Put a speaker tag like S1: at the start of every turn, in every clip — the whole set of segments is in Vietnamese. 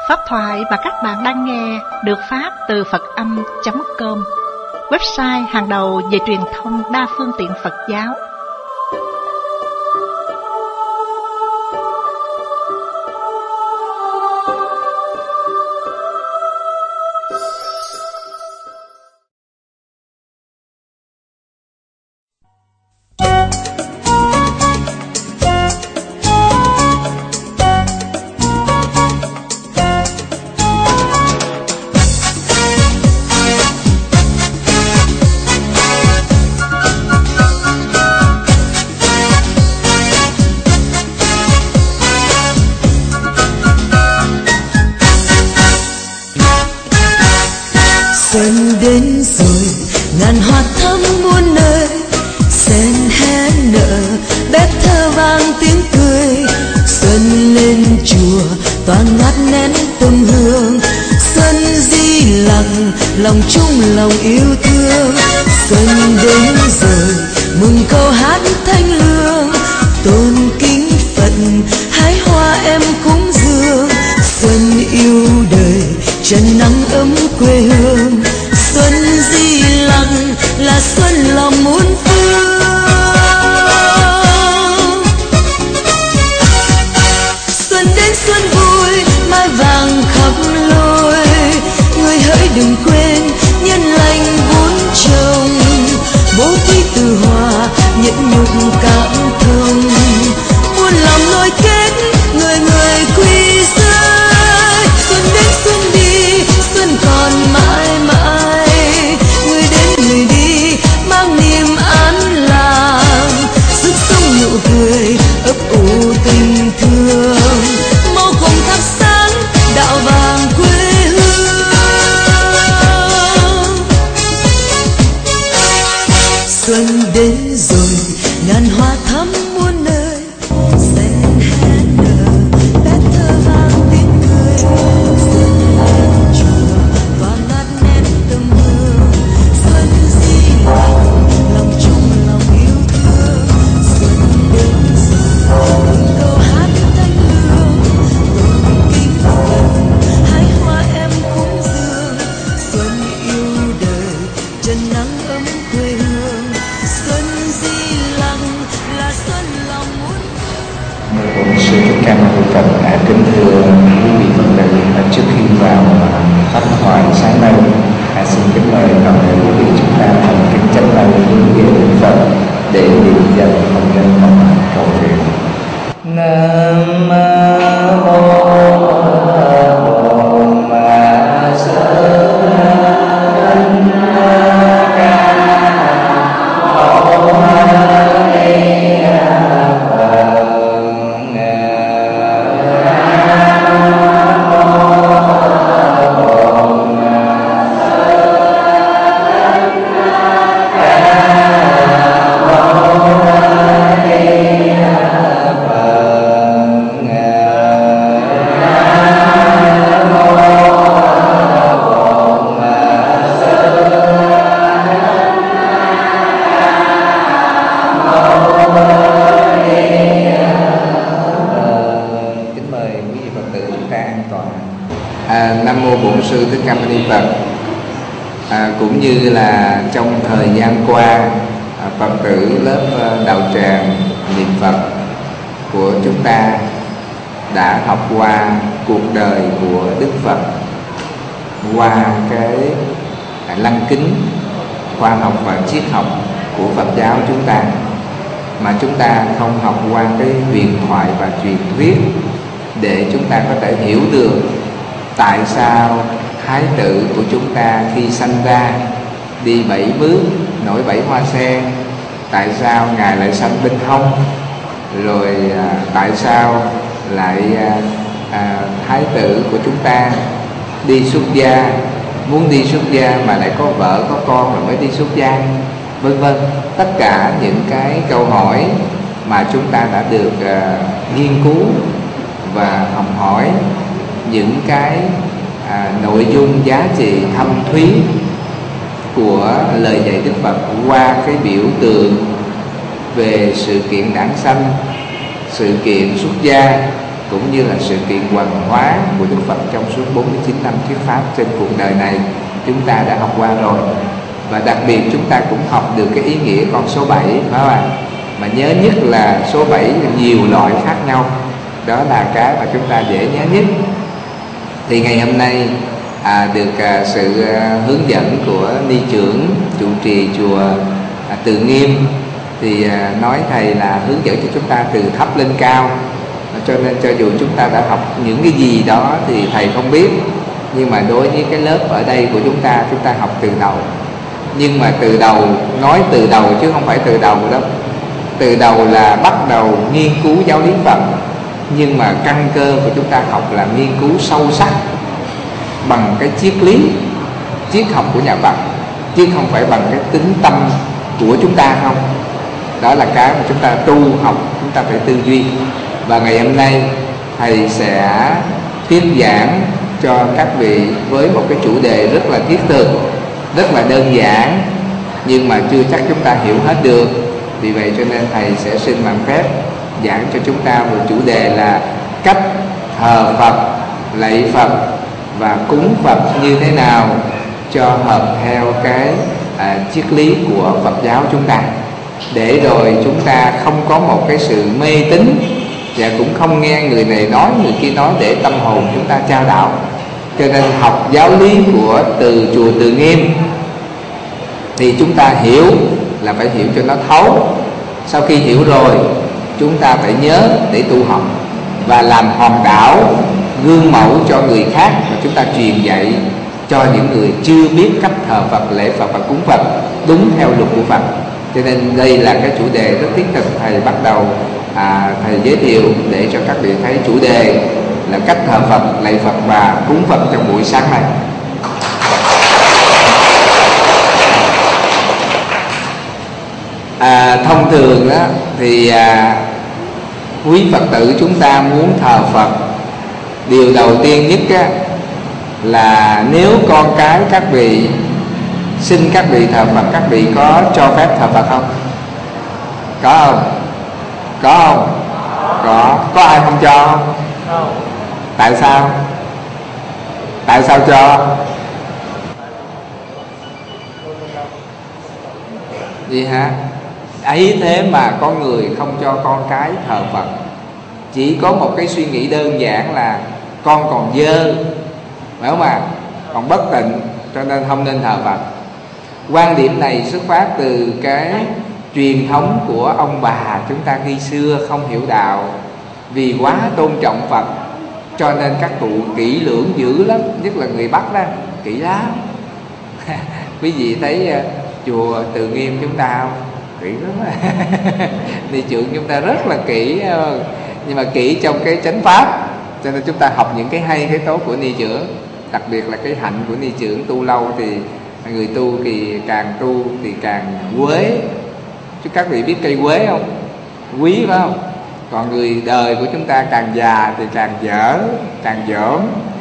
S1: Pháp thoại mà các bạn đang nghe được phát từ Phật-âm.com, website hàng đầu về truyền thông đa phương tiện Phật giáo.
S2: Xuân đến rồi, ngàn hoa thắm muôn nơi, sen hé nở, bếp thơ vang tiếng cười. Xuân lên chùa, tỏa ngát nén tâm hương. Xuân di lặng, lòng chung lòng yêu thương. Xuân đến rồi, mừng câu hát thanh lương. Tôn kính Phật, hái hoa em cúng dường. Xuân yêu đời, trần nắng ấm quê hương. Xuân di lặng là xuân lòng muôn phương. Xuân đến xuân vui, mai vàng khắp lối. Người hỡi đừng quên, nhân lành vun trồng. Bố thí từ hòa, nhẫn nhục cảm thông. Muôn lòng nối kết, người người quy rơi. Xuân đến xuân đi, xuân còn mãi mãi. Người đến người đi, mang niềm an lành. Sức sống nụ cười, ấp ủ tình thương. Mau cùng thắp sáng, đạo vàng quê hương. Xuân đến rồi, ngàn hoa thắm muôn nơi. Sen hé nở, bếp thơ vang tiếng cười. Xuân lên chùa, tỏa ngát nén tâm hương. Xuân di lặng, lòng chung lòng yêu thương. Xuân đến rồi, mừng câu hát thanh lương. Tôn kính Phật, hái hoa em cúng dường. Xuân yêu đời, trần nắng ấm quê hương. Xuân di lặng là xuân lòng muôn phương.
S3: Bổn sư Thích Ca Mâu Ni Phật. Kính thưa quý vị Phật tử, trước khi vào pháp thoại sáng nay, xin kính mời toàn thể quý vị chúng ta thành kính chắp tay hướng về Đức Phật để niệm danh hồng nhân mong cầu nguyện. Nam mô Sư Thích Ca Mâu Ni Phật. Cũng như là trong thời gian qua, Phật tử lớp đạo tràng niệm Phật của chúng ta đã học qua cuộc đời của Đức Phật qua cái lăng kính khoa học và triết học của Phật giáo chúng ta, mà chúng ta không học qua cái huyền thoại và truyền thuyết để chúng ta có thể hiểu được tại sao Thái tử của chúng ta khi sanh ra đi 7 bước, nổi 7 hoa sen. Tại sao Ngài lại sanh bên hông? Rồi tại sao lại Thái tử của chúng ta đi xuất gia, muốn đi xuất gia mà lại có vợ có con rồi mới đi xuất gia, vân vân. Tất cả những cái câu hỏi mà chúng ta đã được nghiên cứu và học hỏi những cái nội dung giá trị thâm thúy của lời dạy Đức Phật qua cái biểu tượng về sự kiện đản sanh, sự kiện xuất gia cũng như là sự kiện hoàn hóa của Đức Phật trong suốt 49 năm thuyết pháp trên cuộc đời này chúng ta đã học qua rồi. Và đặc biệt chúng ta cũng học được cái ý nghĩa con số 7, phải không ạ? Mà nhớ nhất là số 7 nhiều loại khác nhau, đó là cái mà chúng ta dễ nhớ nhất. Thì ngày hôm nay được sự hướng dẫn của ni trưởng trụ trì chùa Từ Nghiêm, thì nói thầy là hướng dẫn cho chúng ta từ thấp lên cao, cho nên cho dù chúng ta đã học những cái gì đó thì thầy không biết, nhưng mà đối với cái lớp ở đây của chúng ta học từ đầu. Nhưng mà từ đầu, nói từ đầu chứ không phải từ đầu đó. Từ đầu là bắt đầu nghiên cứu giáo lý Phật, nhưng mà căn cơ của chúng ta học là nghiên cứu sâu sắc bằng cái triết lý, triết học của nhà Phật, chứ không phải bằng cái tính tâm của chúng ta không. Đó là cái mà chúng ta tu học, chúng ta phải tư duy. Và ngày hôm nay thầy sẽ thuyết giảng cho các vị với một cái chủ đề rất là thiết thực, rất là đơn giản, nhưng mà chưa chắc chúng ta hiểu hết được. Vì vậy cho nên thầy sẽ xin mạng phép giảng cho chúng ta một chủ đề là cách thờ Phật, lạy Phật và cúng Phật như thế nào cho hợp theo cái triết lý của Phật giáo chúng ta, để rồi chúng ta không có một cái sự mê tín và cũng không nghe người này nói người kia nói để tâm hồn chúng ta chao đảo. Cho nên học giáo lý của từ chùa Từ Nghiêm thì chúng ta hiểu là phải hiểu cho nó thấu. Sau khi hiểu rồi chúng ta phải nhớ để tu học và làm hòn đảo gương mẫu cho người khác, mà chúng ta truyền dạy cho những người chưa biết cách thờ Phật, lễ Phật và cúng Phật đúng theo luật của Phật. Cho nên đây là cái chủ đề rất thiết thực. Thầy bắt đầu thầy giới thiệu để cho các vị thấy chủ đề là cách thờ Phật, lạy Phật và cúng Phật trong buổi sáng này. Thông thường đó thì quý Phật tử chúng ta muốn thờ Phật, điều đầu tiên nhất á, là nếu con cái các vị xin các vị thờ Phật, các vị có cho phép thờ Phật không? Có không? Có không? Có ai không cho không? Tại sao? Tại sao cho? Gì hả? Ấy thế mà có người không cho con cái thờ Phật, chỉ có một cái suy nghĩ đơn giản là con còn dơ, phải không ạ? Còn bất tịnh, cho nên không nên thờ Phật. Quan điểm này xuất phát từ cái truyền thống của ông bà chúng ta khi xưa không hiểu đạo, vì quá tôn trọng Phật cho nên các cụ kỹ lưỡng dữ lắm, nhất là người Bắc đó, kỹ lắm. Quý vị thấy chùa Từ Nghiêm chúng ta không? Kỹ lắm. Ni trưởng chúng ta rất là kỹ, nhưng mà kỹ trong cái chánh pháp, cho nên chúng ta học những cái hay cái tốt của ni trưởng. Đặc biệt là cái hạnh của ni trưởng tu lâu thì người tu thì càng tu thì càng quế. Chứ các vị biết cây quế không? Quý phải không? Còn người đời của chúng ta càng già thì càng dở, càng dởm.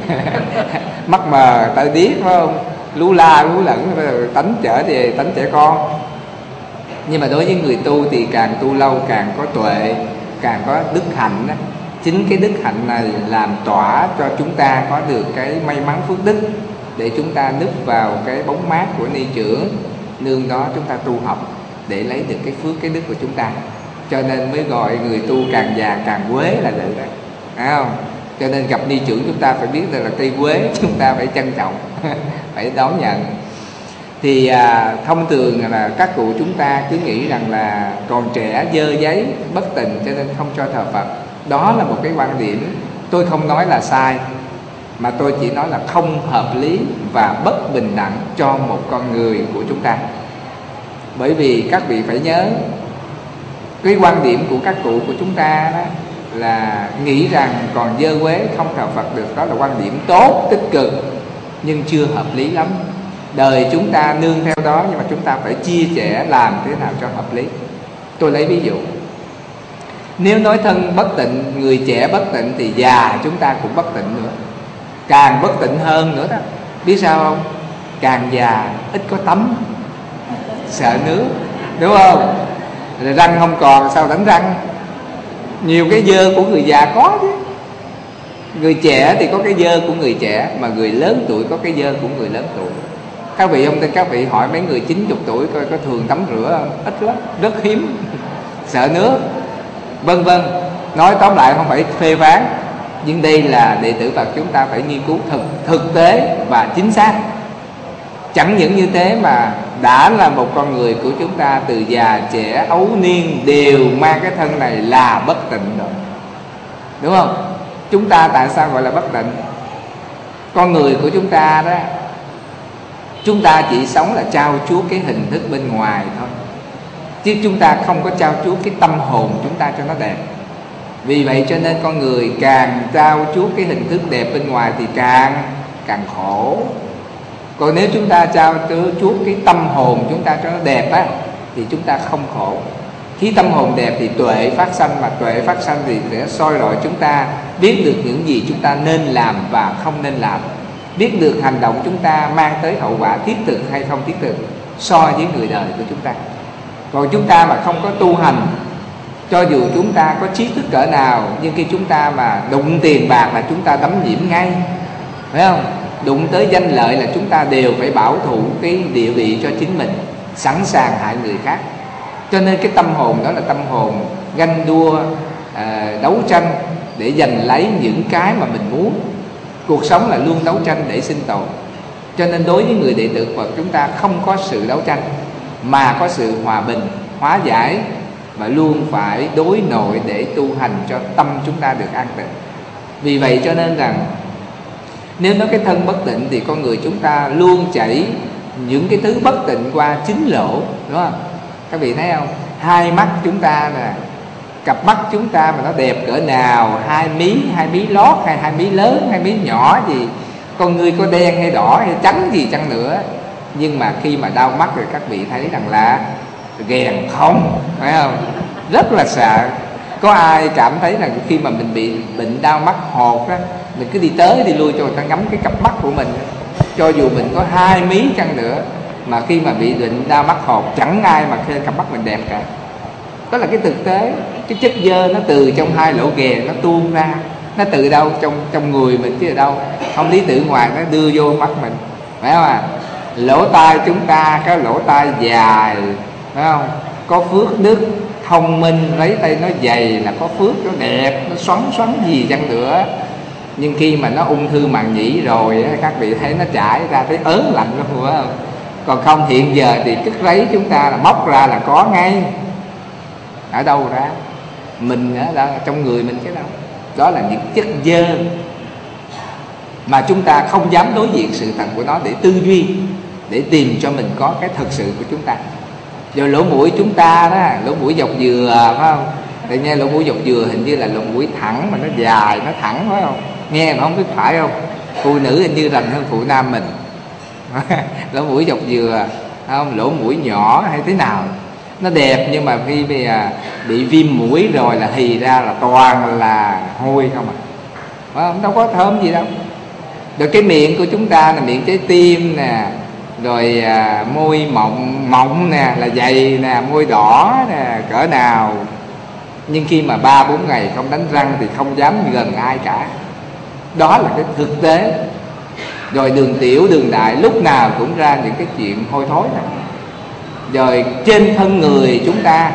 S3: Mắt mờ tai điếc phải không? Lú la lú lẫn, tánh trở về tánh trẻ con. Nhưng mà đối với người tu thì càng tu lâu càng có tuệ, càng có đức hạnh đó. Chính cái đức hạnh này làm tỏa cho chúng ta có được cái may mắn phước đức, để chúng ta núp vào cái bóng mát của ni trưởng, nương đó chúng ta tu học để lấy được cái phước, cái đức của chúng ta. Cho nên mới gọi người tu càng già càng quế là vậy đó, phải không? Cho nên gặp ni trưởng chúng ta phải biết là cây quế, chúng ta phải trân trọng, phải đón nhận. Thì thông thường là các cụ chúng ta cứ nghĩ rằng là còn trẻ dơ giấy bất tịnh cho nên không cho thờ Phật. Đó là một cái quan điểm tôi không nói là sai, mà tôi chỉ nói là không hợp lý và bất bình đẳng cho một con người của chúng ta. Bởi vì các vị phải nhớ, cái quan điểm của các cụ của chúng ta đó là nghĩ rằng còn dơ quế không thờ Phật được. Đó là quan điểm tốt, tích cực, nhưng chưa hợp lý lắm. Đời chúng ta nương theo đó, nhưng mà chúng ta phải chia sẻ làm thế nào cho hợp lý. Tôi lấy ví dụ, nếu nói thân bất tịnh, người trẻ bất tịnh thì già chúng ta cũng bất tịnh nữa, càng bất tịnh hơn nữa đó. Biết sao không? Càng già ít có tắm, sợ nước, đúng không? Rồi răng không còn sao đánh răng. Nhiều cái dơ của người già có chứ, Người trẻ thì có cái dơ của người trẻ, mà người lớn tuổi có cái dơ của người lớn tuổi. Các vị không tin các vị hỏi mấy người 90 tuổi coi có thường tắm rửa không? Ít lắm, rất hiếm. Sợ nước, vân vân. Nói tóm lại không phải phê phán, nhưng đây là đệ tử Phật chúng ta phải nghiên cứu thực tế và chính xác. Chẳng những như thế mà đã là một con người của chúng ta, từ già trẻ ấu niên đều mang cái thân này là bất tịnh rồi, đúng không? Chúng ta tại sao gọi là bất tịnh? Con người của chúng ta đó, chúng ta chỉ sống là trao chuốt cái hình thức bên ngoài thôi, chứ chúng ta không có trao chuốt cái tâm hồn chúng ta cho nó đẹp. Vì vậy cho nên con người càng trao chuốt cái hình thức đẹp bên ngoài thì càng khổ. Còn nếu chúng ta trao chuốt cái tâm hồn chúng ta cho nó đẹp á, thì chúng ta không khổ. Khi tâm hồn đẹp thì tuệ phát sanh, mà tuệ phát sanh thì sẽ soi rọi chúng ta, biết được những gì chúng ta nên làm và không nên làm, biết được hành động chúng ta mang tới hậu quả thiết thực hay không thiết thực so với người đời của chúng ta. Còn chúng ta mà không có tu hành, cho dù chúng ta có trí thức cỡ nào, nhưng khi chúng ta mà đụng tiền bạc là chúng ta đắm nhiễm ngay, phải không? Đụng tới danh lợi là chúng ta đều phải bảo thủ cái địa vị cho chính mình, sẵn sàng hại người khác. Cho nên cái tâm hồn đó là tâm hồn ganh đua, đấu tranh để giành lấy những cái mà mình muốn. Cuộc sống là luôn đấu tranh để sinh tồn. Cho nên đối với người đệ tử Phật chúng ta không có sự đấu tranh, mà có sự hòa bình, hóa giải, và luôn phải đối nội để tu hành cho tâm chúng ta được an tịnh. Vì vậy cho nên rằng nếu nói cái thân bất tịnh thì con người chúng ta luôn chảy những cái thứ bất tịnh qua chính lỗ, đúng không? Các vị thấy không? Hai mắt chúng ta nè, cặp mắt chúng ta mà nó đẹp cỡ nào, hai mí lót hay hai mí lớn hay mí nhỏ gì, con người có đen hay đỏ hay trắng gì chăng nữa, nhưng mà khi mà đau mắt rồi các vị thấy rằng là ghèn không, phải không? Rất là sợ. Có ai cảm thấy rằng khi mà mình bị bệnh đau mắt hột á, mình cứ đi tới đi lui cho người ta ngắm cái cặp mắt của mình, cho dù mình có 2 mí chăng nữa, mà khi mà bị bệnh đau mắt hột chẳng ai mà khen cặp mắt mình đẹp cả. Đó là cái thực tế. Cái chất dơ nó từ trong hai lỗ ghè nó tuôn ra. Nó từ đâu? Trong người mình chứ ở đâu. Không lý tự ngoài nó đưa vô mắt mình, phải không à? Lỗ tai chúng ta, cái lỗ tai dài, phải không? Có phước đức, thông minh, lấy tay nó dày là có phước, nó đẹp, nó xoắn gì chăng nữa. Nhưng khi mà nó ung thư màng nhĩ rồi, các vị thấy nó chảy ra thấy ớn lạnh luôn, phải không? Còn không, hiện giờ thì cứt ráy chúng ta là móc ra là có ngay. Ở đâu ra? Mình ở đó, trong người mình cái đâu. Đó là những chất dơ mà chúng ta không dám đối diện sự thật của nó để tư duy, để tìm cho mình có cái thật sự của chúng ta. Rồi lỗ mũi chúng ta đó, lỗ mũi dọc dừa, phải không? Để nghe lỗ mũi dọc dừa hình như là lỗ mũi thẳng mà nó dài, nó thẳng, phải không? Nghe mà không biết phải không? Phụ nữ hình như rành hơn phụ nam mình. Lỗ mũi dọc dừa, không? Lỗ mũi nhỏ hay thế nào, nó đẹp, nhưng mà khi bị viêm mũi rồi là hì ra là toàn là hôi không à, phải không? Đâu có thơm gì đâu. Rồi cái miệng của chúng ta là miệng trái tim nè, rồi môi mọng nè, là dày nè, môi đỏ nè, cỡ nào. Nhưng khi mà 3-4 ngày không đánh răng thì không dám gần ai cả. Đó là cái thực tế. Rồi đường tiểu đường đại lúc nào cũng ra những cái chuyện hôi thối này. Rồi trên thân người chúng ta,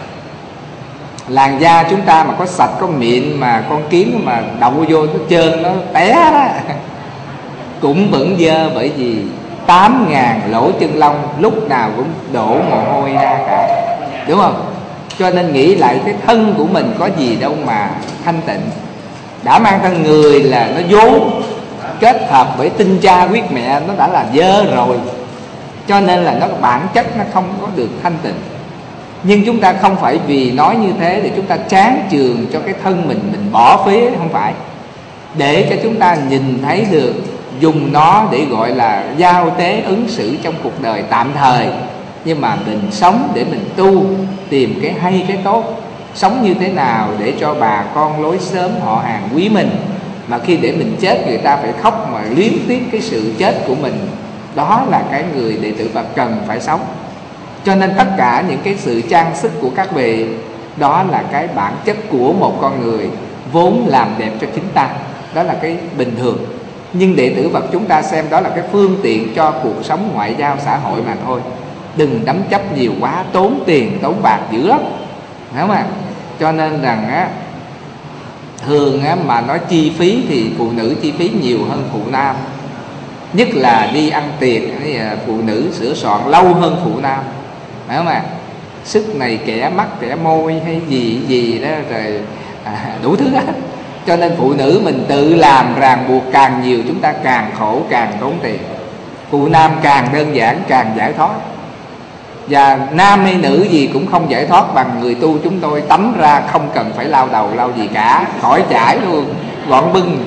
S3: làn da chúng ta mà có sạch có mịn, mà con kiến mà đậu vô nó trơn nó té đó cũng vẫn dơ, bởi vì 8.000 lỗ chân lông lúc nào cũng đổ mồ hôi ra cả, đúng không? Cho nên nghĩ lại cái thân của mình có gì đâu mà thanh tịnh. Đã mang thân người là nó vốn kết hợp với tinh cha huyết mẹ, nó đã là dơ rồi. Cho nên là nó bản chất nó không có được thanh tịnh. Nhưng chúng ta không phải vì nói như thế để chúng ta tráng trường cho cái thân mình bỏ phí, không phải. Để cho chúng ta nhìn thấy được, dùng nó để gọi là giao tế ứng xử trong cuộc đời tạm thời. Nhưng mà mình sống để mình tu, tìm cái hay cái tốt. Sống như thế nào để cho bà con lối xóm họ hàng quý mình, mà khi để mình chết người ta phải khóc mà luyến tiếc cái sự chết của mình. Đó là cái người đệ tử Phật cần phải sống. Cho nên tất cả những cái sự trang sức của các vị, đó là cái bản chất của một con người vốn làm đẹp cho chính ta. đó là cái bình thường. Nhưng đệ tử Phật chúng ta xem đó là cái phương tiện cho cuộc sống ngoại giao xã hội mà thôi. Đừng đắm chấp nhiều quá, tốn tiền tốn bạc dữ lắm, hiểu không ạ? Cho nên rằng á, thường á, mà nói chi phí thì phụ nữ chi phí nhiều hơn phụ nam. Nhất là đi ăn tiệc, phụ nữ sửa soạn lâu hơn phụ nam, phải không ạ? Sức này kẻ mắt kẻ môi hay gì đó rồi đủ thứ hết. Cho nên phụ nữ mình tự làm ràng buộc càng nhiều, chúng ta càng khổ càng tốn tiền. Phụ nam càng đơn giản càng giải thoát. Và nam hay nữ gì cũng không giải thoát bằng người tu chúng tôi. Tắm ra không cần phải lau đầu lau gì cả, khỏi chải luôn, gọn bưng.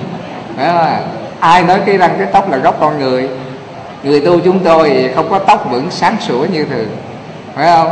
S3: Ai nói cái răng cái tóc là gốc con người? Người tu chúng tôi không có tóc vẫn sáng sủa như thường, phải không?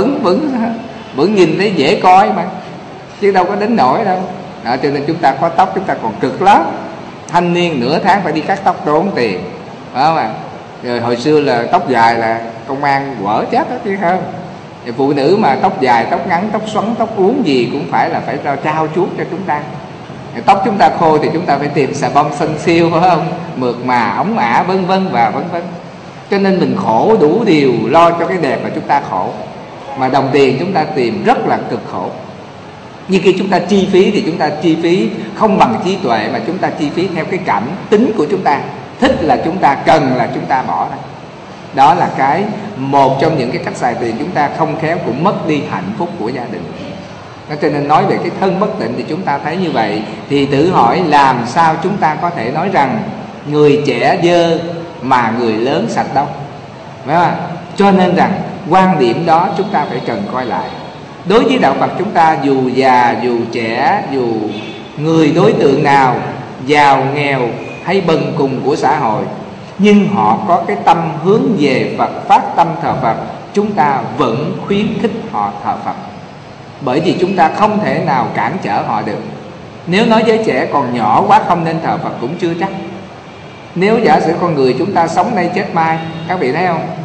S3: Vẫn nhìn thấy dễ coi mà, chứ đâu có đến nỗi đâu. Đó, cho nên chúng ta có tóc chúng ta còn cực lắm. Thanh niên nửa tháng phải đi cắt tóc tốn tiền, phải không ạ? Rồi hồi xưa là tóc dài là công an quở chết đó chứ không. Rồi phụ nữ mà tóc dài, tóc ngắn, tóc xoắn, tóc uốn gì cũng phải là phải trao chuốt cho chúng ta. Rồi tóc chúng ta khô thì chúng ta phải tìm xà bông xanh siêu, phải không? Mượt mà, ống ả, vân vân và vân vân. Cho nên mình khổ đủ điều, lo cho cái đẹp mà chúng ta khổ. Mà đồng tiền chúng ta tìm rất là cực khổ. Nhưng khi chúng ta chi phí thì chúng ta chi phí không bằng trí tuệ, mà chúng ta chi phí theo cái cảm tính của chúng ta. Thích là chúng ta, cần là chúng ta bỏ ra. Đó là cái một trong những cái cách xài tiền chúng ta không khéo cũng mất đi hạnh phúc của gia đình. Cho nên nói về cái thân bất tịnh thì chúng ta thấy như vậy. Thì tự hỏi làm sao chúng ta có thể nói rằng người trẻ dơ mà người lớn sạch đâu, phải không? Cho nên rằng quan điểm đó chúng ta phải cần coi lại. Đối với đạo Phật chúng ta, dù già, dù trẻ, dù người đối tượng nào, giàu, nghèo hay bần cùng của xã hội, nhưng họ có cái tâm hướng về Phật, phát tâm thờ Phật, chúng ta vẫn khuyến khích họ thờ Phật. Bởi vì chúng ta không thể nào cản trở họ được. Nếu nói giới trẻ còn nhỏ quá không nên thờ Phật cũng chưa chắc. Nếu giả sử con người chúng ta sống nay chết mai, các vị thấy không?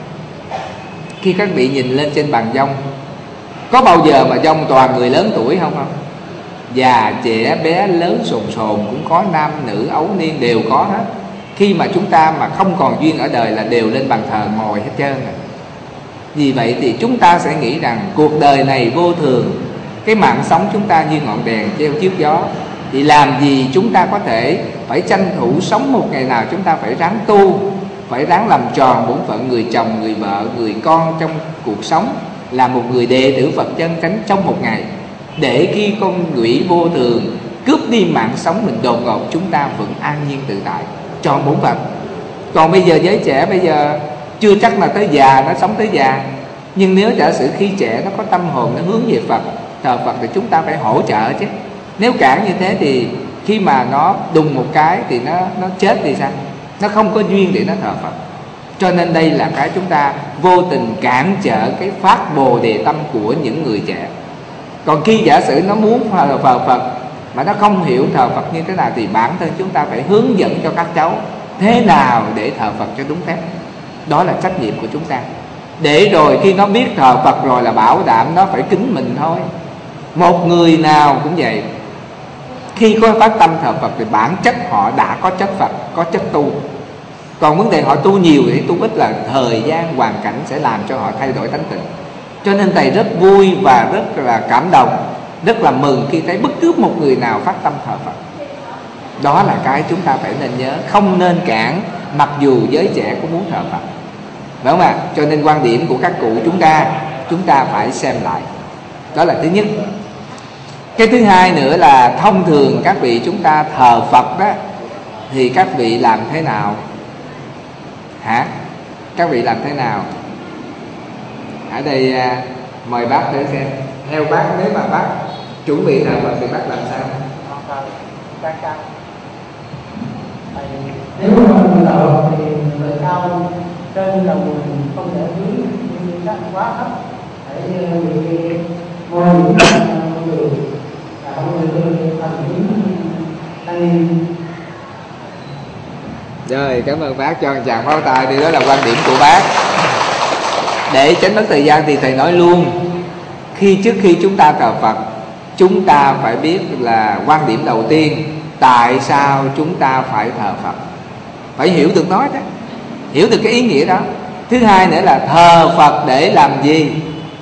S3: Khi các vị nhìn lên trên bàn dông, có bao giờ mà dông toàn người lớn tuổi không? Già, trẻ, bé, lớn, sồn cũng có, nam, nữ, ấu niên đều có hết. Khi mà chúng ta mà không còn duyên ở đời là đều lên bàn thờ ngồi hết trơn rồi. Vì vậy thì chúng ta sẽ nghĩ rằng cuộc đời này vô thường. Cái mạng sống chúng ta như ngọn đèn treo trước gió. Thì làm gì chúng ta có thể phải tranh thủ sống một ngày nào, chúng ta phải ráng tu, phải ráng làm tròn bổn phận người chồng, người vợ, người con trong cuộc sống, là một người đệ tử Phật chân chánh trong một ngày. Để khi con quỷ vô thường cướp đi mạng sống mình đột ngột, chúng ta vẫn an nhiên tự tại, tròn bổn phận. Còn bây giờ giới trẻ bây giờ chưa chắc là tới già nó sống tới già. Nhưng nếu giả sử khi trẻ nó có tâm hồn nó hướng về Phật, thờ Phật, thì chúng ta phải hỗ trợ chứ. Nếu cản như thế thì khi mà nó đùng một cái thì nó chết thì sao? Nó không có duyên để nó thờ Phật. Cho nên đây là cái chúng ta vô tình cản trở cái phát bồ đề tâm của những người trẻ. Còn khi giả sử nó muốn thờ Phật mà nó không hiểu thờ Phật như thế nào, thì bản thân chúng ta phải hướng dẫn cho các cháu thế nào để thờ Phật cho đúng phép. Đó là trách nhiệm của chúng ta. Để rồi khi nó biết thờ Phật rồi là bảo đảm nó phải kính mình thôi. Một người nào cũng vậy, khi có phát tâm thờ Phật thì bản chất họ đã có chất Phật, có chất tu. Còn vấn đề họ tu nhiều thì tu ít là thời gian, hoàn cảnh sẽ làm cho họ thay đổi tánh tình. Cho nên thầy rất vui và rất là cảm động, rất là mừng khi thấy bất cứ một người nào phát tâm thờ Phật. Đó là cái chúng ta phải nên nhớ, không nên cản mặc dù giới trẻ cũng muốn thờ Phật, phải không ạ? Cho nên quan điểm của các cụ chúng ta phải xem lại. Đó là thứ nhất. Cái thứ hai nữa là thông thường các vị chúng ta thờ Phật đó, thì các vị làm thế nào? Hả? Các vị làm thế nào? Ở đây mời bác đến xem. Theo bác, nếu mà bác chuẩn bị thờ Phật thì bác làm sao?
S4: Nếu mà mình thờ thì người cao trên đầu mình không thể dưới như quá thấp, để bị ngôi những người đạo người thành những
S3: Rồi, cảm ơn bác cho một tràng pháo tay đi. Đó là quan điểm của bác. Để tránh mất thời gian thì thầy nói luôn, trước khi chúng ta thờ Phật, chúng ta phải biết là quan điểm đầu tiên tại sao chúng ta phải thờ Phật. Phải hiểu được nó đó, hiểu được cái ý nghĩa đó. Thứ hai nữa là thờ Phật để làm gì?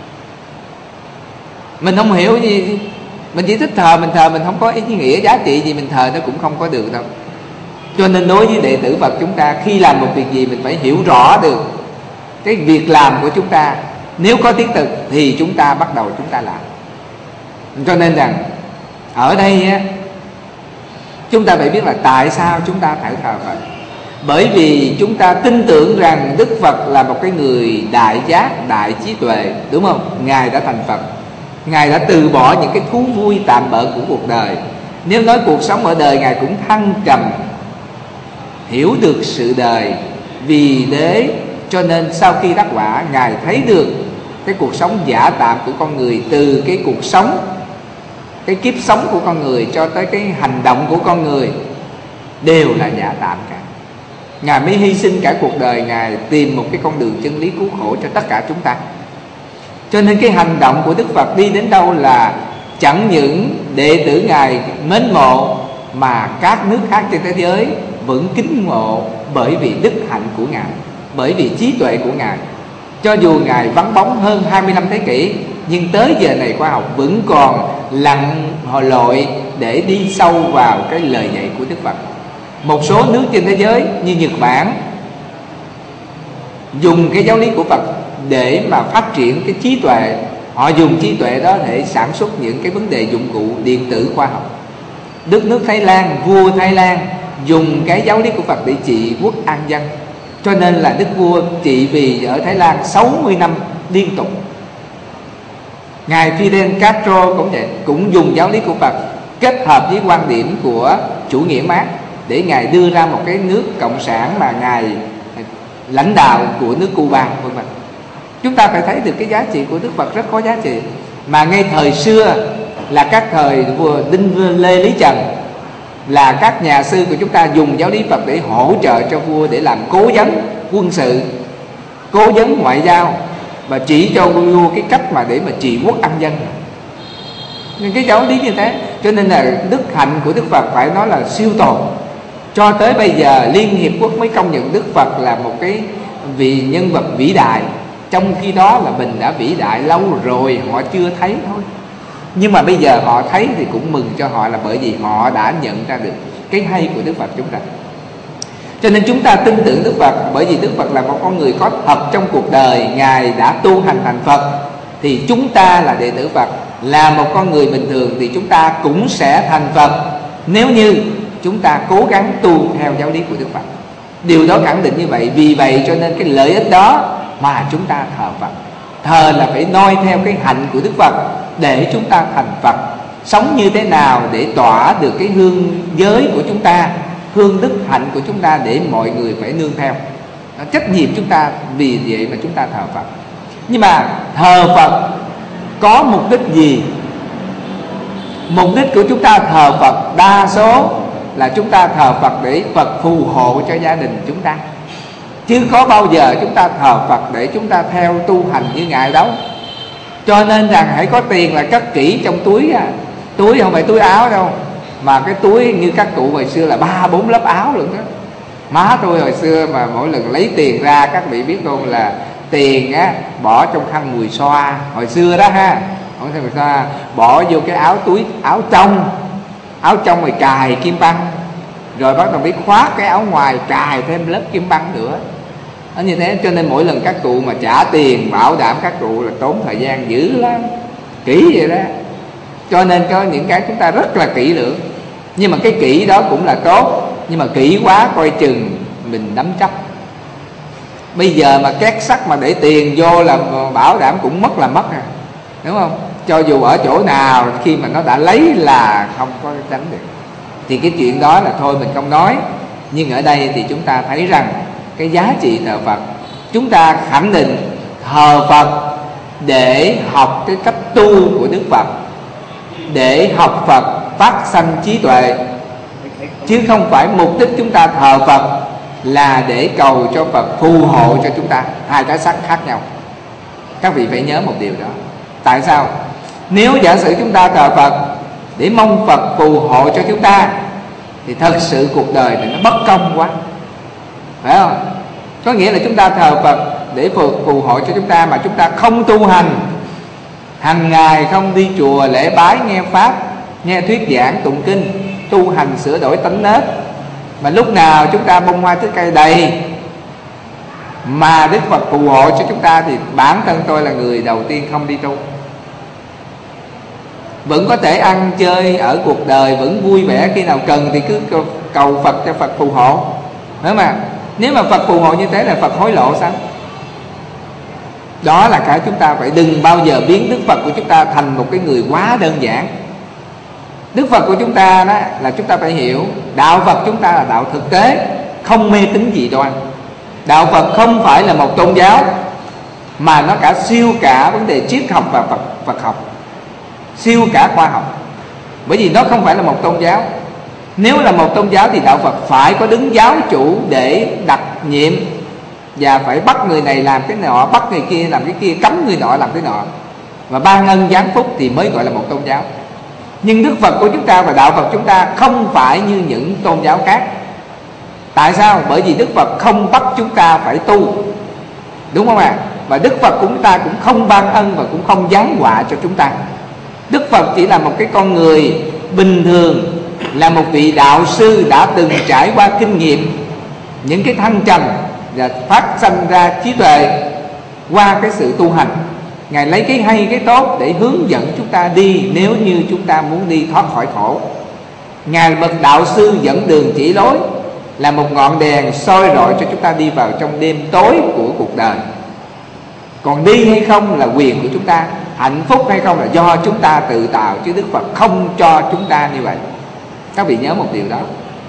S3: Mình không hiểu gì, mình chỉ thích thờ, mình không có ý nghĩa giá trị gì mình thờ nó cũng không có được đâu. Cho nên đối với đệ tử Phật chúng ta, khi làm một việc gì mình phải hiểu rõ được cái việc làm của chúng ta. Nếu có thiết thực thì chúng ta bắt đầu chúng ta làm. Cho nên rằng ở đây á, chúng ta phải biết là tại sao chúng ta phải thờ Phật. Bởi vì chúng ta tin tưởng rằng Đức Phật là một cái người đại giác, đại trí tuệ, đúng không? Ngài đã thành Phật, Ngài đã từ bỏ những cái thú vui tạm bợ của cuộc đời. Nếu nói cuộc sống ở đời, Ngài cũng thăng trầm, hiểu được sự đời. Vì thế cho nên sau khi đắc quả, Ngài thấy được cái cuộc sống giả tạm của con người, từ cái cuộc sống, cái kiếp sống của con người cho tới cái hành động của con người đều là giả tạm cả. Ngài mới hy sinh cả cuộc đời Ngài tìm một cái con đường chân lý cứu khổ cho tất cả chúng ta. Cho nên cái hành động của Đức Phật đi đến đâu là chẳng những đệ tử Ngài mến mộ, mà các nước khác trên thế giới vẫn kính mộ, bởi vì đức hạnh của Ngài, bởi vì trí tuệ của Ngài. Cho dù Ngài vắng bóng hơn 25 thế kỷ, nhưng tới giờ này khoa học vẫn còn lặn lội để đi sâu vào cái lời dạy của Đức Phật. Một số nước trên thế giới như Nhật Bản dùng cái giáo lý của Phật để mà phát triển cái trí tuệ. Họ dùng trí tuệ đó để sản xuất những cái vấn đề dụng cụ điện tử khoa học. Đất nước Thái Lan, vua Thái Lan dùng cái giáo lý của Phật để trị quốc an dân. Cho nên là đức vua trị vì ở Thái Lan 60 năm liên tục. Ngài Fidel Castro cũng vậy, cũng dùng giáo lý của Phật kết hợp với quan điểm của chủ nghĩa Mác để Ngài đưa ra một cái nước cộng sản mà Ngài lãnh đạo của nước Cuba, vân vân. Chúng ta phải thấy được cái giá trị của Đức Phật rất có giá trị. Mà ngay thời xưa là các thời vua Đinh Lê Lý Trần, là các nhà sư của chúng ta dùng giáo lý Phật để hỗ trợ cho vua, để làm cố vấn quân sự, cố vấn ngoại giao, và chỉ cho vua cái cách mà để mà trị quốc an dân. Nên cái giáo lý như thế, cho nên là đức hạnh của Đức Phật phải nói là siêu tồn. Cho tới bây giờ Liên Hiệp Quốc mới công nhận Đức Phật là một cái vị nhân vật vĩ đại. Trong khi đó là mình đã vĩ đại lâu rồi, họ chưa thấy thôi. Nhưng mà bây giờ họ thấy thì cũng mừng cho họ, là bởi vì họ đã nhận ra được cái hay của Đức Phật chúng ta. Cho nên chúng ta tin tưởng Đức Phật, bởi vì Đức Phật là một con người có thật trong cuộc đời. Ngài đã tu hành thành Phật. Thì chúng ta là đệ tử Phật, là một con người bình thường, thì chúng ta cũng sẽ thành Phật nếu như chúng ta cố gắng tu theo giáo lý của Đức Phật. Điều đó khẳng định như vậy. Vì vậy cho nên cái lợi ích đó mà chúng ta thờ Phật. Thờ là phải noi theo cái hạnh của Đức Phật để chúng ta thành Phật. Sống như thế nào để tỏa được cái hương giới của chúng ta, hương đức hạnh của chúng ta, để mọi người phải nương theo. Nó trách nhiệm chúng ta, vì vậy mà chúng ta thờ Phật. Nhưng mà thờ Phật có mục đích gì? Mục đích của chúng ta thờ Phật đa số là chúng ta thờ Phật để Phật phù hộ cho gia đình chúng ta, chứ có bao giờ chúng ta thờ Phật để chúng ta theo tu hành như Ngài đâu. Cho nên rằng hãy có tiền là cất kỹ trong túi à. Túi không phải túi áo đâu, mà cái túi như các cụ hồi xưa là 3-4 lớp áo luôn đó. Má tôi hồi xưa mà mỗi lần lấy tiền ra, các vị biết không, là tiền á bỏ trong khăn mùi xoa hồi xưa đó ha, không thấy mùi xoa, bỏ vô cái áo túi, áo trong rồi cài kim băng, rồi bắt đầu biết khoác cái áo ngoài cài thêm lớp kim băng nữa. Nó như thế. Cho nên mỗi lần các cụ mà trả tiền, bảo đảm các cụ là tốn thời gian dữ lắm, kỹ vậy đó. Cho nên có những cái chúng ta rất là kỹ lưỡng. Nhưng mà cái kỹ đó cũng là tốt, nhưng mà kỹ quá coi chừng mình nắm chắc. Bây giờ mà két sắt mà để tiền vô là bảo đảm cũng mất là mất à, đúng không? Cho dù ở chỗ nào, khi mà nó đã lấy là không có tránh được. Thì cái chuyện đó là thôi mình không nói. Nhưng ở đây thì chúng ta thấy rằng cái giá trị thờ Phật, chúng ta khẳng định thờ Phật để học cái cách tu của Đức Phật, để học Phật phát sanh trí tuệ, chứ không phải mục đích chúng ta thờ Phật là để cầu cho Phật phù hộ cho chúng ta. Hai cái sắc khác nhau. Các vị phải nhớ một điều đó. Tại sao? Nếu giả sử chúng ta thờ Phật để mong Phật phù hộ cho chúng ta, thì thật sự cuộc đời này nó bất công quá, phải không? Có nghĩa là chúng ta thờ Phật để phù hộ cho chúng ta, mà chúng ta không tu hành, hàng ngày không đi chùa lễ bái, nghe pháp, nghe thuyết giảng, tụng kinh, tu hành sửa đổi tánh nết, mà lúc nào chúng ta bông hoa trái cây đầy mà Đức Phật phù hộ cho chúng ta, thì bản thân tôi là người đầu tiên không đi tu. Vẫn có thể ăn chơi ở cuộc đời, vẫn vui vẻ, khi nào cần thì cứ cầu Phật cho Phật phù hộ. Đúng mà, nếu mà Phật phù hộ như thế là Phật hối lộ sao? Đó là cái chúng ta phải đừng bao giờ biến Đức Phật của chúng ta thành một cái người quá đơn giản. Đức Phật của chúng ta đó là chúng ta phải hiểu, đạo Phật chúng ta là đạo thực tế, không mê tín dị đoan. Đạo Phật không phải là một tôn giáo, mà nó cả siêu cả vấn đề triết học và Phật học, siêu cả khoa học. Bởi vì nó không phải là một tôn giáo. Nếu là một tôn giáo thì đạo Phật phải có đứng giáo chủ để đặt nhiệm, và phải bắt người này làm cái nọ, bắt người kia làm cái kia, cấm người nọ làm cái nọ, và ban ân giáng phúc thì mới gọi là một tôn giáo. Nhưng Đức Phật của chúng ta và đạo Phật chúng ta không phải như những tôn giáo khác. Tại sao? Bởi vì Đức Phật không bắt chúng ta phải tu, đúng không ạ? Và Đức Phật của chúng ta cũng không ban ân và cũng không giáng họa cho chúng ta. Đức Phật chỉ là một cái con người bình thường, là một vị đạo sư đã từng trải qua kinh nghiệm những cái thăng trầm và phát sanh ra trí tuệ qua cái sự tu hành. Ngài lấy cái hay cái tốt để hướng dẫn chúng ta đi, nếu như chúng ta muốn đi thoát khỏi khổ. Ngài bậc đạo sư dẫn đường chỉ lối, là một ngọn đèn soi rọi cho chúng ta đi vào trong đêm tối của cuộc đời. Còn đi hay không là quyền của chúng ta, hạnh phúc hay không là do chúng ta tự tạo, chứ Đức Phật không cho chúng ta như vậy. Các vị nhớ một điều đó.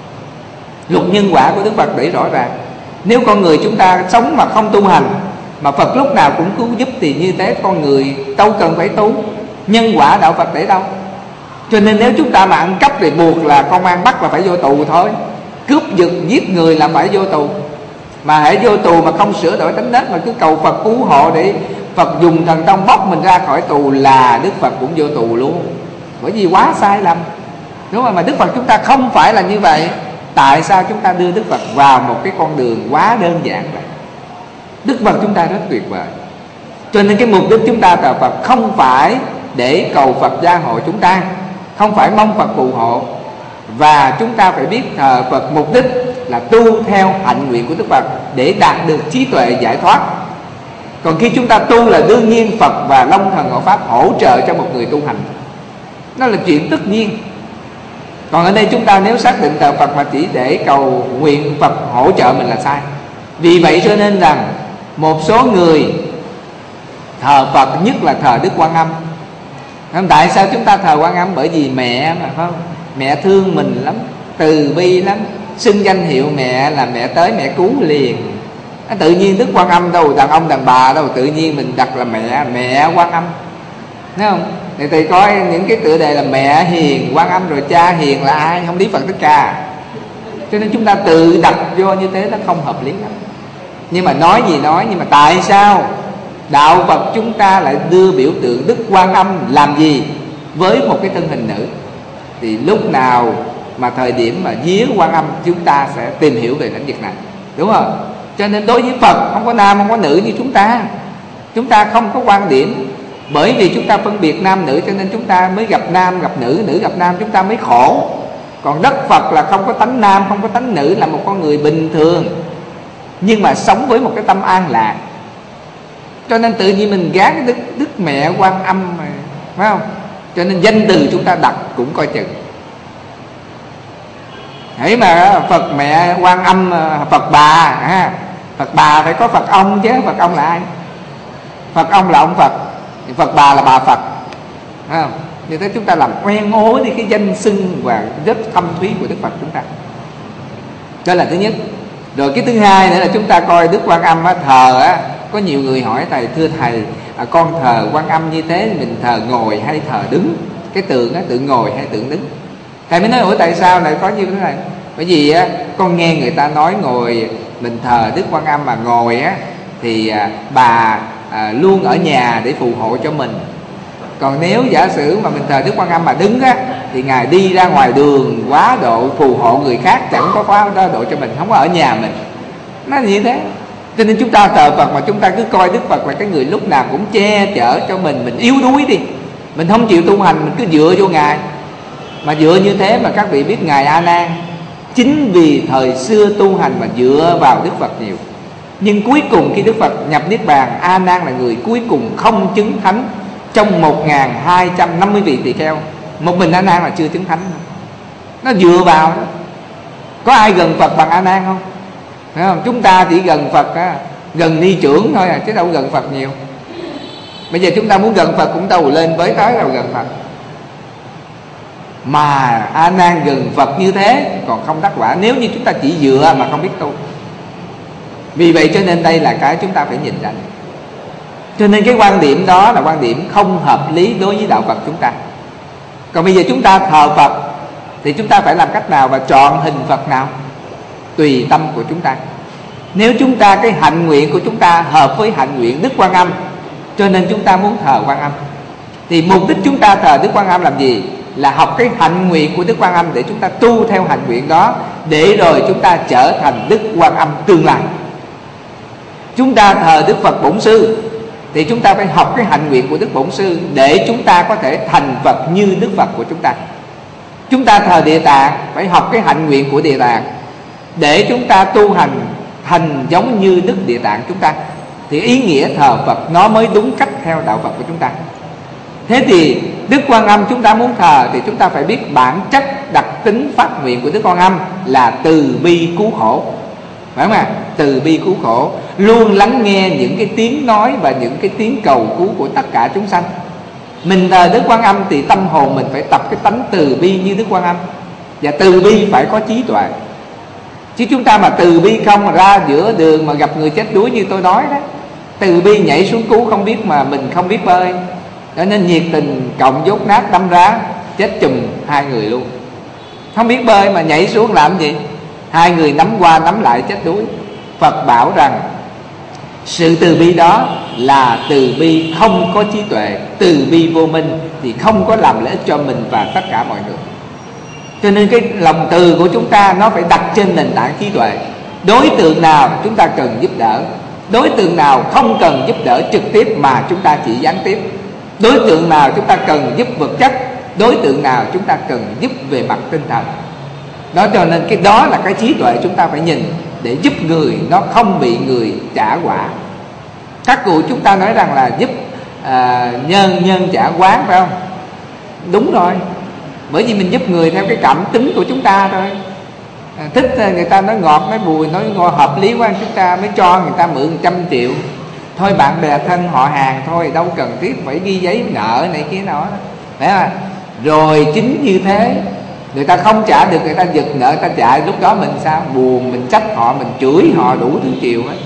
S3: Luật nhân quả của Đức Phật để rõ ràng. Nếu con người chúng ta sống mà không tu hành, mà Phật lúc nào cũng cứu giúp, thì như thế con người đâu cần phải tu. Nhân quả đạo Phật để đâu? Cho nên nếu chúng ta mà ăn cắp thì buộc là công an bắt là phải vô tù thôi. Cướp giật giết người là phải vô tù. Mà hãy vô tù mà không sửa đổi tánh nết, mà cứ cầu Phật cứu hộ để Phật dùng thần thông bóc mình ra khỏi tù, là Đức Phật cũng vô tù luôn. Bởi vì quá sai lầm, đúng không? Mà Đức Phật chúng ta không phải là như vậy. Tại sao chúng ta đưa Đức Phật vào một cái con đường quá đơn giản vậy? Đức Phật chúng ta rất tuyệt vời. Cho nên cái mục đích chúng ta thờ Phật không phải để cầu Phật gia hộ chúng ta, không phải mong Phật phù hộ. Và chúng ta phải biết thờ Phật mục đích là tu theo hạnh nguyện của Đức Phật để đạt được trí tuệ giải thoát. Còn khi chúng ta tu là đương nhiên Phật và Long Thần Hộ Pháp hỗ trợ cho một người tu hành, nó là chuyện tất nhiên. Còn ở đây chúng ta nếu xác định thờ Phật mà chỉ để cầu nguyện Phật hỗ trợ mình là sai. Vì vậy cho nên rằng một số người thờ Phật, nhất là thờ Đức Quan Âm. Tại sao chúng ta thờ Quan Âm? Bởi vì mẹ mà, phải không? Mẹ thương mình lắm, từ bi lắm, xưng danh hiệu mẹ là mẹ tới mẹ cứu liền. Tự nhiên Đức Quan Âm đâu, đàn ông đàn bà đâu, tự nhiên mình đặt là mẹ Quan Âm, thấy không? Thì có những cái tựa đề là mẹ hiền Quan Âm, rồi cha hiền là ai? Không lý Phật Thích Ca. Cho nên chúng ta tự đặt vô như thế nó không hợp lý lắm. Nhưng mà nói gì nói, nhưng mà tại sao đạo Phật chúng ta lại đưa biểu tượng Đức Quan Âm làm gì với một cái thân hình nữ? Thì lúc nào mà thời điểm mà vía Quan Âm chúng ta sẽ tìm hiểu về lĩnh vực này, đúng không? Cho nên đối với Phật không có nam không có nữ như chúng ta không có quan điểm. Bởi vì chúng ta phân biệt nam nữ cho nên chúng ta mới gặp nam gặp nữ, nữ gặp nam chúng ta mới khổ. Còn đất Phật là không có tánh nam không có tánh nữ, là một con người bình thường nhưng mà sống với một cái tâm an lạc. Cho nên tự nhiên mình gán cái đức mẹ Quan Âm mà, phải không? Cho nên danh từ chúng ta đặt cũng coi chừng. Hãy mà Phật mẹ Quan Âm, Phật bà Phật bà phải có Phật ông chứ. Phật ông là ai? Phật ông là ông Phật, Phật bà là bà Phật, phải không? Như thế chúng ta làm quen ối đi cái danh xưng và rất thâm thúy của Đức Phật chúng ta. Đó là thứ nhất. Rồi cái thứ hai nữa là chúng ta coi Đức Quan Âm thờ á, có nhiều người hỏi thầy, thưa thầy, con thờ Quan Âm như thế mình thờ ngồi hay thờ đứng? Cái tượng á, tượng ngồi hay tượng đứng? Thầy mới nói ủa tại sao lại có như thế này? Bởi vì á, con nghe người ta nói ngồi mình thờ Đức Quan Âm mà ngồi á thì bà luôn ở nhà để phù hộ cho mình. Còn nếu giả sử mà mình thờ Đức Quan Âm mà đứng á, thì Ngài đi ra ngoài đường quá độ phù hộ người khác, chẳng có quá độ cho mình, không có ở nhà mình. Nó như thế. Cho nên chúng ta thờ Phật mà chúng ta cứ coi Đức Phật là cái người lúc nào cũng che chở cho mình yếu đuối đi, mình không chịu tu hành, mình cứ dựa vô Ngài. Mà dựa như thế mà các vị biết Ngài A Nan chính vì thời xưa tu hành mà dựa vào Đức Phật nhiều, nhưng cuối cùng khi Đức Phật nhập Niết Bàn, A Nan là người cuối cùng không chứng thánh trong 1250 vị tỳ kheo. Một mình A Nan là chưa chứng thánh. Nó dựa vào đó. Có ai gần Phật bằng A Nan không? Phải không? Chúng ta chỉ gần Phật á, gần ni trưởng thôi chứ đâu gần Phật nhiều. Bây giờ chúng ta muốn gần Phật cũng đâu lên với tới đâu gần Phật. Mà A Nan gần Phật như thế còn không đắc quả nếu như chúng ta chỉ dựa mà không biết tu. Vì vậy cho nên đây là cái chúng ta phải nhìn ra. Cho nên cái quan điểm đó là quan điểm không hợp lý đối với đạo Phật chúng ta. Còn bây giờ chúng ta thờ Phật thì chúng ta phải làm cách nào và chọn hình Phật nào? Tùy tâm của chúng ta. Nếu chúng ta cái hạnh nguyện của chúng ta hợp với hạnh nguyện Đức Quan Âm, cho nên chúng ta muốn thờ Quan Âm, thì mục đích chúng ta thờ Đức Quan Âm làm gì? Là học cái hạnh nguyện của Đức Quan Âm để chúng ta tu theo hạnh nguyện đó, để rồi chúng ta trở thành Đức Quan Âm tương lai. Chúng ta thờ Đức Phật Bổn Sư thì chúng ta phải học cái hạnh nguyện của Đức Bổn Sư để chúng ta có thể thành Phật như Đức Phật của chúng ta. Chúng ta thờ Địa Tạng phải học cái hạnh nguyện của Địa Tạng để chúng ta tu hành thành giống như Đức Địa Tạng chúng ta, thì ý nghĩa thờ Phật nó mới đúng cách theo đạo Phật của chúng ta. Thế thì Đức Quan Âm chúng ta muốn thờ thì chúng ta phải biết bản chất đặc tính phát nguyện của Đức Quan Âm là từ bi cứu khổ, phải không ạ? Từ bi cứu khổ, luôn lắng nghe những cái tiếng nói và những cái tiếng cầu cứu của tất cả chúng sanh. Mình thờ Đức Quan Âm thì tâm hồn mình phải tập cái tánh từ bi như Đức Quan Âm. Và từ bi phải có trí tuệ. Chứ chúng ta mà từ bi không mà ra giữa đường mà gặp người chết đuối như tôi nói đó, từ bi nhảy xuống cứu không biết mà mình không biết bơi, cho nên nhiệt tình cộng dốt nát đâm ra chết chùm hai người luôn. Không biết bơi mà nhảy xuống làm gì? Hai người nắm qua nắm lại chết đuối. Phật bảo rằng sự từ bi đó là từ bi không có trí tuệ, từ bi vô minh, thì không có làm lợi ích cho mình và tất cả mọi người. Cho nên cái lòng từ của chúng ta nó phải đặt trên nền tảng trí tuệ. Đối tượng nào chúng ta cần giúp đỡ, đối tượng nào không cần giúp đỡ trực tiếp mà chúng ta chỉ gián tiếp, đối tượng nào chúng ta cần giúp vật chất, đối tượng nào chúng ta cần giúp về mặt tinh thần. Đó, cho nên cái đó là cái trí tuệ chúng ta phải nhìn để giúp người nó không bị người trả quả. Các cụ chúng ta nói rằng là giúp nhân trả quán, phải không? Đúng rồi, bởi vì mình giúp người theo cái cảm tính của chúng ta thôi. Thích người ta nói ngọt nói bùi nói ngon hợp lý quá, chúng ta mới cho người ta mượn 100 triệu. Thôi bạn bè thân họ hàng thôi, đâu cần thiết phải ghi giấy nợ này kia nọ, phải không? Rồi chính như thế, người ta không trả được, người ta giật nợ, người ta chạy, lúc đó mình sao? Buồn, mình trách họ, mình chửi họ đủ thứ chiều hết.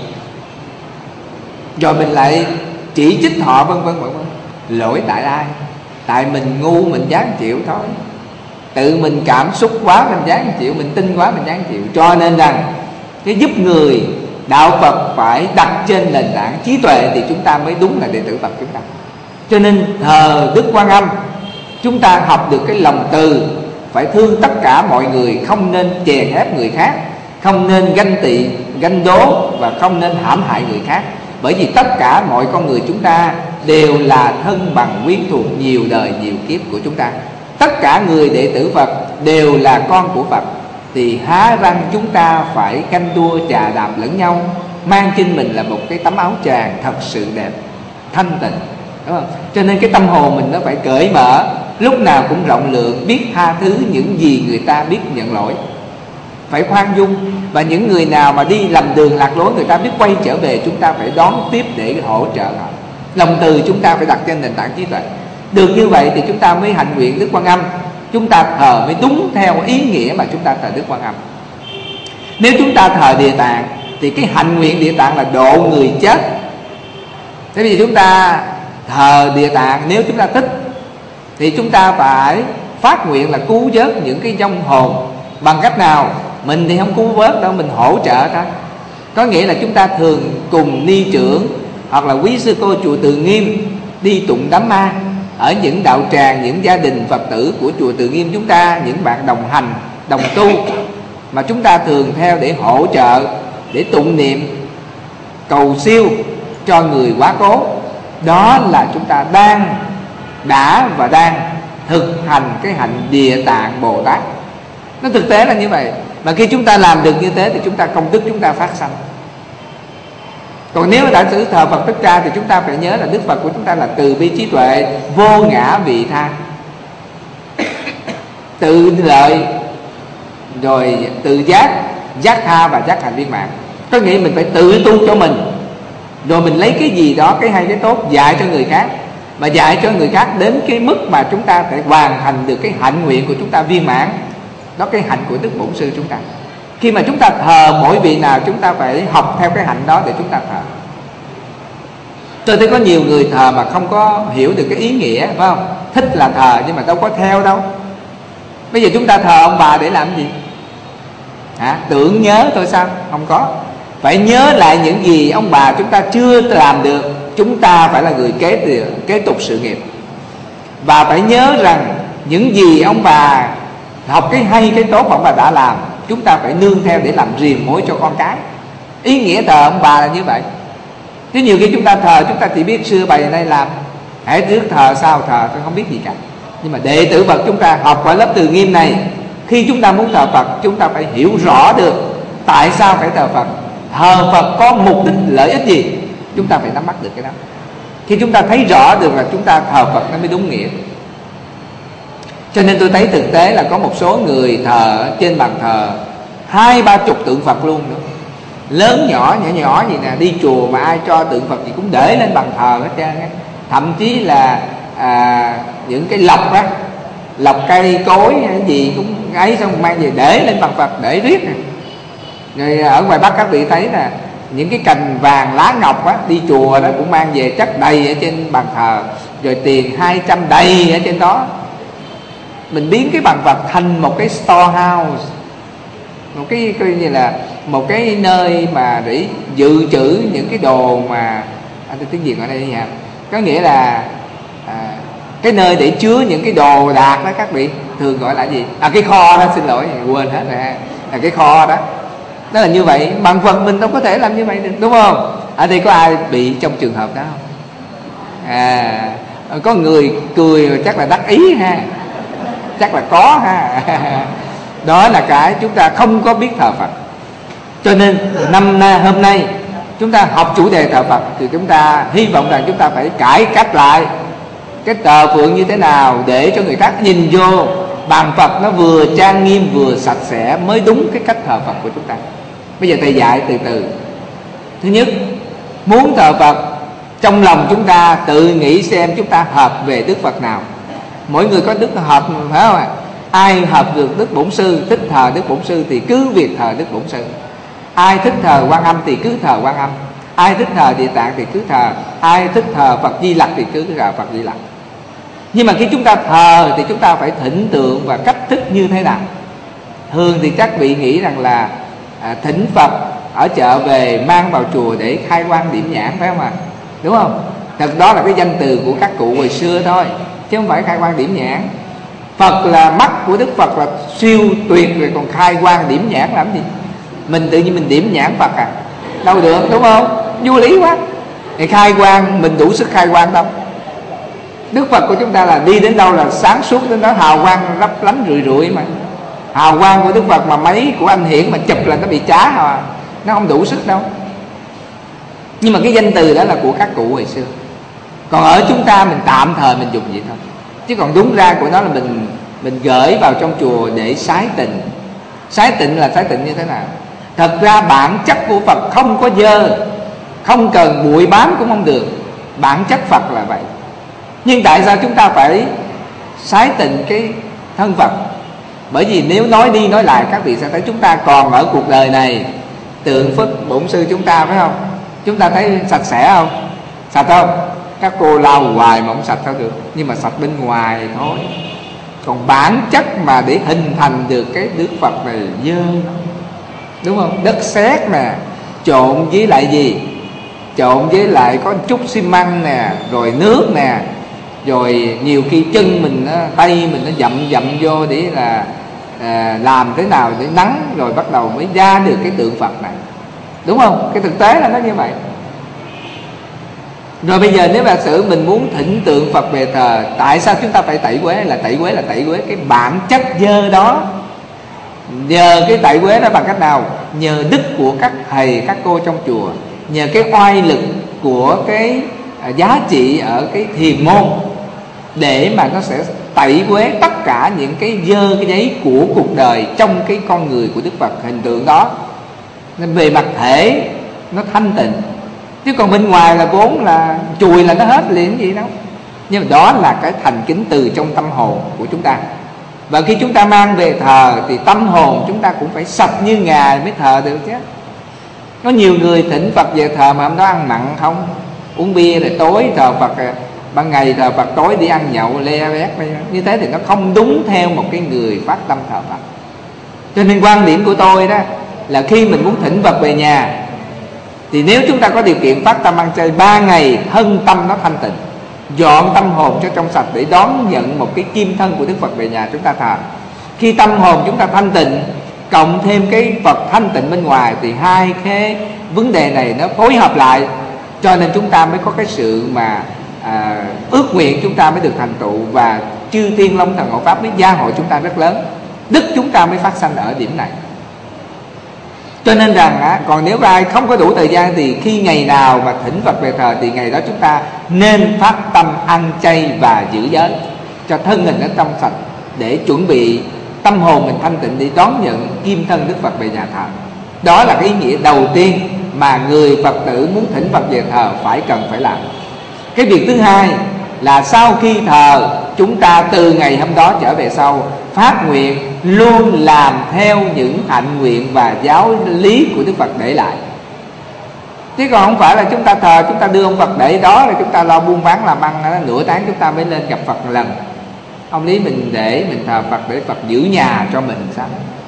S3: Rồi mình lại chỉ trích họ vân vân. Lỗi tại ai? Tại mình ngu, mình dám chịu thôi. Tự mình cảm xúc quá mình dám chịu, mình tin quá mình dám chịu. Cho nên rằng cái giúp người, đạo Phật phải đặt trên nền tảng trí tuệ thì chúng ta mới đúng là đệ tử Phật chúng ta. Cho nên thờ Đức Quan Âm, chúng ta học được cái lòng từ, phải thương tất cả mọi người, không nên chèn ép người khác, không nên ganh tị, ganh đố và không nên hãm hại người khác. Bởi vì tất cả mọi con người chúng ta đều là thân bằng quyến thuộc nhiều đời nhiều kiếp của chúng ta. Tất cả người đệ tử Phật đều là con của Phật, thì há răng chúng ta phải canh đua chà đạp lẫn nhau, mang trên mình là một cái tấm áo choàng thật sự đẹp, thanh tịnh, đúng không? Cho nên cái tâm hồn mình nó phải cởi mở, lúc nào cũng rộng lượng, biết tha thứ những gì người ta biết nhận lỗi, phải khoan dung. Và những người nào mà đi lầm đường lạc lối, người ta biết quay trở về, chúng ta phải đón tiếp để hỗ trợ họ. Lòng từ chúng ta phải đặt trên nền tảng trí tuệ. Được như vậy thì chúng ta mới hạnh nguyện Đức Quan Âm, chúng ta thờ mới đúng theo ý nghĩa mà chúng ta thờ Đức Quan Âm. Nếu chúng ta thờ Địa Tạng thì cái hạnh nguyện Địa Tạng là độ người chết. Thế vì chúng ta thờ Địa Tạng, nếu chúng ta thích thì chúng ta phải phát nguyện là cứu vớt những cái vong hồn. Bằng cách nào? Mình thì không cứu vớt đâu, mình hỗ trợ thôi. Có nghĩa là chúng ta thường cùng ni trưởng hoặc là quý sư cô chùa Từ Nghiêm đi tụng đám ma, ở những đạo tràng, những gia đình Phật tử của chùa Từ Nghiêm chúng ta, những bạn đồng hành, đồng tu mà chúng ta thường theo để hỗ trợ, để tụng niệm, cầu siêu cho người quá cố, đó là chúng ta đã và đang thực hành cái hạnh Địa Tạng Bồ Tát. Nó thực tế là như vậy. Mà khi chúng ta làm được như thế thì chúng ta công đức chúng ta phát sanh. Còn nếu đã sử thờ Phật Thích Ca thì chúng ta phải nhớ là Đức Phật của chúng ta là từ bi trí tuệ, vô ngã vị tha, tự lợi, rồi tự giác, giác tha và giác hành viên mãn. Có nghĩa mình phải tự tu cho mình, rồi mình lấy cái gì đó, cái hay cái tốt dạy cho người khác, mà dạy cho người khác đến cái mức mà chúng ta phải hoàn thành được cái hạnh nguyện của chúng ta viên mãn. Đó cái hạnh của Đức Bổn Sư chúng ta. Khi mà chúng ta thờ mỗi vị nào, chúng ta phải học theo cái hạnh đó để chúng ta thờ. Tôi thấy có nhiều người thờ mà không có hiểu được cái ý nghĩa, phải không? Thích là thờ nhưng mà đâu có theo đâu. Bây giờ chúng ta thờ ông bà để làm gì? Tưởng nhớ thôi sao? Không có. Phải nhớ lại những gì ông bà chúng ta chưa làm được. Chúng ta phải là người kế tục sự nghiệp. Và phải nhớ rằng những gì ông bà học cái hay cái tốt mà ông bà đã làm, chúng ta phải nương theo để làm riềng mối cho con cái. Ý nghĩa thờ ông bà là như vậy. Chứ nhiều khi chúng ta thờ, chúng ta chỉ biết xưa bày nay làm, hãy trước thờ sau thờ, tôi không biết gì cả. Nhưng mà đệ tử Phật chúng ta học ở lớp Từ Nghiêm này, khi chúng ta muốn thờ Phật, chúng ta phải hiểu rõ được tại sao phải thờ Phật, thờ Phật có mục đích lợi ích gì. Chúng ta phải nắm bắt được cái đó. Khi chúng ta thấy rõ được là chúng ta thờ Phật nó mới đúng nghĩa. Cho nên tôi thấy thực tế là có một số người thờ trên bàn thờ 20-30 tượng Phật luôn nữa, lớn nhỏ nhỏ gì nè. Đi chùa mà ai cho tượng Phật gì cũng để lên bàn thờ hết trơn á. Thậm chí là những cái lọc á, lọc cây cối hay gì cũng ấy, xong mang về để lên bàn Phật, để riết này. Rồi ở ngoài Bắc các vị thấy là những cái cành vàng lá ngọc á, đi chùa đó cũng mang về chất đầy ở trên bàn thờ, rồi tiền 200 đầy ở trên đó. Mình biến cái bàn Phật thành một cái storehouse, một cái coi như là một cái nơi mà để dự trữ những cái đồ mà tôi tiếng Việt ở đây nha, có nghĩa là cái nơi để chứa những cái đồ đạc đó, các vị thường gọi là gì? Cái kho đó, xin lỗi quên hết rồi, là cái kho đó. Đó là như vậy. Bằng Phật mình đâu có thể làm như vậy được, đúng không? Ở đây có ai bị trong trường hợp đó không? Có người cười chắc là đắc ý ha, chắc là có ha. Đó là cái chúng ta không có biết thờ Phật. Cho nên hôm nay chúng ta học chủ đề thờ Phật thì chúng ta hy vọng rằng chúng ta phải cải cách lại cái thờ phượng như thế nào để cho người khác nhìn vô bàn Phật nó vừa trang nghiêm vừa sạch sẽ mới đúng cái cách thờ Phật của chúng ta. Bây giờ thầy dạy từ từ. Thứ nhất, muốn thờ Phật, trong lòng chúng ta tự nghĩ xem chúng ta hợp về Đức Phật nào. Mỗi người có đức hợp, phải không ạ? Ai hợp được Đức Bổn Sư, thích thờ Đức Bổn Sư thì cứ việc thờ Đức Bổn Sư. Ai thích thờ Quan Âm thì cứ thờ Quan Âm. Ai thích thờ Địa Tạng thì cứ thờ. Ai thích thờ Phật Di Lặc thì cứ thờ Phật Di Lặc. Nhưng mà khi chúng ta thờ thì chúng ta phải thỉnh tượng và cách thức như thế nào? Thường thì các vị nghĩ rằng là thỉnh Phật ở chợ về mang vào chùa để khai quang điểm nhãn, phải không ạ? Đúng không? Thật đó là cái danh từ của các cụ hồi xưa thôi, chứ không phải khai quang điểm nhãn. Phật là mắt của Đức Phật là siêu tuyệt rồi, còn khai quang điểm nhãn làm gì? Mình tự nhiên mình điểm nhãn Phật à? Đâu được, đúng không? Vô lý quá. Thì khai quang mình đủ sức khai quang đâu. Đức Phật của chúng ta là đi đến đâu là sáng suốt đến đó, hào quang lấp lánh rượi rượi mà. Hào quang của Đức Phật mà mấy của anh Hiển mà chụp là nó bị chá à, nó không đủ sức đâu. Nhưng mà cái danh từ đó là của các cụ hồi xưa. Còn ở chúng ta mình tạm thời mình dùng vậy thôi. Chứ còn đúng ra của nó là mình gửi vào trong chùa để sái tịnh. Sái tịnh là sái tịnh như thế nào? Thật ra bản chất của Phật không có dơ, không cần bụi bám cũng không được. Bản chất Phật là vậy. Nhưng tại sao chúng ta phải sái tịnh cái thân Phật? Bởi vì nếu nói đi nói lại các vị sẽ thấy chúng ta còn ở cuộc đời này, tượng Phật Bổn Sư chúng ta, phải không? Chúng ta thấy sạch sẽ không? Sạch không? Các cô lau hoài mà không sạch sao được. Nhưng mà sạch bên ngoài thôi. Còn bản chất mà để hình thành được cái Đức Phật này dơ, đúng không? Đất sét nè, trộn với lại gì? Trộn với lại có chút xi măng nè, rồi nước nè, rồi nhiều khi chân mình tay mình nó dậm vô để là làm thế nào để nắng, rồi bắt đầu mới ra được cái tượng Phật này, đúng không? Cái thực tế là nó như vậy. Rồi bây giờ nếu mà sự mình muốn thỉnh tượng Phật về thờ, tại sao chúng ta phải tẩy uế? Là tẩy uế cái bản chất dơ đó. Nhờ cái tẩy uế đó bằng cách nào? Nhờ đức của các thầy các cô trong chùa, nhờ cái oai lực của cái giá trị ở cái thiền môn, để mà nó sẽ tẩy uế tất cả những cái dơ cái giấy của cuộc đời trong cái con người của Đức Phật hình tượng đó. Nên về mặt thể nó thanh tịnh, chứ còn bên ngoài là vốn là chùi là nó hết liền gì đâu. Nhưng mà đó là cái thành kính từ trong tâm hồn của chúng ta. Và khi chúng ta mang về thờ thì tâm hồn chúng ta cũng phải sạch như Ngài mới thờ được chứ. Có nhiều người thỉnh Phật về thờ mà hôm đó ăn mặn không, uống bia rồi tối thờ Phật, ban ngày thờ Phật, tối đi ăn nhậu le bét. Như thế thì nó không đúng theo một cái người phát tâm thờ Phật. Cho nên quan điểm của tôi đó là khi mình muốn thỉnh Phật về nhà thì nếu chúng ta có điều kiện phát tâm ăn chay 3 ngày, thân tâm nó thanh tịnh, dọn tâm hồn cho trong sạch để đón nhận một cái kim thân của Đức Phật về nhà chúng ta thờ. Khi tâm hồn chúng ta thanh tịnh, cộng thêm cái Phật thanh tịnh bên ngoài, thì hai cái vấn đề này nó phối hợp lại, cho nên chúng ta mới có cái sự mà ước nguyện chúng ta mới được thành tựu, và chư thiên long thần hộ pháp mới gia hội chúng ta rất lớn, đức chúng ta mới phát sanh ở điểm này. Cho nên rằng còn nếu ai không có đủ thời gian thì khi ngày nào mà thỉnh Phật về thờ thì ngày đó chúng ta nên phát tâm ăn chay và giữ giới cho thân hình nó trong sạch, để chuẩn bị tâm hồn mình thanh tịnh để đón nhận kim thân Đức Phật về nhà thờ. Đó là cái ý nghĩa đầu tiên mà người Phật tử muốn thỉnh Phật về thờ cần phải làm. Cái việc thứ hai là sau khi thờ, chúng ta từ ngày hôm đó trở về sau phát nguyện luôn làm theo những hạnh nguyện và giáo lý của Đức Phật để lại. Chứ còn không phải là chúng ta thờ, chúng ta đưa ông Phật để đó rồi chúng ta lo buôn bán làm ăn, nửa tháng chúng ta mới lên gặp Phật một lần. Ông lý mình để mình thờ Phật để Phật giữ nhà cho mình sao?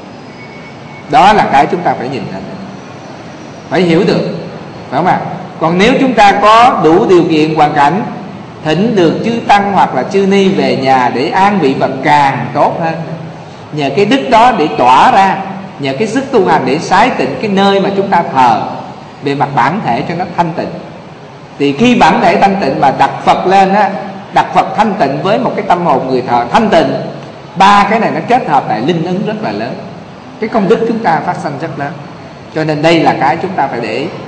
S3: Đó là cái chúng ta phải nhìn nhận, phải hiểu được, phải không ạ? Còn nếu chúng ta có đủ điều kiện hoàn cảnh, thỉnh được chư tăng hoặc là chư ni về nhà để an vị Phật càng tốt hơn. Nhờ cái đức đó để tỏa ra, nhờ cái sức tu hành để sái tịnh cái nơi mà chúng ta thờ về mặt bản thể cho nó thanh tịnh. Thì khi bản thể thanh tịnh mà đặt Phật lên đặt Phật thanh tịnh với một cái tâm hồn người thờ thanh tịnh, ba cái này nó kết hợp lại linh ứng rất là lớn, cái công đức chúng ta phát sanh rất lớn. Cho nên đây là cái chúng ta phải để ý.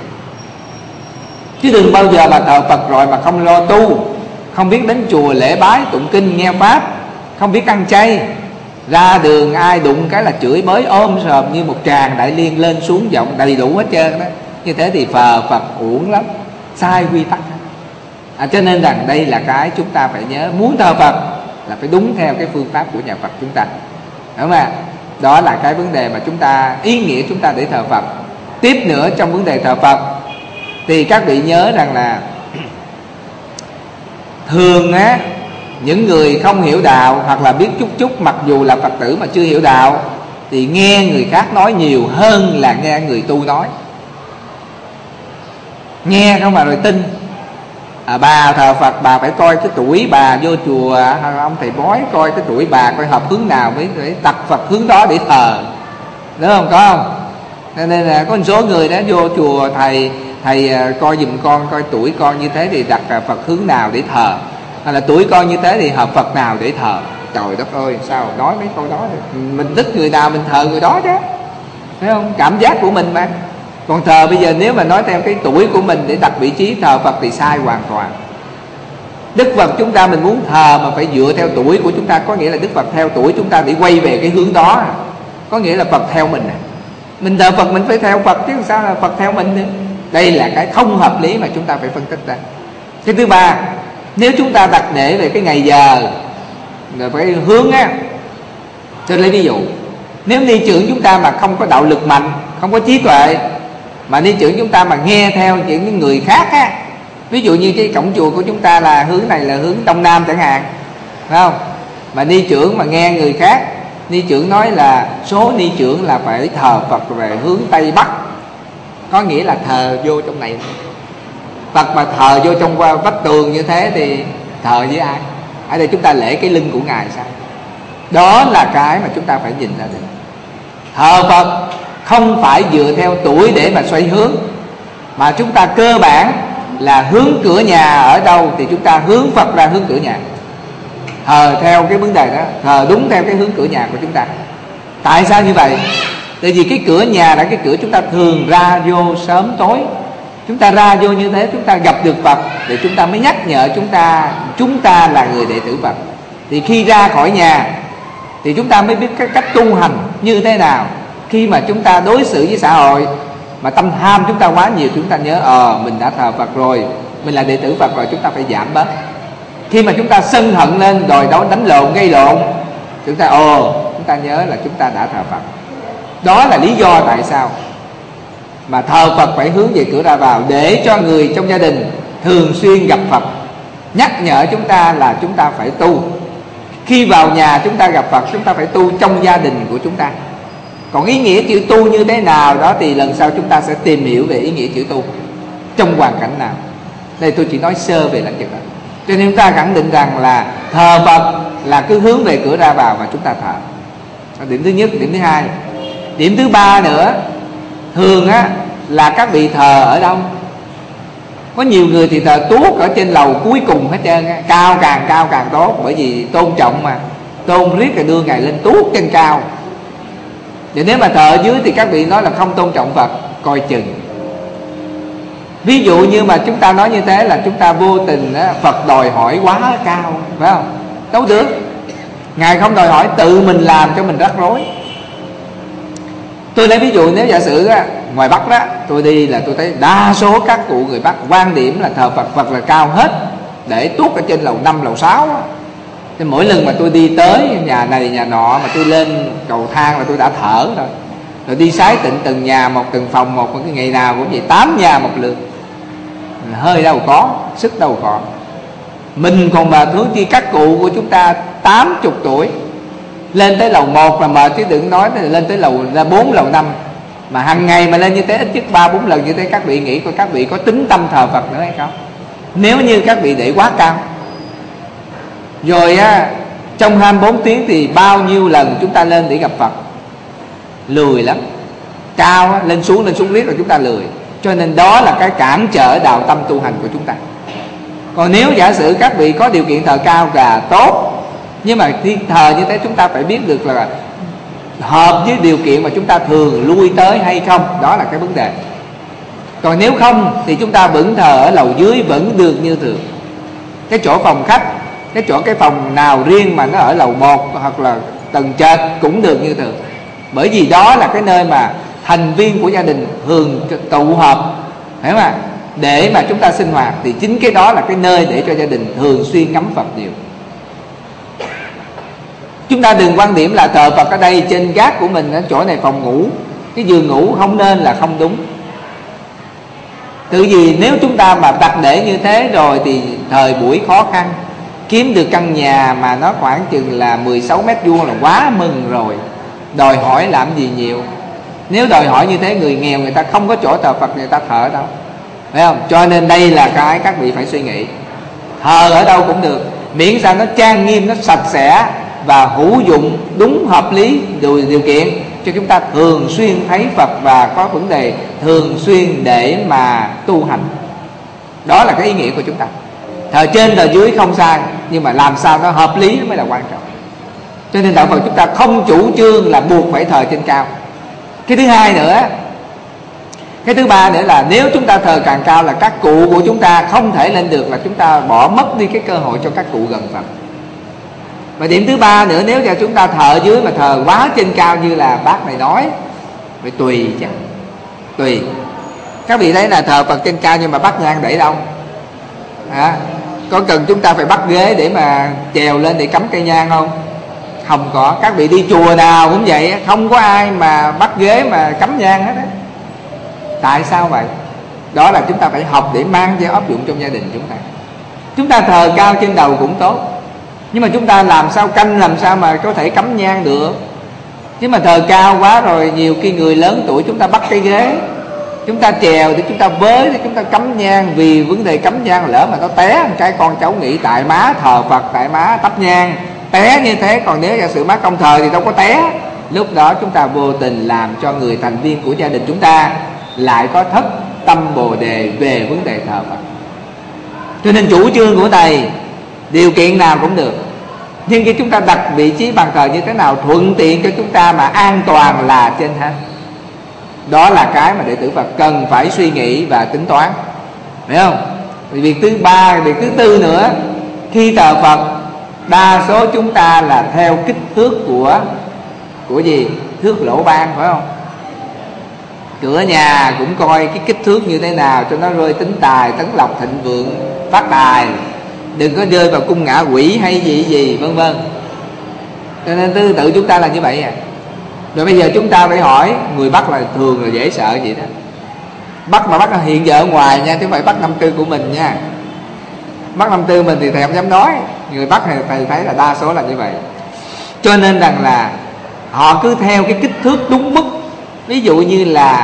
S3: Chứ đừng bao giờ mà thờ Phật rồi mà không lo tu, không biết đến chùa lễ bái tụng kinh nghe pháp, không biết ăn chay, ra đường ai đụng cái là chửi bới ôm sòm như một tràng đại liên lên xuống giọng đầy đủ hết trơn đó. Như thế thì phờ Phật uổng lắm, sai quy tắc. Cho nên rằng đây là cái chúng ta phải nhớ, muốn thờ Phật là phải đúng theo cái phương pháp của nhà Phật chúng ta, đúng không ạ? Đó là cái vấn đề mà chúng ta, ý nghĩa chúng ta để thờ Phật. Tiếp nữa trong vấn đề thờ Phật thì các vị nhớ rằng là thường những người không hiểu đạo hoặc là biết chút mặc dù là Phật tử mà chưa hiểu đạo thì nghe người khác nói nhiều hơn là nghe người tu nói. Nghe không mà rồi tin. Bà thờ Phật bà phải coi cái tuổi bà vô chùa, ông thầy bói coi cái tuổi bà coi hợp hướng nào mới để đặt Phật hướng đó để thờ, đúng không? Có không? Nên là có một số người đó vô chùa thầy coi giùm con, coi tuổi con như thế thì đặt Phật hướng nào để thờ, hay là tuổi con như thế thì hợp Phật nào để thờ. Trời đất ơi, sao nói mấy câu đó được? Mình thích người nào mình thờ người đó chứ, thấy không? Cảm giác của mình mà. Còn thờ bây giờ nếu mà nói theo cái tuổi của mình để đặt vị trí thờ Phật thì sai hoàn toàn. Đức Phật chúng ta mình muốn thờ mà phải dựa theo tuổi của chúng ta, có nghĩa là Đức Phật theo tuổi chúng ta để quay về cái hướng đó, có nghĩa là Phật theo mình. Mình thờ Phật mình phải theo Phật chứ sao là Phật theo mình nữa. Đây là cái không hợp lý mà chúng ta phải phân tích ra. Cái thứ ba, nếu chúng ta đặt để về cái ngày giờ rồi phải hướng tôi lấy ví dụ, nếu ni trưởng chúng ta mà không có đạo lực mạnh, không có trí tuệ, mà ni trưởng chúng ta mà nghe theo những người khác ví dụ như cái cổng chùa của chúng ta là hướng này là hướng đông nam chẳng hạn, phải không? Mà ni trưởng mà nghe người khác, ni trưởng nói là số ni trưởng là phải thờ Phật về hướng tây bắc, có nghĩa là thờ vô trong này. Phật mà thờ vô trong vách tường như thế thì thờ với ai? ở đây chúng ta lễ cái lưng của Ngài sao? Đó là cái mà chúng ta phải nhìn ra được. Thờ Phật không phải dựa theo tuổi để mà xoay hướng, mà chúng ta cơ bản là hướng cửa nhà ở đâu thì chúng ta hướng Phật ra hướng cửa nhà. Thờ theo cái vấn đề đó, thờ đúng theo cái hướng cửa nhà của chúng ta. Tại sao như vậy? Tại vì cái cửa nhà là cái cửa chúng ta thường ra vô sớm tối. Chúng ta ra vô như thế, chúng ta gặp được Phật để chúng ta mới nhắc nhở chúng ta là người đệ tử Phật. Thì khi ra khỏi nhà thì chúng ta mới biết cái cách tu hành như thế nào. Khi mà chúng ta đối xử với xã hội mà tâm tham chúng ta quá nhiều, chúng ta nhớ mình đã thờ Phật rồi, mình là đệ tử Phật rồi, chúng ta phải giảm bớt. Khi mà chúng ta sân hận lên đòi đấu đánh lộn gây lộn, chúng ta nhớ là chúng ta đã thờ Phật. Đó là lý do tại sao mà thờ Phật phải hướng về cửa ra vào, để cho người trong gia đình thường xuyên gặp Phật, nhắc nhở chúng ta là chúng ta phải tu. Khi vào nhà chúng ta gặp Phật, chúng ta phải tu trong gia đình của chúng ta. Còn ý nghĩa chữ tu như thế nào đó thì lần sau chúng ta sẽ tìm hiểu về ý nghĩa chữ tu trong hoàn cảnh nào. Đây tôi chỉ nói sơ về lãnh vực đó. Cho nên chúng ta khẳng định rằng là thờ Phật là cứ hướng về cửa ra vào mà chúng ta thờ. Điểm thứ nhất. Điểm thứ hai. Điểm thứ ba nữa, thường á là các vị thờ ở đâu? Có nhiều người thì thờ tuốt ở trên lầu cuối cùng hết trơn á. Cao càng tốt, bởi vì tôn trọng mà, tôn riết rồi đưa Ngài lên tuốt trên cao. Vậy nếu mà thờ ở dưới thì các vị nói là không tôn trọng Phật, coi chừng. Ví dụ như mà chúng ta nói như thế là chúng ta vô tình á, Phật đòi hỏi quá cao, phải không? Đâu được. Ngài không đòi hỏi, tự mình làm cho mình rắc rối. Tôi lấy ví dụ, nếu giả sử á, ngoài Bắc đó tôi đi là tôi thấy đa số các cụ người Bắc quan điểm là thờ Phật là cao hết, để tuốt ở trên lầu 5, lầu 6 á. Thì mỗi lần mà tôi đi tới nhà này nhà nọ mà tôi lên cầu thang là tôi đã thở rồi. Rồi đi sái tịnh từng nhà một, từng phòng một, cái ngày nào cũng vậy, 8 nhà một lượt. Hơi đâu có, sức đâu còn. Mình còn mà hướng chi các cụ của chúng ta 80 tuổi lên tới lầu 1 là mệt, chứ đừng nói lên tới lầu 4, lầu 5. Mà hàng ngày mà lên như thế ít nhất 3-4 lần như thế, các vị nghĩ coi các vị có tính tâm thờ Phật nữa hay không? Nếu như các vị để quá cao. Rồi á, trong 24 tiếng thì bao nhiêu lần chúng ta lên để gặp Phật? Lười lắm. Cao á, lên xuống riết rồi chúng ta lười. Cho nên đó là cái cản trở đạo tâm tu hành của chúng ta. Còn nếu giả sử các vị có điều kiện thờ cao là tốt, nhưng mà khi thờ như thế chúng ta phải biết được là hợp với điều kiện mà chúng ta thường lui tới hay không. Đó là cái vấn đề. Còn nếu không thì chúng ta vẫn thờ ở lầu dưới vẫn được như thường. Cái chỗ phòng khách, cái phòng nào riêng mà nó ở lầu 1 hoặc là tầng trệt cũng được như thường. Bởi vì đó là cái nơi mà thành viên của gia đình thường tụ họp, phải không ạ? Để mà chúng ta sinh hoạt, thì chính cái đó là cái nơi để cho gia đình thường xuyên ngắm Phật nhiều. Chúng ta đừng quan điểm là thờ Phật ở đây trên gác của mình, ở chỗ này phòng ngủ, cái giường ngủ không nên là không đúng. Tự vì nếu chúng ta mà đặt để như thế rồi thì thời buổi khó khăn, kiếm được căn nhà mà nó khoảng chừng là 16 mét vuông là quá mừng rồi. Đòi hỏi làm gì nhiều. Nếu đòi hỏi như thế, người nghèo người ta không có chỗ thờ Phật, người ta thờ ở đâu, phải không? Cho nên đây là cái các vị phải suy nghĩ. Thờ ở đâu cũng được, miễn sao nó trang nghiêm, nó sạch sẽ và hữu dụng đúng hợp lý điều kiện cho chúng ta thường xuyên thấy Phật và có vấn đề thường xuyên để mà tu hành. Đó là cái ý nghĩa của chúng ta. Thờ trên thờ dưới không sai, nhưng mà làm sao nó hợp lý mới là quan trọng. Cho nên đạo Phật chúng ta không chủ trương là buộc phải thờ trên cao. Cái thứ hai nữa, cái thứ ba nữa là nếu chúng ta thờ càng cao là các cụ của chúng ta không thể lên được, là chúng ta bỏ mất đi cái cơ hội cho các cụ gần Phật. Và điểm thứ ba nữa, nếu cho chúng ta thờ dưới mà thờ quá trên cao như là bác này nói, phải tùy chứ. Tùy. Các vị thấy là thờ Phật trên cao nhưng mà bắt nhang để đâu? Có cần chúng ta phải bắt ghế để mà trèo lên để cắm cây nhang không? Không có. Các vị đi chùa nào cũng vậy, không có ai mà bắt ghế mà cắm nhang hết á. Tại sao vậy? Đó là chúng ta phải học để mang về áp dụng trong gia đình chúng ta. Chúng ta thờ cao trên đầu cũng tốt, nhưng mà chúng ta làm sao canh làm sao mà có thể cắm nhang được. Chứ mà thờ cao quá rồi nhiều khi người lớn tuổi chúng ta bắt cái ghế, Chúng ta chèo để chúng ta bới, để chúng ta cắm nhang. Vì vấn đề cắm nhang lỡ mà nó té một cái, con cháu nghĩ tại má thờ Phật, tại má tắp nhang té như thế. Còn nếu giả sử má công thờ thì đâu có té. Lúc đó chúng ta vô tình làm cho người thành viên của gia đình chúng ta lại có thất tâm Bồ Đề về vấn đề thờ Phật. Cho nên chủ trương của Thầy điều kiện nào cũng được, nhưng khi chúng ta đặt vị trí bàn thờ như thế nào thuận tiện cho chúng ta mà an toàn là trên hết. Đó là cái mà đệ tử Phật cần phải suy nghĩ và tính toán, phải không? Việc thứ ba, việc thứ tư nữa, khi thờ Phật đa số chúng ta là theo kích thước của gì? Thước lỗ ban, phải không? Cửa nhà cũng coi cái kích thước như thế nào cho nó rơi tính tài, tấn lộc, thịnh vượng, phát tài, đừng có rơi vào cung ngạ quỷ hay gì vân vân. Cho nên tư tự chúng ta là như vậy à. Rồi bây giờ chúng ta phải hỏi, người Bắc là thường là dễ sợ vậy đó. Bắc mà Bắc hiện giờ ở ngoài nha, chứ không phải Bắc năm tư của mình nha. Bắc năm tư mình thì thầy không dám nói, người Bắc thì thầy thấy là đa số là như vậy. Cho nên rằng là họ cứ theo cái kích thước đúng mức. Ví dụ như là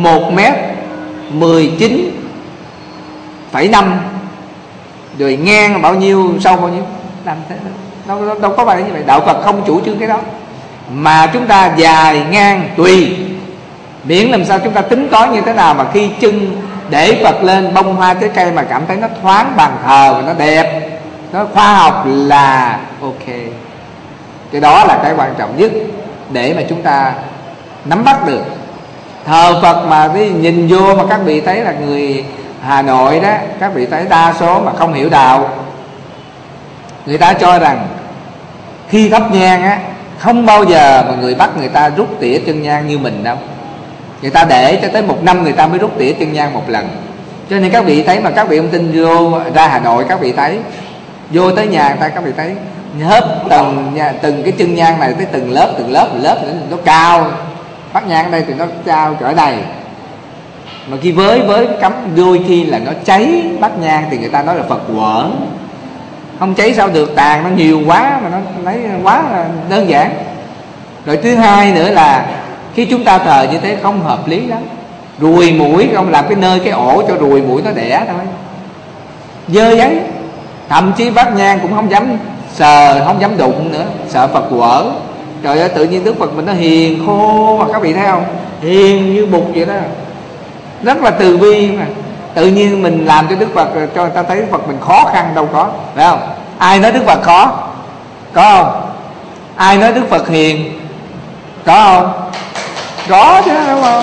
S3: 1m19,5, rồi ngang bao nhiêu, sâu bao nhiêu, làm thế đâu có phải như vậy. Đạo Phật không chủ trương cái đó, mà chúng ta dài ngang tùy, miễn làm sao chúng ta tính toán như thế nào mà khi chân để Phật lên, bông hoa trái cây mà cảm thấy nó thoáng bàn thờ và nó đẹp, nó khoa học là ok. Cái đó là cái quan trọng nhất để mà chúng ta nắm bắt được. Thờ Phật mà đi nhìn vô mà các vị thấy là người Hà Nội đó, các vị thấy đa số mà không hiểu đạo, người ta cho rằng khi thắp nhang á, không bao giờ mà người Bắc người ta rút tỉa chân nhang như mình đâu. Người ta để cho tới 1 năm người ta mới rút tỉa chân nhang một lần. Cho nên các vị thấy mà các vị không tin, vô ra Hà Nội các vị thấy, vô tới nhà người ta các vị thấy hớp từng cái chân nhang này tới từng lớp nó cao. Bắt nhang ở đây thì nó cao cỡ này, mà khi với cắm đôi khi là nó cháy bát nhang thì người ta nói là Phật quởn. Không cháy sao được, tàn nó nhiều quá mà nó lấy quá là đơn giản. Rồi thứ hai nữa là khi chúng ta thờ như thế không hợp lý lắm. Ruồi muỗi không làm cái nơi cái ổ cho ruồi muỗi nó đẻ thôi, dơ giấy. Thậm chí bát nhang cũng không dám sờ, không dám đụng nữa, sợ Phật quở. Trời ơi, tự nhiên Đức Phật mình nó hiền khô mà các vị thấy không? Hiền như bụt vậy đó, rất là từ bi mà. Tự nhiên mình làm cho Đức Phật cho người ta thấy Đức Phật mình khó khăn đâu có, phải không? Ai nói Đức Phật khó? Có không? Ai nói Đức Phật hiền? Có không? Có chứ, đúng không?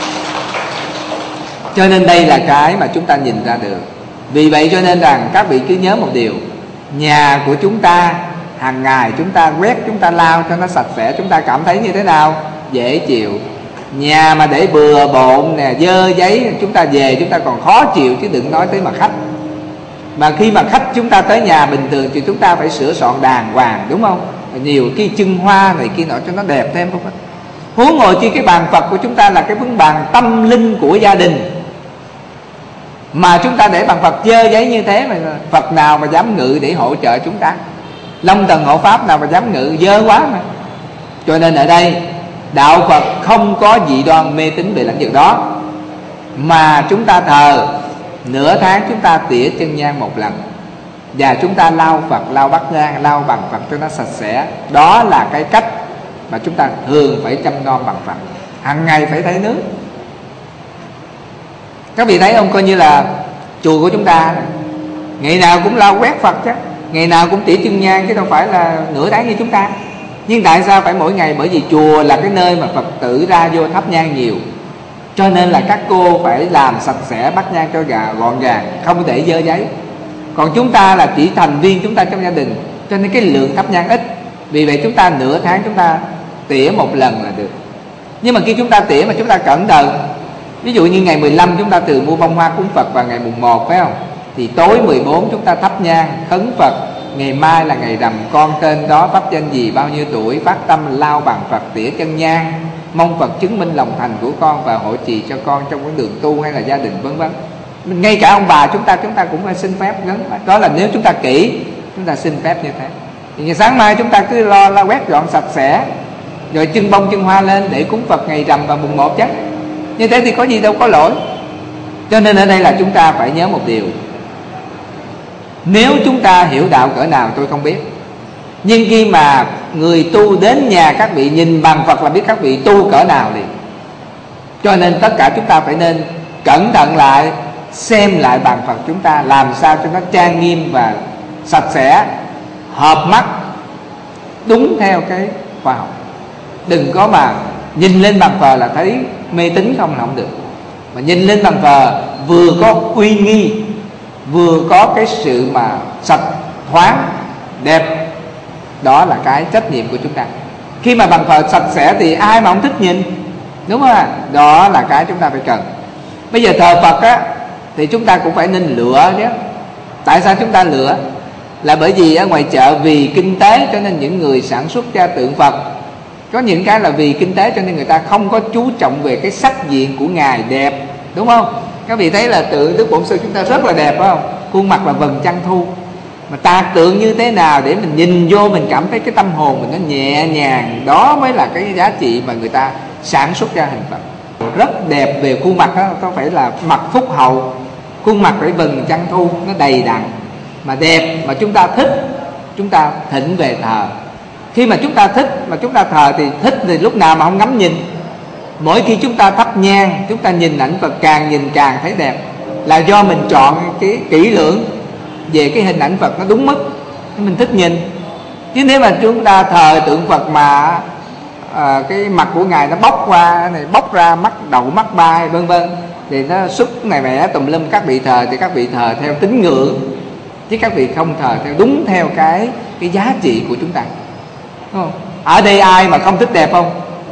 S3: Cho nên đây là cái mà chúng ta nhìn ra được. Vì vậy cho nên rằng các vị cứ nhớ một điều, nhà của chúng ta hàng ngày chúng ta quét, chúng ta lau cho nó sạch sẽ, chúng ta cảm thấy như thế nào? Dễ chịu. Nhà mà để bừa bộn nè, dơ giấy, chúng ta về chúng ta còn khó chịu, chứ đừng nói tới mà khách. Mà khi mà khách chúng ta tới nhà bình thường thì chúng ta phải sửa soạn đàng hoàng, đúng không? Nhiều cái chân hoa này kia nọ cho nó đẹp thêm, không? Huống ngồi chi cái bàn Phật của chúng ta là cái vấn bàn tâm linh của gia đình, mà chúng ta để bàn Phật dơ giấy như thế mà Phật nào mà dám ngự để hỗ trợ chúng ta? Long Thần Hộ Pháp nào mà dám ngự, dơ quá mà. Cho nên ở đây đạo Phật không có dị đoan mê tín về lĩnh vực đó, mà chúng ta thờ nửa tháng chúng ta tỉa chân nhang một lần, và chúng ta lau Phật, lau bát nhang, lau bằng Phật cho nó sạch sẽ. Đó là cái cách mà chúng ta thường phải chăm nom bằng Phật. Hằng ngày phải thấy nước. Các vị thấy không? Coi như là chùa của chúng ta ngày nào cũng lau quét Phật chứ, ngày nào cũng tỉa chân nhang, chứ đâu phải là nửa tháng như chúng ta. Nhưng tại sao phải mỗi ngày? Bởi vì chùa là cái nơi mà Phật tử ra vô thắp nhang nhiều, cho nên là các cô phải làm sạch sẽ bát nhang cho gọn gàng, không để dơ giấy. Còn chúng ta là chỉ thành viên chúng ta trong gia đình, cho nên cái lượng thắp nhang ít. Vì vậy chúng ta nửa tháng chúng ta tỉa một lần là được. Nhưng mà khi chúng ta tỉa mà chúng ta cẩn thận, ví dụ như ngày 15 chúng ta từ mua bông hoa cúng Phật vào ngày mùng 1, phải không? Thì tối 14 chúng ta thắp nhang khấn Phật. Ngày mai là ngày rằm, con tên đó, pháp danh gì, bao nhiêu tuổi, phát tâm lau bằng Phật, tỉa chân nhang, mong Phật chứng minh lòng thành của con và hộ trì cho con trong cái đường tu hay là gia đình, vân vân. Ngay cả ông bà chúng ta cũng phải xin phép ngấn. Đó là nếu chúng ta kỹ, chúng ta xin phép như thế. Thì sáng mai chúng ta cứ lo quét dọn sạch sẽ, rồi trưng bông trưng hoa lên để cúng Phật ngày rằm và mùng 1 chứ. Như thế thì có gì đâu có lỗi. Cho nên ở đây là chúng ta phải nhớ một điều, nếu chúng ta hiểu đạo cỡ nào tôi không biết, nhưng khi mà người tu đến nhà các vị nhìn bàn Phật là biết các vị tu cỡ nào liền. Cho nên tất cả chúng ta phải nên cẩn thận lại, xem lại bàn Phật chúng ta làm sao cho nó trang nghiêm và sạch sẽ, hợp mắt, đúng theo cái khoa học. Đừng có mà nhìn lên bàn thờ là thấy mê tín không được, mà nhìn lên bàn thờ vừa có uy nghi, vừa có cái sự mà sạch thoáng đẹp. Đó là cái trách nhiệm của chúng ta. Khi mà bàn thờ sạch sẽ thì ai mà không thích nhìn, đúng không ạ? Đó là cái chúng ta phải cần. Bây giờ thờ Phật á thì chúng ta cũng phải nên lựa chứ. Tại sao chúng ta lựa? Là bởi vì ở ngoài chợ vì kinh tế cho nên những người sản xuất ra tượng Phật, có những cái là vì kinh tế cho nên người ta không có chú trọng về cái sắc diện của Ngài đẹp, đúng không? Các vị thấy là tượng Đức Bổn Sư chúng ta rất là đẹp, phải không? Khuôn mặt là vầng trăng thu, mà tạc tượng như thế nào để mình nhìn vô mình cảm thấy cái tâm hồn mình nó nhẹ nhàng. Đó mới là cái giá trị mà người ta sản xuất ra hình Phật. Rất đẹp về khuôn mặt đó, có phải là mặt phúc hậu, khuôn mặt phải vầng trăng thu, nó đầy đặn mà đẹp, mà chúng ta thích, chúng ta thỉnh về thờ. Khi mà chúng ta thích mà chúng ta thờ thì thích thì lúc nào mà không ngắm nhìn. Mỗi khi chúng ta thắp nhang, chúng ta nhìn ảnh Phật càng nhìn càng thấy đẹp, là do mình chọn cái kỹ lưỡng về cái hình ảnh Phật nó đúng mức, mình thích nhìn. Chứ nếu mà chúng ta thờ tượng Phật mà cái mặt của Ngài nó bóc qua này, bóc ra mắt đầu mắt bay vân vân, thì nó xúc này mẻ tùm lum, các vị thờ thì các vị thờ theo tín ngưỡng, chứ các vị không thờ theo đúng theo cái giá trị của chúng ta, đúng không? Ở đây ai mà không thích đẹp không?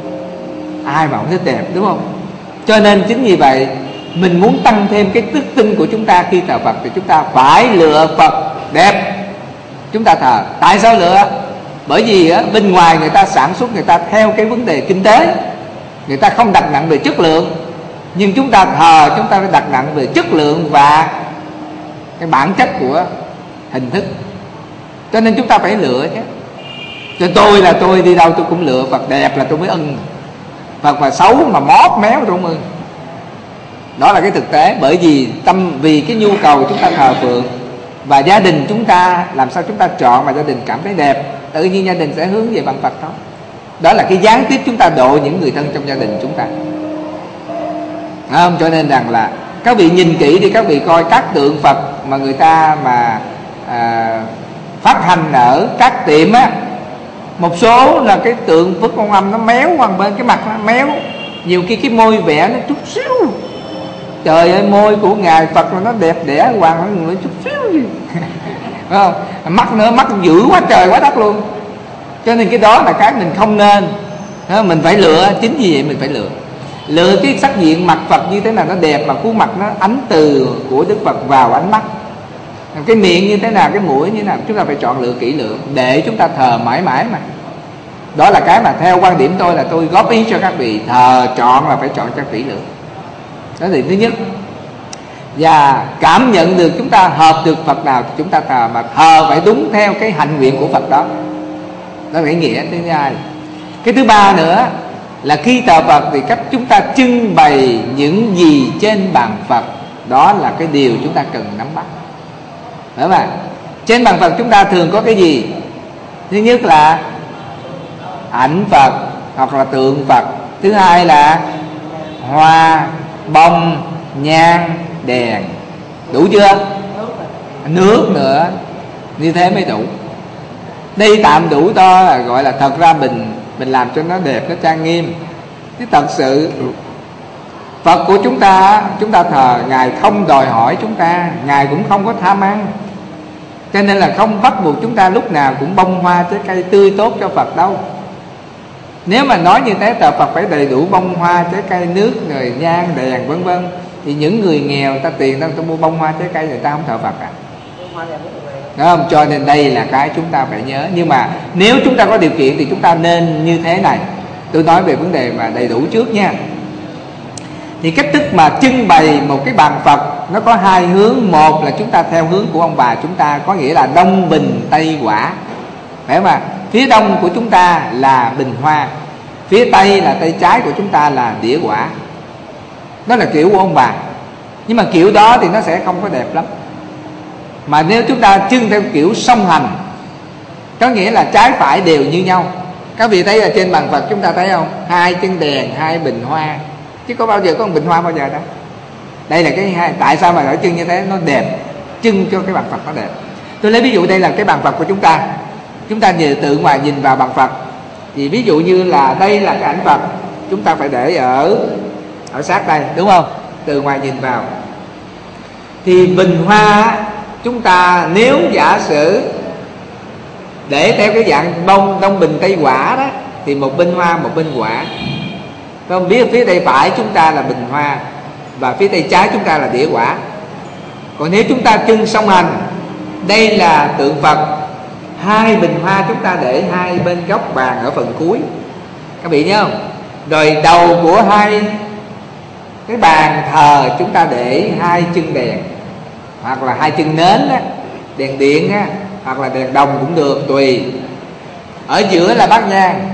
S3: Ai mà không thích đẹp, đúng không? Cho nên chính vì vậy mình muốn tăng thêm cái đức tin của chúng ta khi thờ Phật thì chúng ta phải lựa Phật đẹp chúng ta thờ. Tại sao lựa? Bởi vì á, bên ngoài người ta sản xuất, người ta theo cái vấn đề kinh tế, người ta không đặt nặng về chất lượng. Nhưng chúng ta thờ, chúng ta phải đặt nặng về chất lượng và cái bản chất của hình thức. Cho nên chúng ta phải lựa chứ. Cho tôi là tôi đi đâu tôi cũng lựa Phật đẹp là tôi mới ưng, Phật mà xấu mà móp méo tôi không ưng. Đó là cái thực tế. Bởi vì vì cái nhu cầu chúng ta thờ phượng, và gia đình chúng ta làm sao chúng ta chọn mà gia đình cảm thấy đẹp, tự nhiên gia đình sẽ hướng về bàn Phật đó. Đó là cái gián tiếp chúng ta độ những người thân trong gia đình chúng ta, không? Cho nên rằng là các vị nhìn kỹ đi, các vị coi các tượng Phật mà người ta mà phát hành ở các tiệm á, một số là cái tượng Phật Quan Âm nó méo qua bên, cái mặt nó méo, nhiều khi cái môi vẽ nó chút xíu. Trời ơi, môi của Ngài Phật là nó đẹp đẽ hoàng nó chút xíu gì phải không? Mắt nữa, mắt dữ quá trời quá đất luôn. Cho nên cái đó là cái mình không nên. Mình phải lựa. Chính vì vậy mình phải lựa cái sắc diện mặt Phật như thế nào nó đẹp, mà khuôn mặt nó ánh từ của Đức Phật vào ánh mắt, cái miệng như thế nào, cái mũi như thế nào, chúng ta phải chọn lựa kỹ lưỡng để chúng ta thờ mãi mãi mà. Đó là cái mà theo quan điểm tôi là tôi góp ý cho các vị, thờ chọn là phải chọn cho kỹ lưỡng. Đó là thứ nhất. Và cảm nhận được chúng ta hợp được Phật nào thì chúng ta thờ, mà thờ phải đúng theo cái hạnh nguyện của Phật đó. Đó là cái nghĩa thứ hai. Cái thứ ba nữa là khi thờ Phật thì cách chúng ta trưng bày những gì trên bàn Phật, đó là cái điều chúng ta cần nắm bắt. Đúng không ạ? Trên bàn Phật chúng ta thường có cái gì? Thứ nhất là ảnh Phật hoặc là tượng Phật. Thứ hai là hoa, bông, nhang, đèn. Đủ chưa? Nước nữa. Như thế mới đủ. Đây tạm đủ to là gọi là thật ra mình làm cho nó đẹp, nó trang nghiêm. Chứ thật sự Phật của chúng ta thờ Ngài không đòi hỏi chúng ta, Ngài cũng không có tham ăn, cho nên là không bắt buộc chúng ta lúc nào cũng bông hoa trái cây tươi tốt cho Phật đâu. Nếu mà nói như thế, thờ Phật phải đầy đủ bông hoa trái cây, nước, rồi nhang, đèn vân vân, thì những người nghèo ta tiền ta mua bông hoa trái cây, người ta không thờ Phật à. Đúng không? Cho nên đây là cái chúng ta phải nhớ. Nhưng mà nếu chúng ta có điều kiện thì chúng ta nên như thế này. Tôi nói về vấn đề mà đầy đủ trước nha. Thì cách thức mà trưng bày một cái bàn Phật nó có hai hướng. Một là chúng ta theo hướng của ông bà chúng ta, có nghĩa là đông bình tây quả, phải không ạ? Phía đông của chúng ta là bình hoa, phía tây là tay trái của chúng ta là đĩa quả. Đó là kiểu của ông bà. Nhưng mà kiểu đó thì nó sẽ không có đẹp lắm. Mà nếu chúng ta trưng theo kiểu song hành, có nghĩa là trái phải đều như nhau. Các vị thấy là trên bàn Phật chúng ta thấy không? 2 chân đèn, 2 bình hoa. Chứ có bao giờ có một bình hoa bao giờ đâu. Đây là cái hai. Tại sao mà ở trưng như thế? Nó đẹp, trưng cho cái bàn Phật nó đẹp. Tôi lấy ví dụ đây là cái bàn Phật của chúng ta. Chúng ta tự ngoài nhìn vào bàn Phật, thì ví dụ như là đây là cái ảnh Phật, chúng ta phải để ở sát đây, đúng không? Từ ngoài nhìn vào. Thì bình hoa chúng ta nếu giả sử để theo cái dạng đông bình tây quả đó, thì một bên hoa một bên quả. Không biết phía tay phải chúng ta là bình hoa và phía tay trái chúng ta là đĩa quả. Còn nếu chúng ta trưng song hành, đây là tượng Phật, 2 bình hoa chúng ta để 2 bên góc bàn ở phần cuối. Các vị nhớ không? Rồi đầu của 2 cái bàn thờ chúng ta để 2 chân đèn, hoặc là 2 chân nến á, đèn điện á, hoặc là đèn đồng cũng được, tùy. Ở giữa là bát nhang.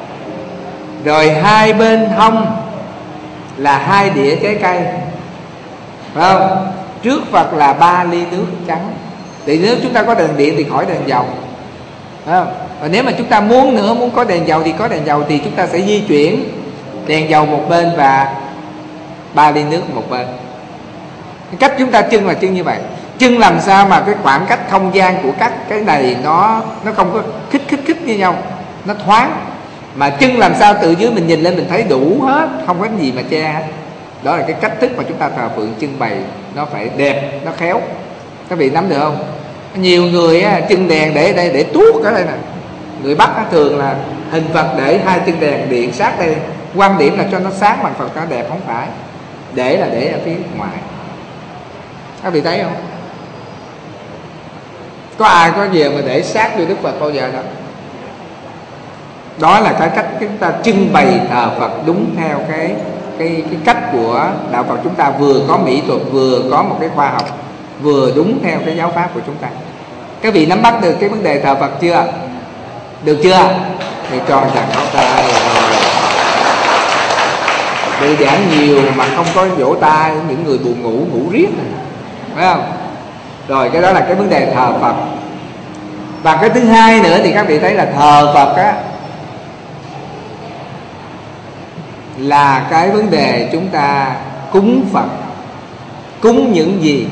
S3: Rồi 2 bên hông là 2 đĩa trái cây, phải không? Trước Phật là 3 ly nước trắng. Thì nếu chúng ta có đèn điện thì khỏi đèn dầu, phải không? Và nếu mà chúng ta muốn có đèn dầu thì có đèn dầu, thì chúng ta sẽ di chuyển đèn dầu một bên và 3 ly nước một bên. Cái cách chúng ta trưng là trưng như vậy. Trưng làm sao mà cái khoảng cách không gian của các cái này nó không có khích như nhau, nó thoáng. Mà trưng làm sao từ dưới mình nhìn lên mình thấy đủ hết, không có cái gì mà che hết. Đó là cái cách thức mà chúng ta thờ phượng trưng bày, nó phải đẹp, nó khéo. Các vị nắm được không? Nhiều người á, trưng đèn để đây, để tuốt ở đây nè. Người Bắc á, thường là hình Phật để 2 chân đèn điện sát đây. Quan điểm là cho nó sáng bằng Phật nó đẹp, không phải. Để là để ở phía ngoài. Các vị thấy không? Có ai có gì mà để sát vô Đức Phật bao giờ đâu. Đó là cái cách chúng ta trưng bày thờ Phật đúng theo cái cách của đạo Phật chúng ta, vừa có mỹ thuật, vừa có một cái khoa học, vừa đúng theo cái giáo pháp của chúng ta. Các vị nắm bắt được cái vấn đề thờ Phật chưa? Được chưa? Thì cho chàng pháo tay. Tự giảng nhiều mà không có vỗ tay, những người buồn ngủ riết này, phải không? Rồi cái đó là cái vấn đề thờ Phật. Và cái thứ hai nữa thì các vị thấy là thờ Phật á, là cái vấn đề chúng ta cúng Phật. Cúng những gì?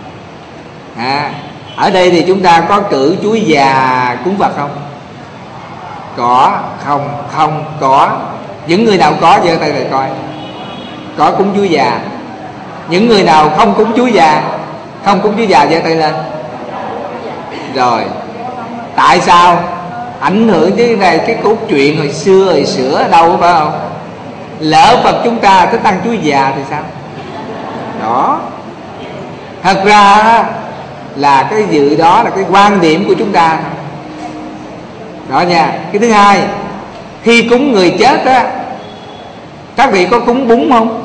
S3: Ở đây thì chúng ta có cử chuối già cúng Phật không? Có. Không có. Những người nào có giơ tay lại coi. Có cúng chuối già. Những người nào không cúng chuối già, không cúng chuối già giơ tay lên. Rồi tại sao? Ảnh hưởng tới này cái cốt truyện hồi xưa hồi sữa ở đâu, phải không? Lỡ Phật chúng ta thích ăn chuối già thì sao? Đó. Thật ra là cái dự đó là cái quan điểm của chúng ta. Đó nha. Cái thứ hai, khi cúng người chết á, các vị có cúng bún không?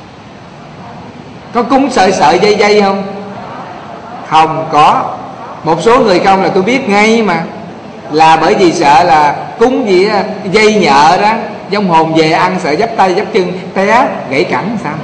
S3: Có cúng sợi dây không? Không có. Một số người không là tôi biết ngay mà, là bởi vì sợ là cúng gì đó, dây nhợ đó, vong hồn về ăn sợ dấp tay dấp chân té gãy cẳng sao?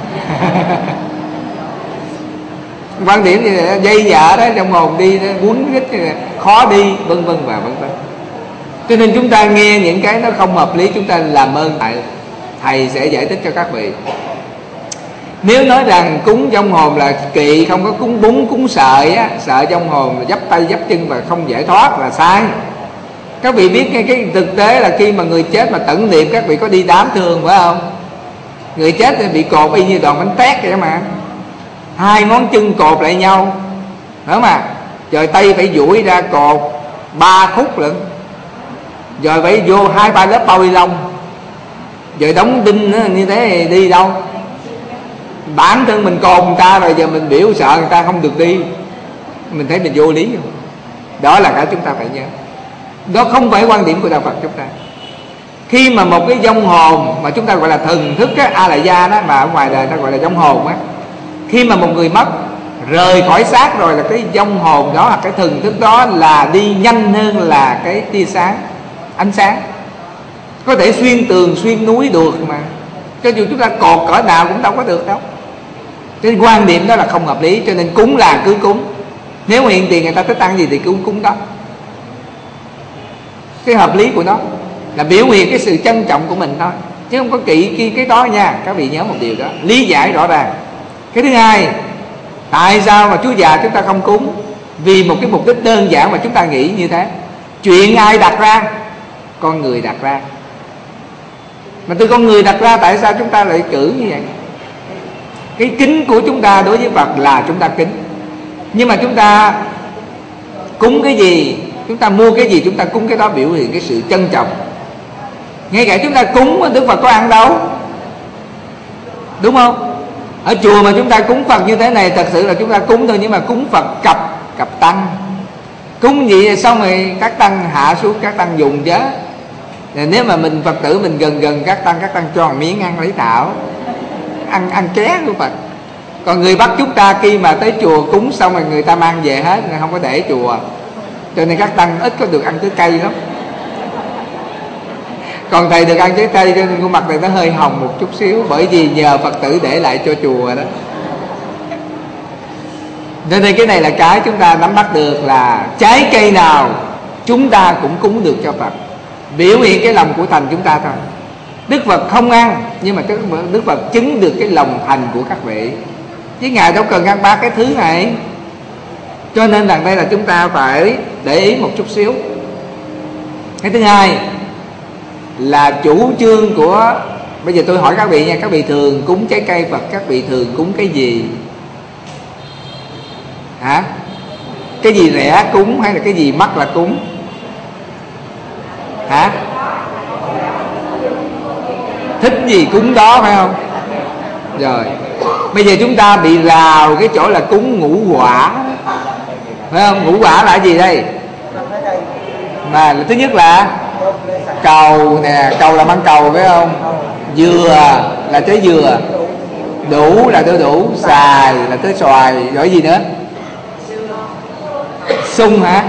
S3: Quan điểm gì vậy? Dây nhợ đó, vong hồn đi quấn rít khó đi, vân vân và vân vân. Cho nên chúng ta nghe những cái nó không hợp lý, chúng ta làm ơn thầy sẽ giải thích cho các vị. Nếu nói rằng cúng vong hồn là kỵ, không có cúng bún cúng sợi á, sợ vong hồn dấp tay dấp chân và không giải thoát là sai. Các vị biết cái thực tế là khi mà người chết mà tẩn niệm, các vị có đi đám thương phải không? Người chết thì bị cột y như đòn bánh tét vậy mà, 2 ngón chân cột lại nhau, đúng mà, rồi tay phải duỗi ra cột 3 khúc lận, rồi phải vô 2-3 lớp bao ni lông, rồi đóng đinh như thế thì đi đâu? Bản thân mình cột người ta rồi, giờ mình biểu sợ người ta không được đi, mình thấy mình vô lý không? Đó là cái chúng ta phải nhớ. Đó không phải quan điểm của đạo Phật chúng ta. Khi mà một cái vong hồn mà chúng ta gọi là thần thức á, a la gia đó, mà ở ngoài đời ta gọi là vong hồn á, khi mà một người mất rời khỏi xác rồi, là cái vong hồn đó hoặc cái thần thức đó là đi nhanh hơn là cái tia sáng, ánh sáng, có thể xuyên tường xuyên núi được mà. Cho dù chúng ta cột cỡ nào cũng đâu có được đâu. Cái quan điểm đó là không hợp lý, cho nên cúng là cứ cúng. Nếu hiện tiền người ta thích ăn gì thì cúng đó. Cái hợp lý của nó là biểu hiện cái sự trân trọng của mình thôi, chứ không có kỵ cái đó nha. Các vị nhớ một điều đó, lý giải rõ ràng. Cái thứ hai, tại sao mà Chúa Già chúng ta không cúng? Vì một cái mục đích đơn giản mà chúng ta nghĩ như thế. Chuyện ai đặt ra? Con người đặt ra. Mà từ con người đặt ra, tại sao chúng ta lại cử như vậy? Cái kính của chúng ta đối với Phật là chúng ta kính. Nhưng mà chúng ta cúng cái gì, chúng ta mua cái gì, chúng ta cúng cái đó biểu hiện cái sự trân trọng. Ngay cả chúng ta cúng Đức Phật có ăn đâu, đúng không? Ở chùa mà chúng ta cúng Phật như thế này, thật sự là chúng ta cúng thôi. Nhưng mà cúng Phật cặp tăng, cúng gì xong rồi các tăng hạ xuống, các tăng dùng chứ. Nếu mà mình Phật tử mình gần các tăng cho một miếng ăn lấy thảo, ăn ké của Phật. Còn người Bắc chúng ta khi mà tới chùa cúng xong rồi người ta mang về hết, không có để chùa, cho nên các tăng ít có được ăn trái cây lắm. Còn thầy được ăn trái cây, cho nên khuôn mặt này nó hơi hồng một chút xíu, bởi vì nhờ Phật tử để lại cho chùa đó. Cho nên cái này là cái chúng ta nắm bắt được, là trái cây nào chúng ta cũng cúng được cho Phật, biểu hiện cái lòng của thành chúng ta thôi. Đức Phật không ăn, nhưng mà Đức Phật chứng được cái lòng thành của các vị, chứ Ngài đâu cần ăn ba cái thứ này. Cho nên rằng đây là chúng ta phải để ý một chút xíu. Cái thứ hai là chủ trương của, bây giờ tôi hỏi các vị nha, các vị thường cúng trái cây Phật, các vị thường cúng cái gì? Hả? Cái gì rẻ cúng hay là cái gì mắc là cúng? Hả? Thích gì cúng đó, phải không? Rồi bây giờ chúng ta bị rào cái chỗ là cúng ngũ quả, phải không? Ngũ quả là gì đây? Mà thứ nhất là cầu nè, cầu là măng cầu, phải không? Dừa là trái dừa, đủ là tới đủ, xài là tới xoài, rồi gì nữa? Sung hả?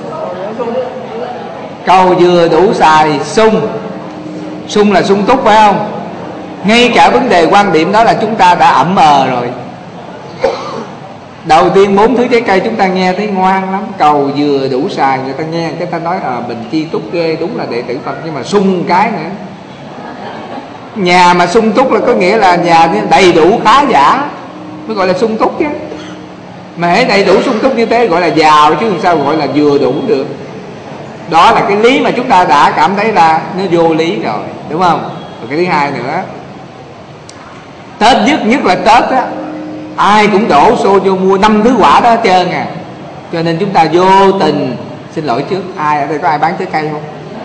S3: Cầu, dừa, đủ, xài, sung. Sung là sung túc, phải không? Ngay cả vấn đề quan điểm đó là chúng ta đã ẩm mờ rồi. Đầu tiên 4 thứ trái cây chúng ta nghe thấy ngoan lắm, cầu, dừa, đủ, xài, người ta nghe cái ta nói mình chi túc ghê, đúng là đệ tử Phật. Nhưng mà sung cái nữa, nhà mà sung túc là có nghĩa là nhà đầy đủ khá giả mới gọi là sung túc chứ. Mà hễ đầy đủ sung túc như thế gọi là giàu, chứ làm sao gọi là vừa đủ được. Đó là cái lý mà chúng ta đã cảm thấy là nó vô lý rồi, đúng không? Và cái thứ hai nữa, Tết nhất là Tết á, ai cũng đổ xô vô mua 5 thứ quả đó hết trơn à. Cho nên chúng ta vô tình, xin lỗi trước, ai ở đây có ai bán trái cây không?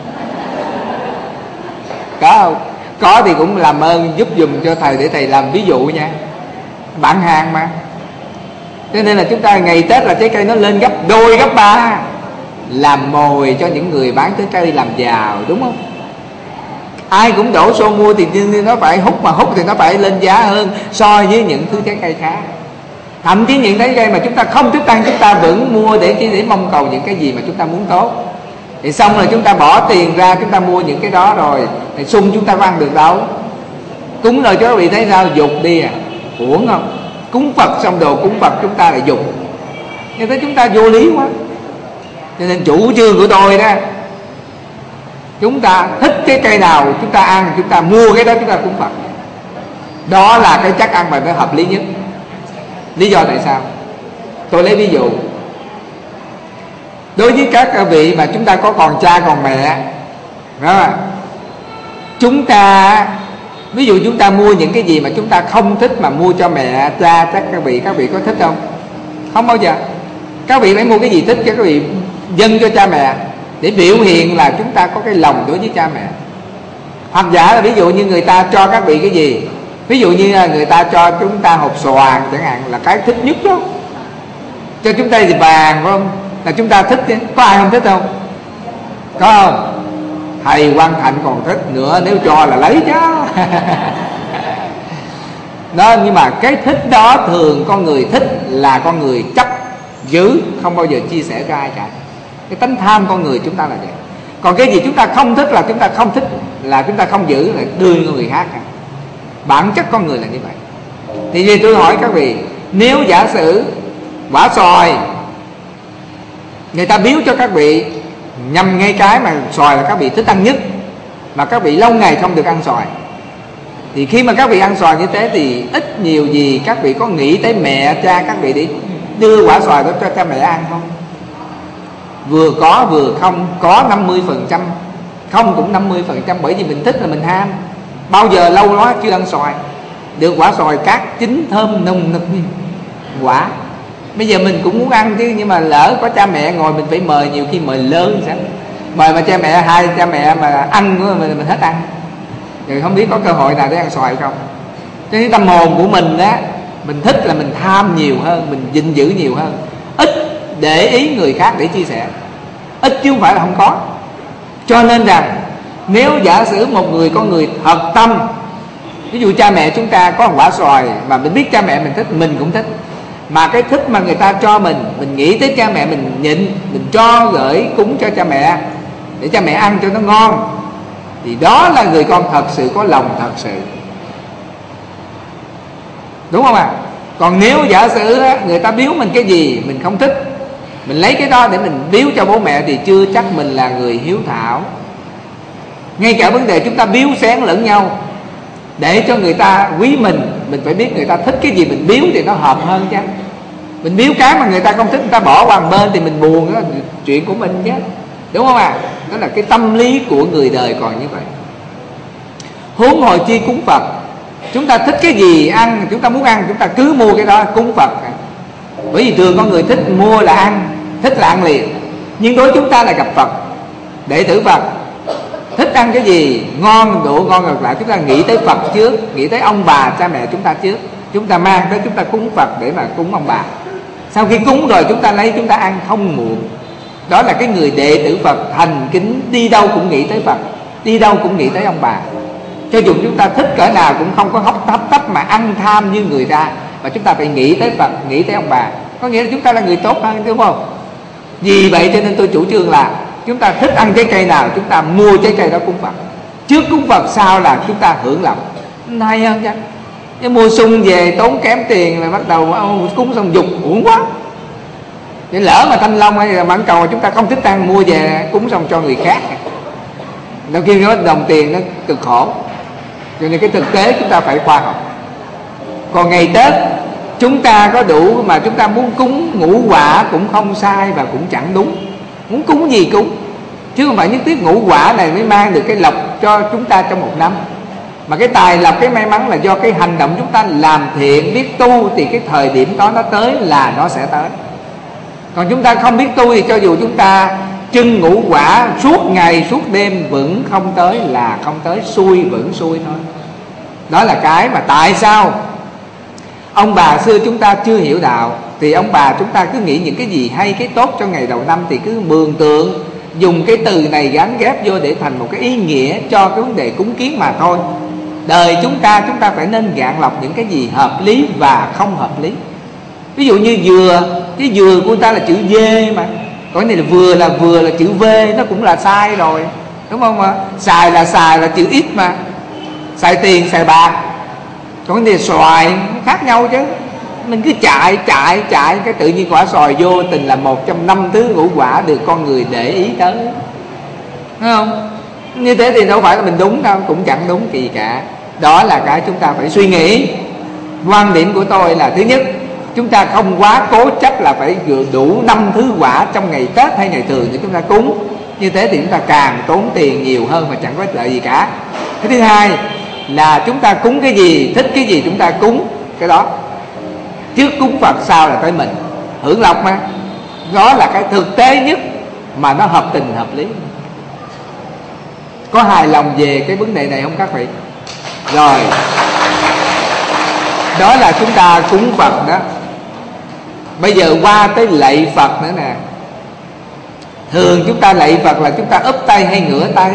S3: Có không? Có thì cũng làm ơn giúp dùm cho thầy, để thầy làm ví dụ nha. Bạn hàng mà. Cho nên là chúng ta ngày Tết là trái cây nó lên gấp đôi gấp ba, làm mồi cho những người bán trái cây làm giàu, đúng không? Ai cũng đổ xô mua thì nó phải hút, mà hút thì nó phải lên giá hơn so với những thứ trái cây khác. Thậm chí những trái cây mà chúng ta không thích ăn, chúng ta vẫn mua để mong cầu những cái gì mà chúng ta muốn tốt. Thì xong rồi chúng ta bỏ tiền ra, chúng ta mua những cái đó rồi thì sung chúng ta có ăn được đâu. Cúng rồi cho các vị thấy sao? Dục đi à, uổng không? Cúng Phật xong đồ cúng Phật chúng ta lại dục, như thế chúng ta vô lý quá. Cho nên chủ trương của tôi đó, chúng ta thích cái cây nào chúng ta ăn, chúng ta mua cái đó chúng ta cúng Phật. Đó là cái chắc ăn mà nó hợp lý nhất. Lý do tại sao? Tôi lấy ví dụ. Đối với các vị mà chúng ta có còn cha còn mẹ đó, chúng ta ví dụ chúng ta mua những cái gì mà chúng ta không thích mà mua cho mẹ cha, chắc các vị có thích không? Không bao giờ. Các vị phải mua cái gì thích cho các vị dâng cho cha mẹ, để biểu hiện là chúng ta có cái lòng đối với cha mẹ. Hoặc giả là ví dụ như người ta cho các vị cái gì, ví dụ như là người ta cho chúng ta hộp xoàn chẳng hạn, là cái thích nhất đó. Cho chúng ta thì vàng, phải không? Là chúng ta thích chứ. Có ai không thích không? Có không? Thầy Quang Thạnh còn thích nữa, nếu cho là lấy chứ. Đó, nhưng mà cái thích đó thường con người thích là con người chấp giữ, không bao giờ chia sẻ cho ai cả. Cái tánh tham con người chúng ta là vậy. Còn cái gì chúng ta không thích là chúng ta không thích, là chúng ta không giữ, là đưa người khác. Bản chất con người là như vậy. Thì vì tôi hỏi các vị, nếu giả sử quả xoài người ta biếu cho các vị nhằm ngay cái mà xoài là các vị thích ăn nhất, mà các vị lâu ngày không được ăn xoài, thì khi mà các vị ăn xoài như thế thì ít nhiều gì các vị có nghĩ tới mẹ cha các vị để đưa quả xoài đó cho cha mẹ ăn không? Vừa có vừa không, có 50%, không cũng 50%, bởi vì mình thích là mình ham. Bao giờ lâu đó chưa ăn xoài, được quả xoài cát chín thơm nồng nực như quả, bây giờ mình cũng muốn ăn chứ, nhưng mà lỡ có cha mẹ ngồi mình phải mời, nhiều khi mời lớn sao, mời mà cha mẹ, hai cha mẹ mà ăn nữa mình hết ăn, rồi không biết có cơ hội nào để ăn xoài không. Cho nên tâm hồn của mình á, mình thích là mình tham nhiều hơn, mình gìn giữ nhiều hơn, ít để ý người khác để chia sẻ, ít chứ không phải là không có. Cho nên rằng nếu giả sử một người có người thật tâm, ví dụ cha mẹ chúng ta có một quả xoài mà mình biết cha mẹ mình thích, mình cũng thích, mà cái thích mà người ta cho mình nghĩ tới cha mẹ mình nhịn, mình cho gửi cúng cho cha mẹ để cha mẹ ăn cho nó ngon, thì đó là người con thật sự có lòng thật sự, đúng không ạ? Còn nếu giả sử người ta biếu mình cái gì mình không thích, mình lấy cái đó để mình biếu cho bố mẹ, thì chưa chắc mình là người hiếu thảo. Ngay cả vấn đề chúng ta biếu xén lẫn nhau để cho người ta quý mình phải biết người ta thích cái gì mình biếu thì nó hợp hơn chứ. Mình biếu cái mà người ta không thích, người ta bỏ qua một bên thì mình buồn, đó là chuyện của mình chứ, đúng không ạ? Đó là cái tâm lý của người đời còn như vậy. Huống hồ chi cúng Phật, chúng ta thích cái gì ăn, chúng ta muốn ăn chúng ta cứ mua cái đó cúng Phật. Bởi vì thường con người thích mua là ăn, thích là ăn liền. Nhưng đối chúng ta là gặp Phật, đệ tử Phật, thích ăn cái gì ngon, độ ngon ngược lại chúng ta nghĩ tới Phật trước, nghĩ tới ông bà cha mẹ chúng ta trước, chúng ta mang tới chúng ta cúng Phật để mà cúng ông bà. Sau khi cúng rồi chúng ta lấy chúng ta ăn không muộn. Đó là cái người đệ tử Phật thành kính, đi đâu cũng nghĩ tới Phật, đi đâu cũng nghĩ tới ông bà. Cho dù chúng ta thích cỡ nào cũng không có hấp tấp mà ăn tham như người ta, mà chúng ta phải nghĩ tới Phật, nghĩ tới ông bà. Có nghĩa là chúng ta là người tốt hơn, đúng không? Vì vậy cho nên tôi chủ trương là chúng ta thích ăn trái cây nào chúng ta mua trái cây đó cúng Phật, trước cúng Phật sau là chúng ta hưởng lòng, hay hơn chứ. Cái mua sung về tốn kém tiền là bắt đầu cúng xong dục uổng quá. Để lỡ mà thanh long hay là mãng cầu chúng ta không thích ăn, mua về cúng xong cho người khác, đôi khi nó đồng tiền nó cực khổ. Cho nên cái thực tế chúng ta phải khoa học. Còn ngày Tết chúng ta có đủ, mà chúng ta muốn cúng ngũ quả cũng không sai và cũng chẳng đúng. Muốn cúng gì cúng, chứ không phải nhất thiết ngũ quả này mới mang được cái lộc cho chúng ta trong một năm. Mà cái tài lộc, cái may mắn là do cái hành động chúng ta làm thiện, biết tu, thì cái thời điểm đó nó tới là nó sẽ tới. Còn chúng ta không biết tu thì cho dù chúng ta trưng ngũ quả suốt ngày suốt đêm vẫn không tới là không tới, xui vẫn xui thôi. Đó là cái mà tại sao ông bà xưa chúng ta chưa hiểu đạo, thì ông bà chúng ta cứ nghĩ những cái gì hay, cái tốt cho ngày đầu năm thì cứ mường tượng, dùng cái từ này gắn ghép vô để thành một cái ý nghĩa cho cái vấn đề cúng kiến mà thôi. Đời chúng ta phải nên gạn lọc những cái gì hợp lý và không hợp lý. Ví dụ như dừa, cái dừa của ta là chữ V mà, còn này là vừa là chữ V, nó cũng là sai rồi, đúng không ạ? Xài là chữ X mà, xài tiền xài bạc. Còn cái xoài khác nhau chứ. Mình cứ chạy cái tự nhiên quả xoài vô tình là một trong 5 thứ ngũ quả được con người để ý tới, đúng không? Như thế thì đâu phải là mình đúng đâu, cũng chẳng đúng gì cả. Đó là cái chúng ta phải suy nghĩ. Quan điểm của tôi là thứ nhất, chúng ta không quá cố chấp là phải đủ 5 thứ quả trong ngày Tết hay ngày thường để chúng ta cúng. Như thế thì chúng ta càng tốn tiền nhiều hơn mà chẳng có lợi gì cả. Cái thứ hai là chúng ta cúng cái gì, thích cái gì chúng ta cúng cái đó, trước cúng Phật sau là tới mình, hưởng lộc mà. Đó là cái thực tế nhất mà nó hợp tình hợp lý. Có hài lòng về cái vấn đề này không các vị? Rồi, đó là chúng ta cúng Phật đó. Bây giờ qua tới lạy Phật nữa nè. Thường chúng ta lạy Phật là chúng ta úp tay hay ngửa tay?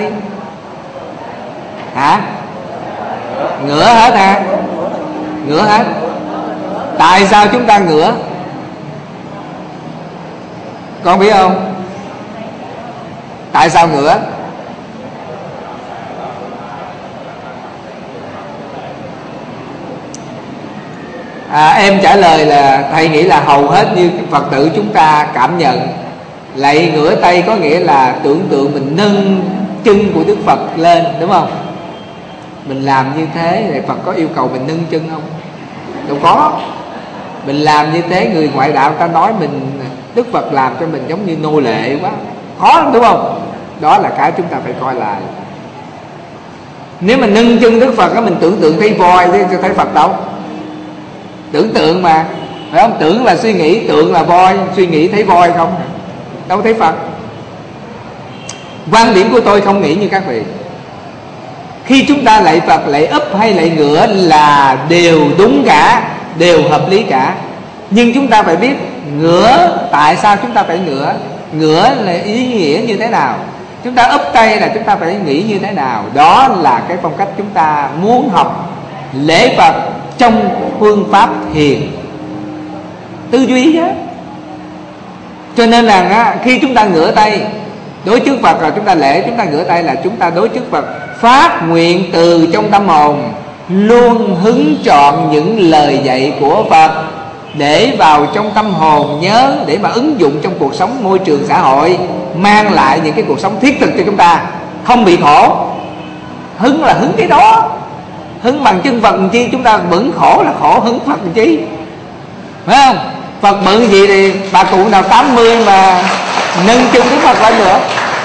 S3: Hả? Ngửa hết hả? Ngửa hết. Tại sao chúng ta ngửa? Con biết không? Tại sao ngửa? Em trả lời là thầy nghĩ là hầu hết như Phật tử chúng ta cảm nhận lạy ngửa tay có nghĩa là tưởng tượng mình nâng chân của Đức Phật lên, đúng không? Mình làm như thế thì Phật có yêu cầu mình nâng chân không? Đâu có. Mình làm như thế người ngoại đạo ta nói mình, Đức Phật làm cho mình giống như nô lệ quá, khó lắm, đúng không? Đó là cái chúng ta phải coi lại. Nếu mình nâng chân Đức Phật đó, mình tưởng tượng thấy voi chứ thấy Phật đâu. Tưởng tượng mà, phải không? Tưởng là suy nghĩ, tượng là voi, suy nghĩ thấy voi không, đâu thấy Phật. Quan điểm của tôi không nghĩ như các vị. Khi chúng ta lạy Phật, lạy úp hay lạy ngửa là đều đúng cả, đều hợp lý cả. Nhưng chúng ta phải biết ngửa, tại sao chúng ta phải ngửa? Ngửa là ý nghĩa như thế nào? Chúng ta úp tay là chúng ta phải nghĩ như thế nào? Đó là cái phong cách chúng ta muốn học lễ Phật trong phương pháp thiền, tư duy đó. Cho nên là khi chúng ta ngửa tay đối trước Phật rồi chúng ta lễ, chúng ta ngửa tay là chúng ta đối trước Phật phát nguyện từ trong tâm hồn, luôn hứng chọn những lời dạy của Phật để vào trong tâm hồn nhớ, để mà ứng dụng trong cuộc sống môi trường xã hội, mang lại những cái cuộc sống thiết thực cho chúng ta, không bị khổ. Hứng là hứng cái đó, hứng bằng chân Phật làm chi, chúng ta bận khổ là khổ, hứng Phật làm chi, phải không? Phật bận gì thì bà cụ nào 80 mà nâng chân Đức Phật lên nữa.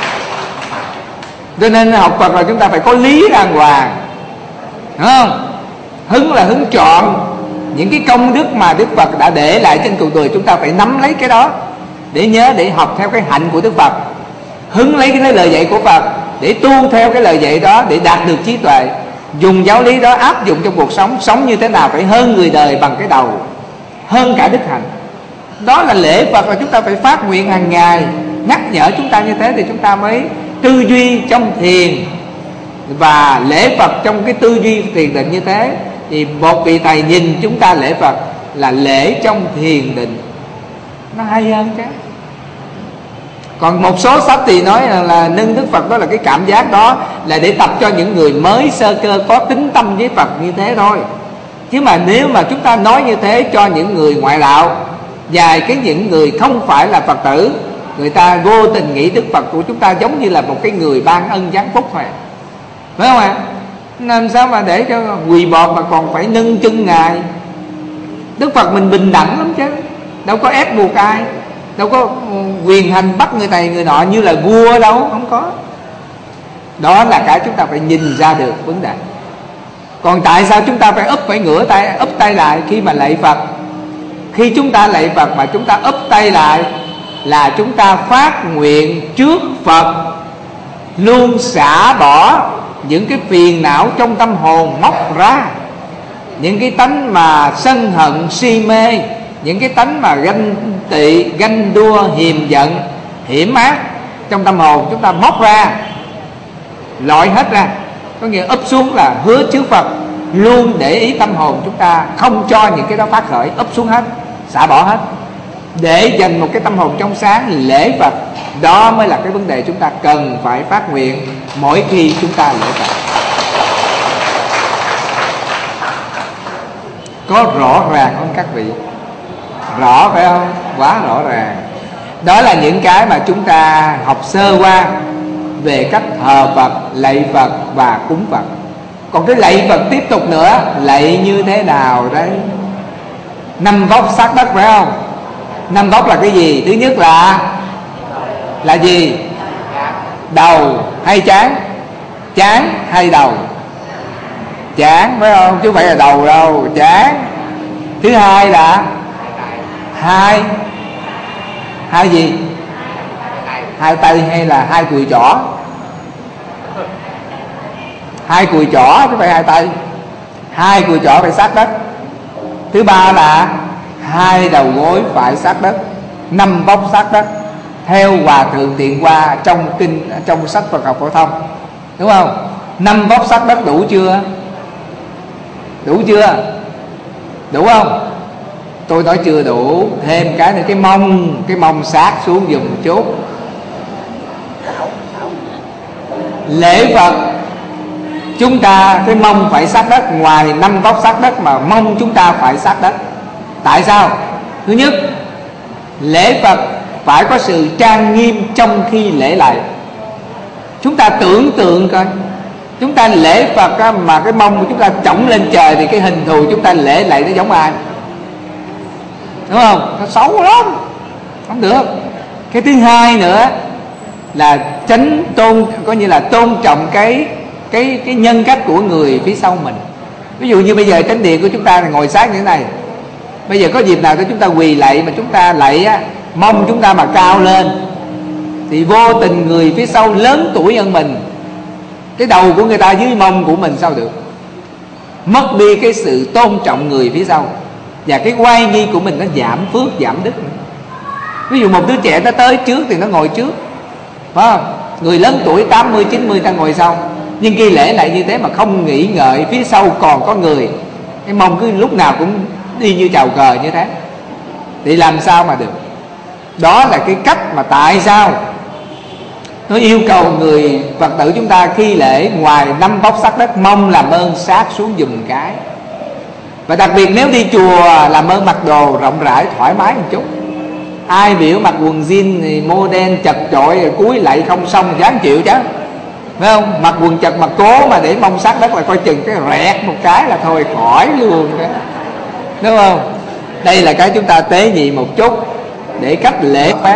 S3: Cho nên học Phật là chúng ta phải có lý đàng hoàng, đúng không? Hứng là hứng chọn những cái công đức mà Đức Phật đã để lại trên cuộc đời, chúng ta phải nắm lấy cái đó để nhớ, để học theo cái hạnh của Đức Phật. Hứng lấy cái lời dạy của Phật để tu theo cái lời dạy đó, để đạt được trí tuệ, dùng giáo lý đó áp dụng trong cuộc sống. Sống như thế nào phải hơn người đời bằng cái đầu, hơn cả đức hạnh. Đó là lễ Phật, là chúng ta phải phát nguyện hàng ngày, nhắc nhở chúng ta như thế thì chúng ta mới tư duy trong thiền. Và lễ Phật trong cái tư duy thiền định như thế thì một vị thầy nhìn chúng ta lễ Phật là lễ trong thiền định, nó hay hơn chứ. Còn một số sách thì nói là nâng Đức Phật đó là cái cảm giác đó là để tập cho những người mới sơ cơ có tín tâm với Phật như thế thôi. Chứ mà nếu mà chúng ta nói như thế cho những người ngoại đạo và những người không phải là Phật tử, người ta vô tình nghĩ Đức Phật của chúng ta giống như là một cái người ban ân giáng phúc mà, phải không ạ? Làm sao mà để cho quỳ bọt mà còn phải nâng chân Ngài? Đức Phật mình bình đẳng lắm chứ, đâu có ép buộc ai, đâu có quyền hành bắt người này người nọ như là vua đâu, không có. Đó là cái chúng ta phải nhìn ra được vấn đề. Còn tại sao chúng ta phải phải ngửa tay, úp tay lại khi mà lạy Phật? Khi chúng ta lạy Phật mà chúng ta úp tay lại là chúng ta phát nguyện trước Phật luôn xả bỏ những cái phiền não trong tâm hồn, móc ra những cái tánh mà sân hận si mê, những cái tánh mà ganh tị, ganh đua, hiềm giận, hiểm ác trong tâm hồn, chúng ta móc ra, loại hết ra. Có nghĩa úp xuống là hứa trước Phật luôn để ý tâm hồn chúng ta, không cho những cái đó phát khởi, úp xuống hết, xả bỏ hết, để dành một cái tâm hồn trong sáng lễ Phật. Đó mới là cái vấn đề chúng ta cần phải phát nguyện mỗi khi chúng ta lễ Phật. Có rõ ràng không các vị? Rõ phải không? Quá rõ ràng. Đó là những cái mà chúng ta học sơ qua về cách thờ Phật, lạy Phật và cúng Phật. Còn cái lạy Phật tiếp tục nữa, lạy như thế nào đấy? 5 vóc sát đất phải không? 5 vóc là cái gì? Thứ nhất là gì? Đầu hay trán? Trán hay đầu? Trán phải không? Chứ không phải là đầu đâu, trán. Thứ hai là hai gì? Hai tay hay là hai cùi chỏ? Hai cùi chỏ chứ không phải hai tay. Hai cùi chỏ phải sát đất. Thứ ba là hai đầu gối phải sát đất. 5 vóc sát đất theo Hòa Thượng Tiện Hoa trong sách Phật học phổ thông, đúng không? 5 vóc sát đất đủ chưa? Đủ chưa? Đủ không? Tôi nói chưa đủ, thêm cái nữa, cái mông sát xuống giùm một chút. Lễ Phật chúng ta cái mông phải sát đất, ngoài 5 vóc sát đất mà mông chúng ta phải sát đất. Tại sao? Thứ nhất, lễ Phật phải có sự trang nghiêm trong khi lễ lại. Chúng ta tưởng tượng coi, chúng ta lễ Phật á, mà cái mông của chúng ta chổng lên trời thì cái hình thù chúng ta lễ lại nó giống ai? Đúng không? Nó xấu lắm, không được. Cái thứ hai nữa là tránh tôn, coi như là tôn trọng cái nhân cách của người phía sau mình. Ví dụ như bây giờ chánh điện của chúng ta là ngồi sát như thế này. Bây giờ có dịp nào đó chúng ta quỳ lạy, mà chúng ta lạy á, mông chúng ta mà cao lên thì vô tình người phía sau lớn tuổi hơn mình, cái đầu của người ta dưới mông của mình sao được? Mất đi cái sự tôn trọng người phía sau, và cái oai nghi của mình nó giảm phước giảm đức nữa. Ví dụ một đứa trẻ nó tới trước thì nó ngồi trước, phải không? Người lớn tuổi 80, 90 ta ngồi sau. Nhưng khi lễ lại như thế mà không nghĩ ngợi phía sau còn có người, cái mông cứ lúc nào cũng đi như chào cờ như thế, thì làm sao mà được? Đó là cái cách mà tại sao nó yêu cầu người Phật tử chúng ta khi lễ, ngoài 5 bóc sát đất, mong làm ơn sát xuống giùm cái. Và đặc biệt nếu đi chùa làm ơn mặc đồ rộng rãi thoải mái một chút. Ai biểu mặc quần jean thì model chật chội rồi cúi lạy không xong dám chịu chứ, phải không? Mặc quần chật mà cố mà để mông sát đất là coi chừng cái rẹt một cái là thôi khỏi luôn đó. Đúng không? Đây là cái chúng ta tế nhị một chút để cách lễ phép.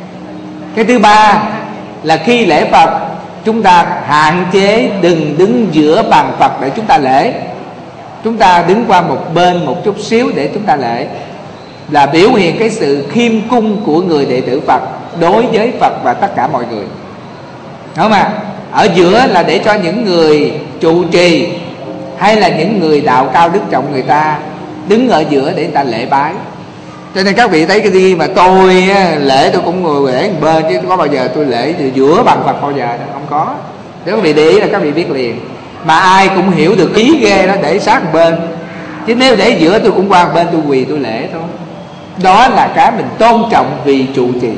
S3: Cái thứ ba là khi lễ Phật chúng ta hạn chế đừng đứng giữa bàn Phật để chúng ta lễ. Chúng ta đứng qua một bên một chút xíu để chúng ta lễ, là biểu hiện cái sự khiêm cung của người đệ tử Phật đối với Phật và tất cả mọi người. Đúng không ạ? Ở giữa là để cho những người trụ trì hay là những người đạo cao đức trọng người ta đứng ở giữa để người ta lễ bái. Cho nên các vị thấy cái gì mà tôi lễ tôi cũng ngồi lễ một bên, chứ có bao giờ tôi lễ giữa bàn Phật bao giờ? Không có. Nếu các vị để ý là các vị biết liền. Mà ai cũng hiểu được ý ghê đó, để sát một bên. Chứ nếu để giữa tôi cũng qua một bên, tôi quỳ tôi lễ thôi. Đó là cái mình tôn trọng vì trụ trì.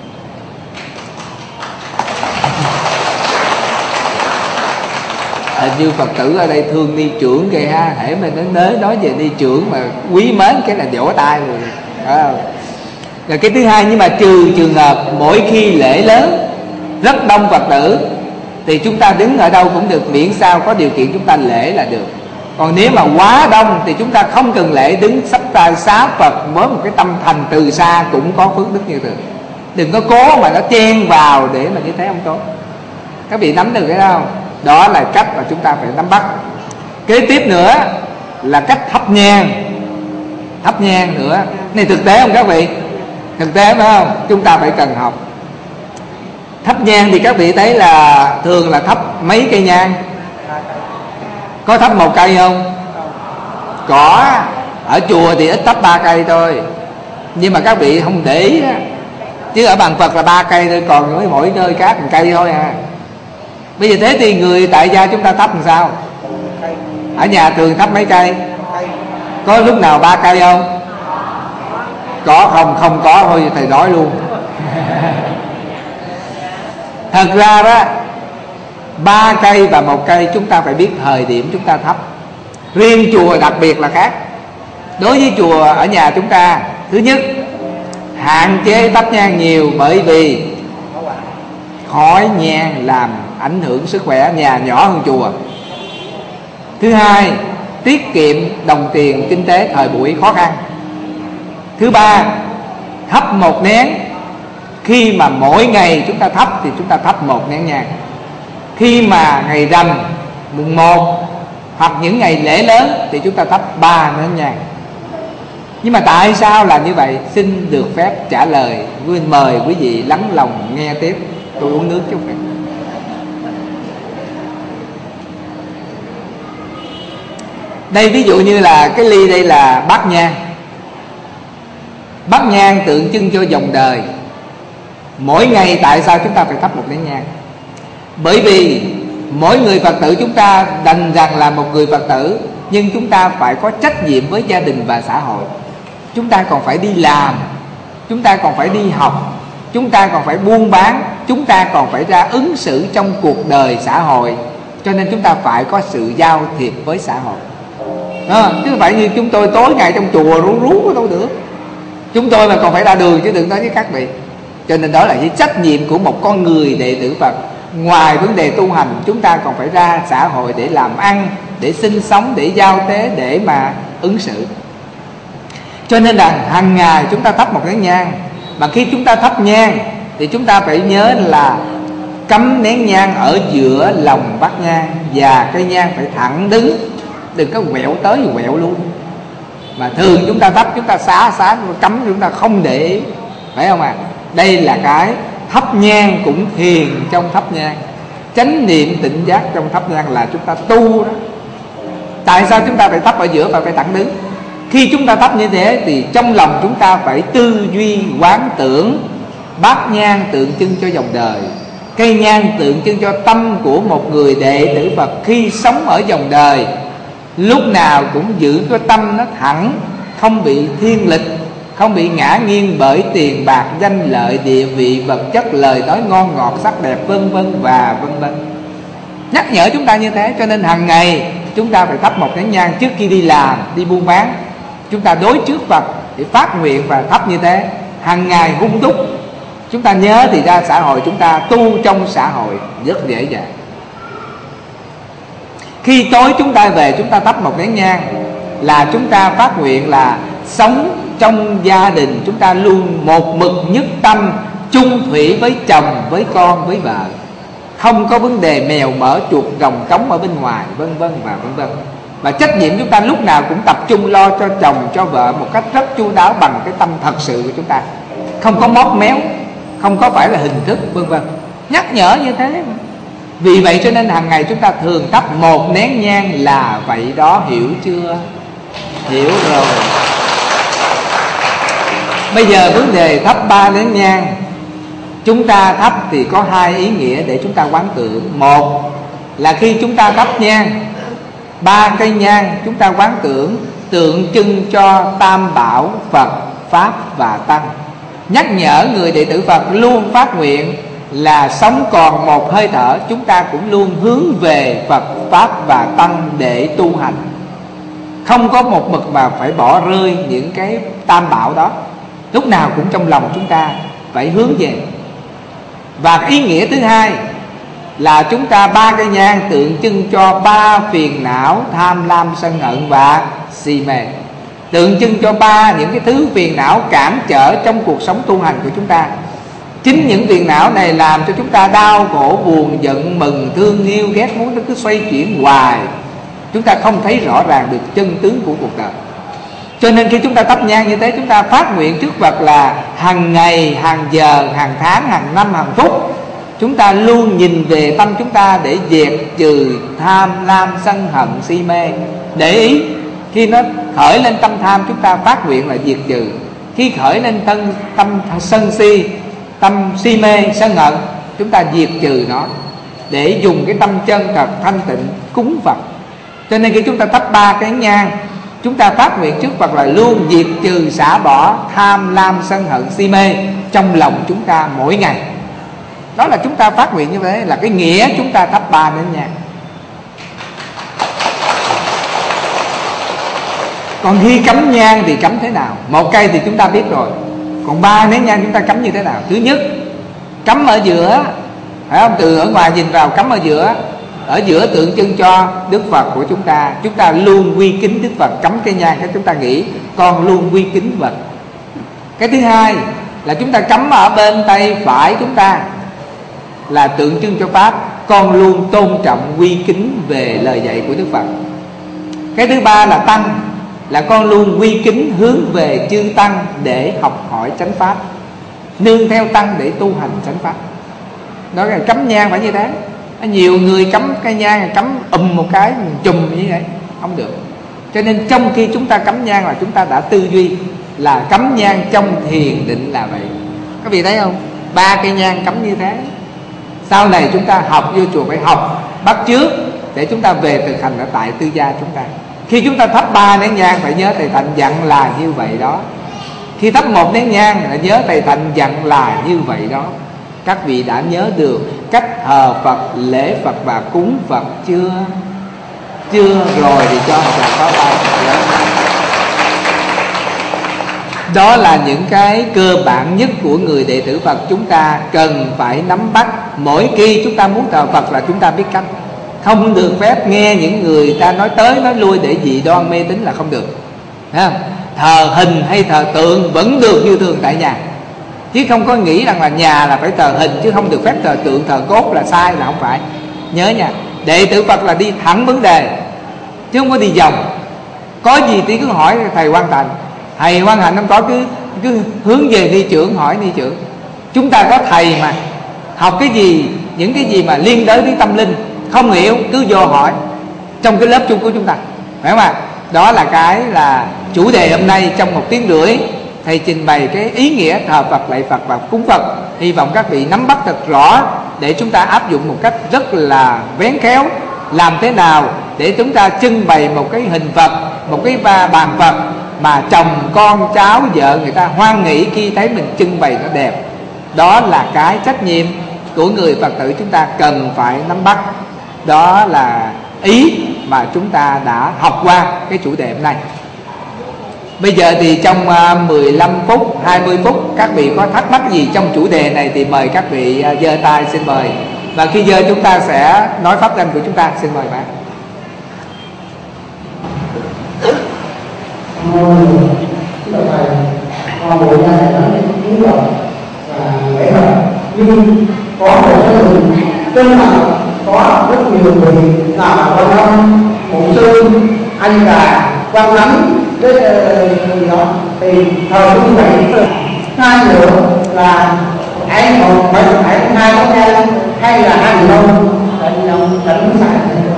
S3: Hình như Phật tử ở đây thương ni trưởng kìa ha. Hễ mà nó nói về ni trưởng mà quý mến cái là vỗ tay rồi. Rồi cái thứ hai, nhưng mà trừ trường hợp mỗi khi lễ lớn rất đông Phật tử thì chúng ta đứng ở đâu cũng được, miễn sao có điều kiện chúng ta lễ là được. Còn nếu mà quá đông thì chúng ta không cần lễ, đứng sắp tay xá Phật với một cái tâm thành từ xa cũng có phước đức như thường. Đừng có cố mà nó chen vào để mà như thế không tốt. Các vị nắm được cái đó không? Đó là cách mà chúng ta phải nắm bắt. Kế tiếp nữa là cách thắp nhang. Thắp nhang nữa, này thực tế không các vị? Thực tế phải không? Chúng ta phải cần học. Thắp nhang thì các vị thấy là thường là thắp mấy cây nhang? Có thắp 1 cây không? Có. Ở chùa thì ít thắp 3 cây thôi. Nhưng mà các vị không để ý á, chứ ở bàn Phật là 3 cây thôi, còn mỗi nơi khác 1 cây thôi à. Bây giờ thế thì người tại gia chúng ta thắp làm sao? Ở nhà thường thắp mấy cây? Có lúc nào 3 cây không? Có không? Không có thôi thầy nói luôn. Thật ra đó, 3 cây và 1 cây chúng ta phải biết thời điểm chúng ta thắp. Riêng chùa đặc biệt là khác. Đối với chùa ở nhà chúng ta, thứ nhất, hạn chế thắp nhang nhiều, bởi vì khói nhang làm ảnh hưởng sức khỏe, nhà nhỏ hơn chùa. Thứ hai, tiết kiệm đồng tiền kinh tế thời buổi khó khăn. Thứ ba, thắp 1 nén. Khi mà mỗi ngày chúng ta thắp thì chúng ta thắp 1 nén nhang. Khi mà ngày rằm mùng 1 hoặc những ngày lễ lớn thì chúng ta thắp 3 nén nhang. Nhưng mà tại sao là như vậy? Xin được phép trả lời. Mời quý vị lắng lòng nghe tiếp. Tôi uống nước chút phép. Đây ví dụ như là cái ly đây là bát nhang. Bát nhang tượng trưng cho dòng đời. Mỗi ngày tại sao chúng ta phải thắp 1 nén nhang? Bởi vì mỗi người Phật tử chúng ta đành rằng là một người Phật tử, nhưng chúng ta phải có trách nhiệm với gia đình và xã hội. Chúng ta còn phải đi làm, chúng ta còn phải đi học, chúng ta còn phải buôn bán, chúng ta còn phải ra ứng xử trong cuộc đời xã hội. Cho nên chúng ta phải có sự giao thiệp với xã hội. Chứ không phải như chúng tôi tối ngày trong chùa rú đâu được. Chúng tôi mà còn phải ra đường chứ đừng nói với các vị. Cho nên đó là cái trách nhiệm của một con người đệ tử Phật. Ngoài vấn đề tu hành, chúng ta còn phải ra xã hội để làm ăn, để sinh sống, để giao tế, để mà ứng xử. Cho nên là hàng ngày chúng ta thắp một nén nhang. Mà khi chúng ta thắp nhang thì chúng ta phải nhớ là cắm nén nhang ở giữa lòng bát nhang, và cây nhang phải thẳng đứng, đừng có quẹo tới quẹo luôn. Mà thường chúng ta thắp, chúng ta xá cắm, chúng ta không để ý, phải không ạ? Đây là cái thắp nhang cũng thiền trong thắp nhang. Chánh niệm tỉnh giác trong thắp nhang là chúng ta tu đó. Tại sao chúng ta phải thắp ở giữa và phải thẳng đứng? Khi chúng ta thắp như thế thì trong lòng chúng ta phải tư duy quán tưởng. Bát nhang tượng trưng cho dòng đời, cây nhang tượng trưng cho tâm của một người đệ tử Phật khi sống ở dòng đời. Lúc nào cũng giữ cái tâm nó thẳng, không bị thiên lịch, không bị ngã nghiêng bởi tiền bạc, danh lợi, địa vị, vật chất, lời nói ngon ngọt, sắc đẹp, vân vân và vân vân. Nhắc nhở chúng ta như thế. Cho nên hàng ngày chúng ta phải thắp một nén nhang trước khi đi làm, đi buôn bán. Chúng ta đối trước Phật để phát nguyện và thắp như thế. Hàng ngày hung đúc. Chúng ta nhớ thì ra xã hội chúng ta tu trong xã hội rất dễ dàng. Khi tối chúng ta về, chúng ta thắp một nén nhang là chúng ta phát nguyện là sống trong gia đình chúng ta luôn một mực nhất tâm, chung thủy với chồng, với con, với vợ. Không có vấn đề mèo mỡ, chuột gồng cống ở bên ngoài, vân vân và vân vân. Và trách nhiệm chúng ta lúc nào cũng tập trung lo cho chồng, cho vợ một cách rất chu đáo bằng cái tâm thật sự của chúng ta. Không có móp méo, không có phải là hình thức, vân vân. Nhắc nhở như thế. Vì vậy cho nên hàng ngày chúng ta thường thắp một nén nhang là vậy đó, hiểu chưa? Hiểu rồi. Bây giờ vấn đề thắp 3 nén nhang. Chúng ta thắp thì có 2 ý nghĩa để chúng ta quán tưởng. Một là khi chúng ta thắp nhang, 3 cây nhang, chúng ta quán tưởng tượng trưng cho Tam Bảo Phật, Pháp và Tăng. Nhắc nhở người đệ tử Phật luôn phát nguyện là sống còn một hơi thở, chúng ta cũng luôn hướng về Phật, Pháp và Tăng để tu hành. Không có một mực mà phải bỏ rơi những cái tam bảo đó. Lúc nào cũng trong lòng chúng ta phải hướng về. Và ý nghĩa thứ hai là chúng ta 3 cây nhang tượng trưng cho 3 phiền não: tham lam, sân hận và si mê. Tượng trưng cho 3 những cái thứ phiền não cản trở trong cuộc sống tu hành của chúng ta. Chính những phiền não này làm cho chúng ta đau khổ, buồn, giận, mừng, thương, yêu, ghét, muốn, nó cứ xoay chuyển hoài. Chúng ta không thấy rõ ràng được chân tướng của cuộc đời. Cho nên khi chúng ta thắp nhang như thế, chúng ta phát nguyện trước Phật là hàng ngày, hàng giờ, hàng tháng, hàng năm, hàng phút chúng ta luôn nhìn về tâm chúng ta để diệt trừ tham lam, sân hận, si mê. Để ý, khi nó khởi lên tâm tham, chúng ta phát nguyện là diệt trừ. Khi khởi lên tâm sân si, tâm si mê, sân hận, chúng ta diệt trừ nó để dùng cái tâm chân thật thanh tịnh cúng Phật. Cho nên khi chúng ta thắp 3 cái nhang, chúng ta phát nguyện trước Phật là luôn diệt trừ, xả bỏ tham lam, sân hận, si mê trong lòng chúng ta mỗi ngày. Đó là chúng ta phát nguyện như thế, là cái nghĩa chúng ta thắp 3 nén nhang. Còn khi cắm nhang thì cắm thế nào? 1 cây thì chúng ta biết rồi. Còn 3 nén nhang chúng ta cắm như thế nào? Thứ nhất, cắm ở giữa, phải không? Từ ở ngoài nhìn vào cắm ở giữa. Ở giữa tượng trưng cho Đức Phật của chúng ta. Chúng ta luôn quy kính Đức Phật. Cắm cây nhang cái chúng ta nghĩ con luôn quy kính Phật. Cái thứ hai là chúng ta cắm ở bên tay phải chúng ta, là tượng trưng cho Pháp. Con luôn tôn trọng quy kính về lời dạy của Đức Phật. Cái thứ ba là Tăng, là con luôn quy kính hướng về chư Tăng để học hỏi chánh Pháp, nương theo Tăng để tu hành chánh Pháp. Đó là cắm nhang phải như thế. Nhiều người cắm cây nhang cắm một cái chùm như vậy, không được. Cho nên trong khi chúng ta cắm nhang là chúng ta đã tư duy là cắm nhang trong thiền định là vậy. Các vị thấy không? 3 cây nhang cắm như thế. Sau này chúng ta học vô chùa phải học bắt chước để chúng ta về thực hành ở tại tư gia chúng ta. Khi chúng ta thắp 3 nén nhang phải nhớ Thầy Thành dặn là như vậy đó. Khi thắp 1 nén nhang là nhớ Thầy Thành dặn là như vậy đó. Các vị đã nhớ được cách thờ Phật, lễ Phật và cúng Phật chưa? chưa rồi thì cho học trò pháo tay. Đó là những cái cơ bản nhất của người đệ tử Phật chúng ta cần phải nắm bắt. Mỗi khi chúng ta muốn thờ Phật là chúng ta biết cách, không được phép nghe những người ta nói tới nói lui để dị đoan mê tín là không được. Thấy không? Thờ hình hay thờ tượng vẫn được như thường tại nhà, chứ không có nghĩ rằng là nhà là phải thờ hình chứ không được phép thờ tượng thờ cốt là sai, là không phải. Nhớ nha, đệ tử Phật là đi thẳng vấn đề chứ không có đi vòng. Có gì thì cứ hỏi thầy Quan Thành, thầy Quan Hạnh không có cứ hướng về ni trưởng, hỏi ni trưởng. Chúng ta có thầy mà, học cái gì, những cái gì mà liên đới đến tâm linh không hiểu cứ vô hỏi trong cái lớp chung của chúng ta, phải không ạ? Đó là cái là chủ đề hôm nay. Trong 1 tiếng rưỡi thầy trình bày cái ý nghĩa thờ Phật, lạy Phật và cúng Phật. Hy vọng các vị nắm bắt thật rõ để chúng ta áp dụng một cách rất là vén khéo. Làm thế nào để chúng ta trưng bày một cái hình Phật, một cái bàn Phật mà chồng con cháu vợ người ta hoan nghỉ khi thấy mình trưng bày nó đẹp. Đó là cái trách nhiệm của người Phật tử chúng ta cần phải nắm bắt. Đó là ý mà chúng ta đã học qua cái chủ đề hôm nay. Bây giờ thì trong 15 phút, 20 phút các vị có thắc mắc gì trong chủ đề này thì mời các vị giơ tay, xin mời. Và khi giơ chúng ta sẽ nói pháp danh của chúng ta. Xin mời bạn.
S4: Buổi này nói tiếng Phật và lễ Phật, nhưng có một số người trên mạng có rất nhiều người nào mà có năm mục sư, anh là quan lắm với người đó thì thời như vậy. Hai nữa là anh còn phải hai có nhau hay là hai người đông định phải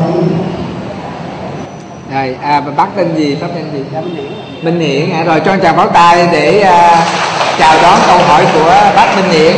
S3: rồi bác tên gì, pháp tên gì? Minh Hiển. Rồi cho anh chàng pháo tay để chào đón câu hỏi của bác Minh Hiển.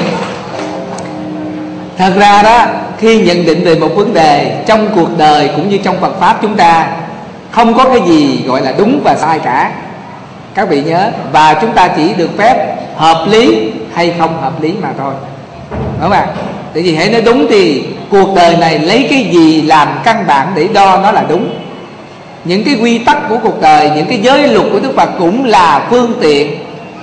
S3: Thật ra đó, khi nhận định về một vấn đề trong cuộc đời cũng như trong Phật Pháp chúng ta, không có cái gì gọi là đúng và sai cả. Các vị nhớ. Và chúng ta chỉ được phép hợp lý hay không hợp lý mà thôi, đúng không ạ? Tại vì hãy nói đúng thì cuộc đời này lấy cái gì làm căn bản để đo nó là đúng. Những cái quy tắc của cuộc đời, những cái giới luật của Đức Phật cũng là phương tiện.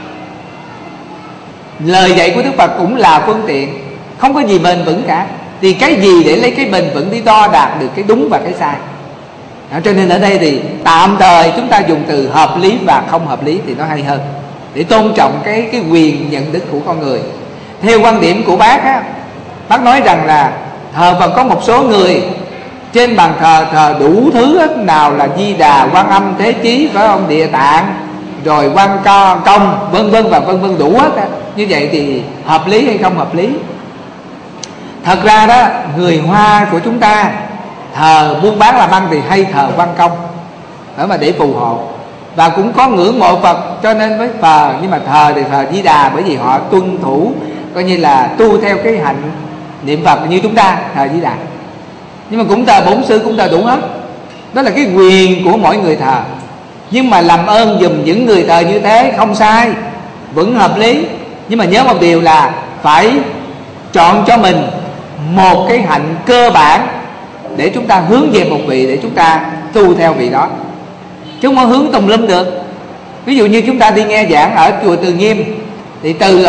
S3: Lời dạy của Đức Phật cũng là phương tiện. Không có gì bền vững cả. Thì cái gì để lấy cái bền vững đi đo đạt được cái đúng và cái sai. Cho nên ở đây thì tạm thời chúng ta dùng từ hợp lý và không hợp lý thì nó hay hơn, để tôn trọng cái quyền nhận thức của con người. Theo quan điểm của bác á, bác nói rằng là thờ Phật có một số người trên bàn thờ đủ thứ hết, nào là Di Đà, Quan Âm, Thế Chí, phải không, Địa Tạng, rồi Quan Công, vân vân và vân vân, đủ hết. Như vậy thì hợp lý hay không hợp lý? Thật ra đó, người Hoa của chúng ta thờ buôn bán làm ăn thì hay thờ Quan Công để phù hộ, và cũng có ngưỡng mộ Phật cho nên mới thờ. Nhưng mà thờ thì thờ Di Đà bởi vì họ tuân thủ, coi như là tu theo cái hạnh niệm Phật như chúng ta thờ Di Đà. Nhưng mà cũng thờ Bổn Sư, cũng thờ đủ hết. Đó là cái quyền của mỗi người thờ. Nhưng mà làm ơn dùm những người thờ như thế không sai, vẫn hợp lý. Nhưng mà nhớ một điều là phải chọn cho mình một cái hạnh cơ bản để chúng ta hướng về một vị, để chúng ta tu theo vị đó, chứ không có hướng tùm lum được. Ví dụ như chúng ta đi nghe giảng ở chùa Từ Nghiêm, thì từ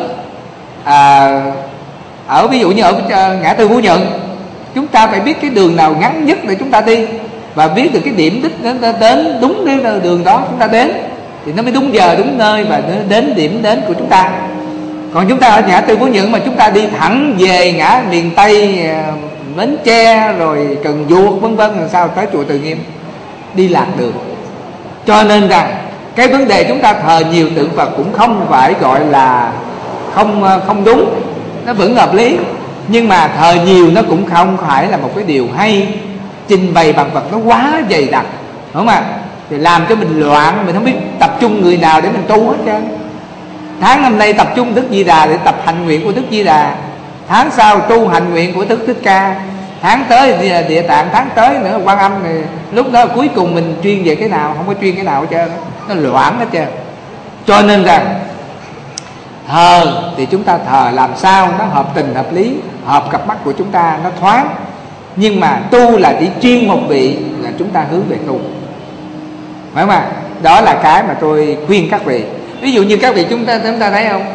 S3: ở ví dụ như ở ngã tư Phú Nhuận, chúng ta phải biết cái đường nào ngắn nhất để chúng ta đi, và biết được cái điểm đích đến đúng cái đường đó chúng ta đến, thì nó mới đúng giờ đúng nơi và đến điểm đến của chúng ta. Còn chúng ta ở ngã tư Phú Nhuận mà chúng ta đi thẳng về ngã miền Tây, Bến Tre rồi Cần Duộc vân vân, làm sao tới chùa Từ Nghiêm, đi lạc được. Cho nên rằng cái vấn đề chúng ta thờ nhiều tượng Phật cũng không phải gọi là không đúng, nó vẫn hợp lý. Nhưng mà thờ nhiều nó cũng không phải là một cái điều hay. Trình bày bằng Phật nó quá dày đặc, đúng không ạ? Thì làm cho mình loạn, mình không biết tập trung người nào để mình tu hết trơn. Tháng năm nay tập trung Đức Di Đà để tập hành nguyện của Đức Di Đà, tháng sau tu hành nguyện của Đức Thích Ca, tháng tới Địa Tạng, tháng tới nữa Quan Âm. Thì lúc đó cuối cùng mình chuyên về cái nào, không có chuyên cái nào hết trơn, nó loạn hết trơn. Cho nên rằng thờ thì chúng ta thờ làm sao nó hợp tình hợp lý, hợp cặp mắt của chúng ta, nó thoáng. Nhưng mà tu là chỉ chuyên một vị, là chúng ta hướng về tu, phải không ạ? Đó là cái mà tôi khuyên các vị. Ví dụ như các vị chúng ta thấy không,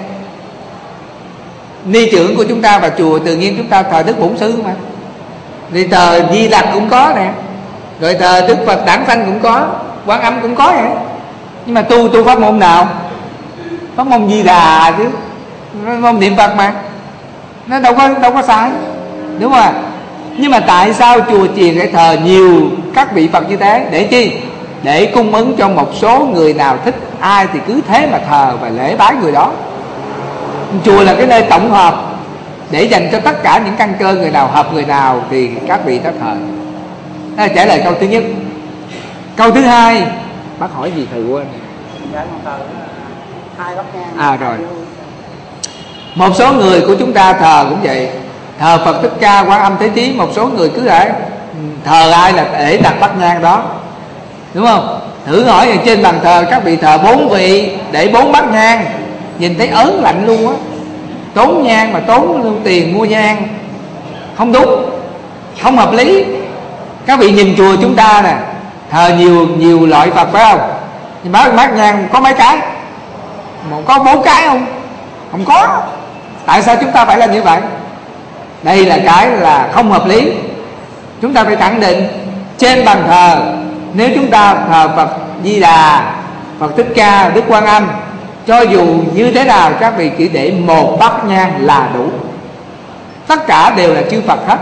S3: ni trưởng của chúng ta và chùa tự nhiên chúng ta thờ Đức Bổn Sư mà, thì thờ Di Lặc cũng có nè, rồi thờ Đức Phật Đản Sanh cũng có, Quan Âm cũng có vậy. Nhưng mà tu pháp môn nào? Pháp môn Di Đà chứ, môn niệm Phật mà, nó đâu có sai, đúng không ạ? Nhưng mà tại sao chùa chiền để thờ nhiều các vị Phật như thế? Để chi? Để cung ứng cho một số người nào thích ai thì cứ thế mà thờ và lễ bái người đó. Chùa là cái nơi tổng hợp để dành cho tất cả những căn cơ, người nào hợp người nào thì các vị đó thờ. Đó là trả lời câu thứ nhất. Câu thứ hai, bác hỏi gì thầy quên.
S4: Dạ, thờ hai bát nhang.
S3: Rồi. Một số người của chúng ta thờ cũng vậy, thờ Phật Thích Ca, Quan Âm, Thế Chí. Một số người cứ để thờ ai là để đặt bát nhang đó, đúng không? Thử hỏi ở trên bàn thờ các vị thờ 4 vị để 4 bát nhang, nhìn thấy ớn lạnh luôn á. Tốn nhang mà tốn luôn tiền mua nhang, không đúng, không hợp lý. Các vị nhìn chùa chúng ta nè, thờ nhiều loại Phật phải không? Nhưng bát nhang có mấy cái? Có 4 cái không? Không có. Tại sao chúng ta phải làm như vậy? Đây là cái là không hợp lý. Chúng ta phải khẳng định trên bàn thờ, nếu chúng ta thờ Phật Di Đà, Phật Thích Ca, Đức Quan Âm, cho dù như thế nào các vị chỉ để 1 bát nhang là đủ. Tất cả đều là chư Phật hết.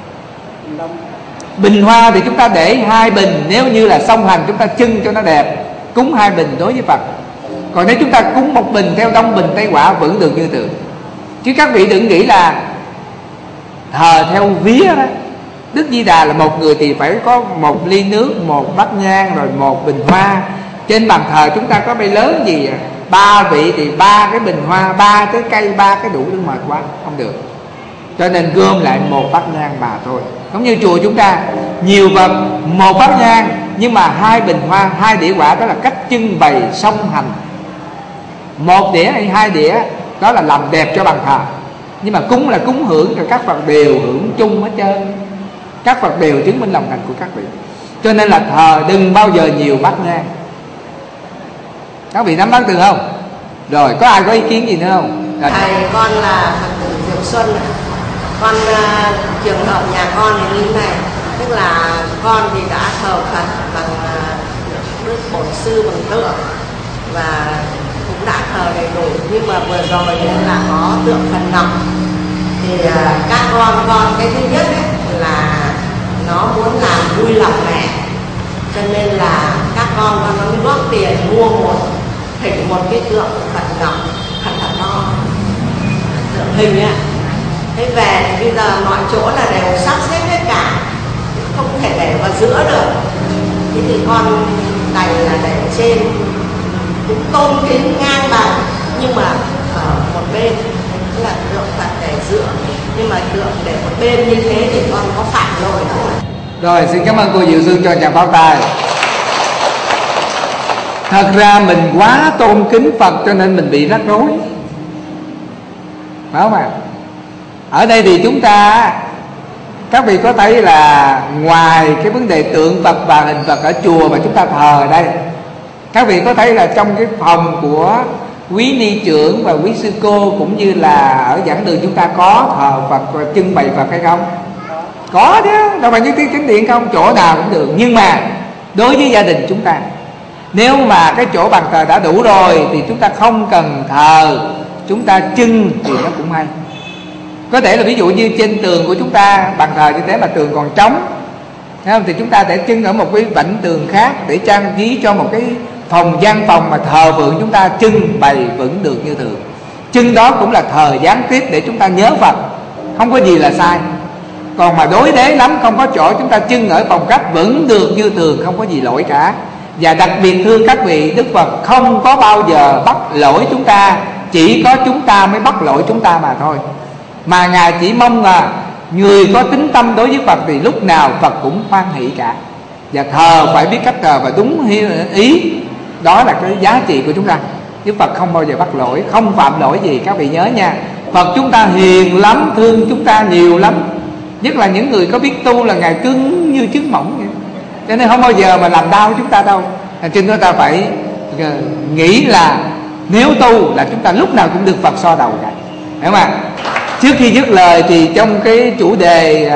S3: Bình hoa thì chúng ta để 2 bình, nếu như là song hành chúng ta trưng cho nó đẹp, cúng 2 bình đối với Phật. Còn nếu chúng ta cúng 1 bình theo Đông Bình Tây Quả vẫn được như thường. Chứ các vị đừng nghĩ là thờ theo vía đó. Đức Di Đà là một người thì phải có 1 ly nước, 1 bát nhang, rồi 1 bình hoa. Trên bàn thờ chúng ta có bay lớn gì 3 vị thì 3 cái bình hoa, 3 cái cây, 3 cái đủ, đừng mệt quá, không được. Cho nên gom lại 1 bát nhang mà thôi. Giống như chùa chúng ta nhiều Phật, 1 bát nhang, nhưng mà 2 bình hoa, 2 đĩa quả, đó là cách trưng bày song hành. 1 đĩa hay 2 đĩa đó là làm đẹp cho bàn thờ. Nhưng mà cúng là cúng hưởng, rồi các Phật đều hưởng chung hết trơn. Các Phật đều chứng minh lòng thành của các vị. Cho nên là thờ đừng bao giờ nhiều bát nhang. Các vị nắm bắt được không? Rồi có ai có ý kiến gì nữa không? Rồi.
S5: Thầy, con là Phật tử Diệu Xuân. Con trường hợp nhà con thì như thế này, tức là con thì đã thờ Phật bằng Đức Bổn Sư bằng tượng và cũng đã thờ đầy đủ, nhưng mà vừa rồi là có tượng Phần Ngọc thì các con cái thứ nhất ấy, là nó muốn làm vui lòng mẹ, cho nên là các con nó mới góp tiền mua thỉnh một cái tượng Phật Ngọc thật là to, tượng hình á. Thế về thì bây giờ mọi chỗ là đều sắp xếp hết cả, không thể để vào giữa được. Thế thì con đành là để trên, cũng tôn kính ngang bằng, nhưng mà ở một bên là tượng Phật để giữa, nhưng mà tượng để một bên như thế thì con có phạm lỗi không?
S3: Rồi, xin cảm ơn cô Diệu Dương cho chàng pháo tay. Thật ra mình quá tôn kính Phật cho nên mình bị rắc rối, phải không ạ? Ở đây thì chúng ta, các vị có thấy là ngoài cái vấn đề tượng Phật và hình Phật ở chùa mà chúng ta thờ ở đây, các vị có thấy là trong cái phòng của quý ni trưởng và quý sư cô cũng như là ở giảng đường chúng ta có thờ Phật và trưng bày Phật hay không? Có chứ, đâu phải nhất thiết chính điện không, chỗ nào cũng được. Nhưng mà đối với gia đình chúng ta, nếu mà cái chỗ bàn thờ đã đủ rồi thì chúng ta không cần thờ, chúng ta trưng thì nó cũng hay. Có thể là ví dụ như trên tường của chúng ta bàn thờ như thế mà tường còn trống, thấy không? Thì chúng ta để trưng ở một cái vảnh tường khác để trang trí cho một cái gian phòng mà thờ phượng chúng ta trưng bày vẫn được như thường. Trưng đó cũng là thờ gián tiếp để chúng ta nhớ Phật, không có gì là sai. Còn mà đối đế lắm không có chỗ chúng ta trưng ở phòng khách vẫn được như thường, không có gì lỗi cả. Và đặc biệt thương các vị, Đức Phật không có bao giờ bắt lỗi chúng ta, chỉ có chúng ta mới bắt lỗi chúng ta mà thôi. Mà Ngài chỉ mong là người có tính tâm đối với Phật thì lúc nào Phật cũng hoan hỷ cả. Và thờ phải biết cách thờ và đúng ý, đó là cái giá trị của chúng ta. Chứ Phật không bao giờ bắt lỗi, không phạm lỗi gì, các vị nhớ nha. Phật chúng ta hiền lắm, thương chúng ta nhiều lắm. Nhất là những người có biết tu là Ngài cứng như trứng mỏng vậy. cho nên không bao giờ mà làm đau chúng ta đâu. Cho nên chúng ta phải nghĩ là nếu tu là chúng ta lúc nào cũng được Phật so đầu cả, hiểu không ạ? Trước khi dứt lời thì trong cái chủ đề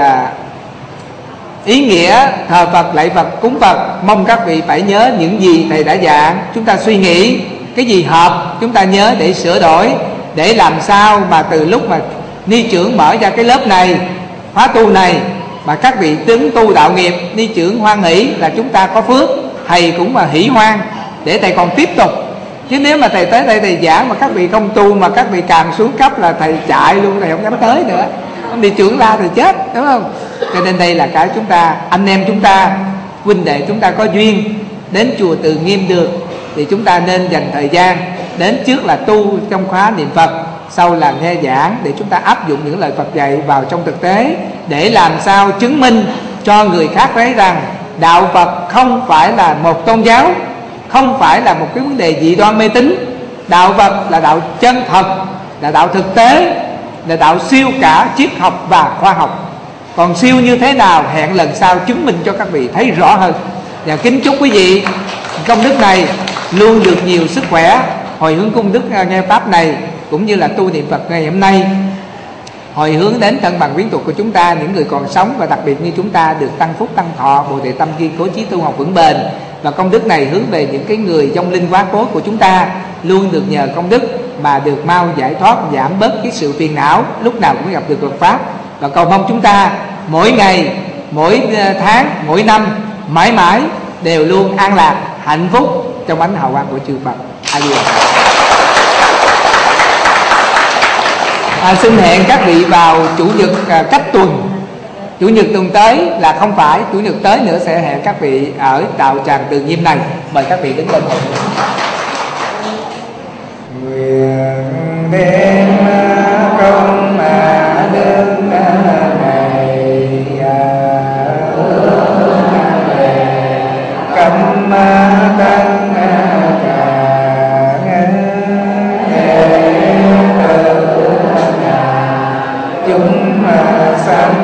S3: ý nghĩa thờ Phật, lạy Phật, cúng Phật, mong các vị phải nhớ những gì thầy đã giảng. Chúng ta suy nghĩ cái gì hợp chúng ta nhớ để sửa đổi, để làm sao mà từ lúc mà ni trưởng mở ra cái lớp này, khóa tu này, mà các vị tướng tu đạo nghiệp, ni trưởng hoan hỷ là chúng ta có phước, thầy cũng mà hỷ hoan để thầy còn tiếp tục. Chứ nếu mà thầy tới đây thầy giảng mà các vị không tu, mà các vị càng xuống cấp là thầy chạy luôn, thầy không dám tới nữa. Ông đi trưởng la thì chết, đúng không? Cho nên đây là cái chúng ta, anh em chúng ta, huynh đệ chúng ta có duyên đến chùa Từ Nghiêm được thì chúng ta nên dành thời gian đến, trước là tu trong khóa niệm Phật, sau là nghe giảng để chúng ta áp dụng những lời Phật dạy vào trong thực tế, để làm sao chứng minh cho người khác thấy rằng đạo Phật không phải là một tôn giáo, không phải là một cái vấn đề dị đoan mê tín. Đạo Phật là đạo chân thật, là đạo thực tế, là đạo siêu cả triết học và khoa học. Còn siêu như thế nào hẹn lần sau chứng minh cho các vị thấy rõ hơn. Và kính chúc quý vị công đức này luôn được nhiều sức khỏe, hồi hướng công đức nghe pháp này cũng như là tu niệm Phật ngày hôm nay, hồi hướng đến thân bằng quyến thuộc của chúng ta, những người còn sống, và đặc biệt như chúng ta được tăng phúc tăng thọ, bồ đề tâm kiên cố chí tu học vững bền. Và công đức này hướng về những cái người vong linh quá cố của chúng ta, luôn được nhờ công đức mà được mau giải thoát, giảm bớt cái sự phiền não, lúc nào cũng gặp được Phật pháp. Và cầu mong chúng ta mỗi ngày, mỗi tháng, mỗi năm mãi mãi đều luôn an lạc, hạnh phúc trong ánh hào quang của chư Phật. Xin hẹn các vị vào chủ nhật cách tuần. Chủ nhật tuần tới là không phải, chủ nhật tới nữa sẽ hẹn các vị ở đạo tràng Từ Nghiêm này. Mời các vị đứng lên. Nguyện đem công đức này cầm tăng chúng sanh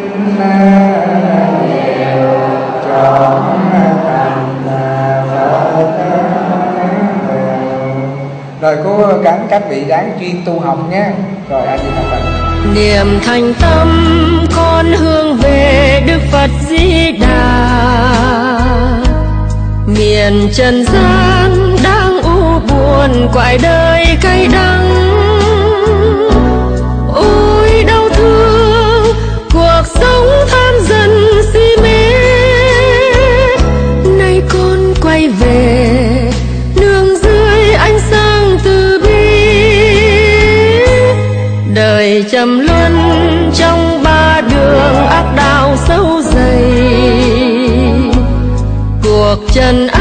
S3: rồi cố gắng các vị ráng chuyên tu học nhé. Rồi A Di Đà Phật.
S2: Niềm thành tâm con hướng về Đức Phật Di Đà, miền trần gian đang u buồn, quại đời cay đắng. Ôi đau thương cuộc sống tham dần si mê, nay con quay về nương dưới ánh sáng từ bi. Đời trầm luân trong ba đường ác đạo sâu dày, cuộc trần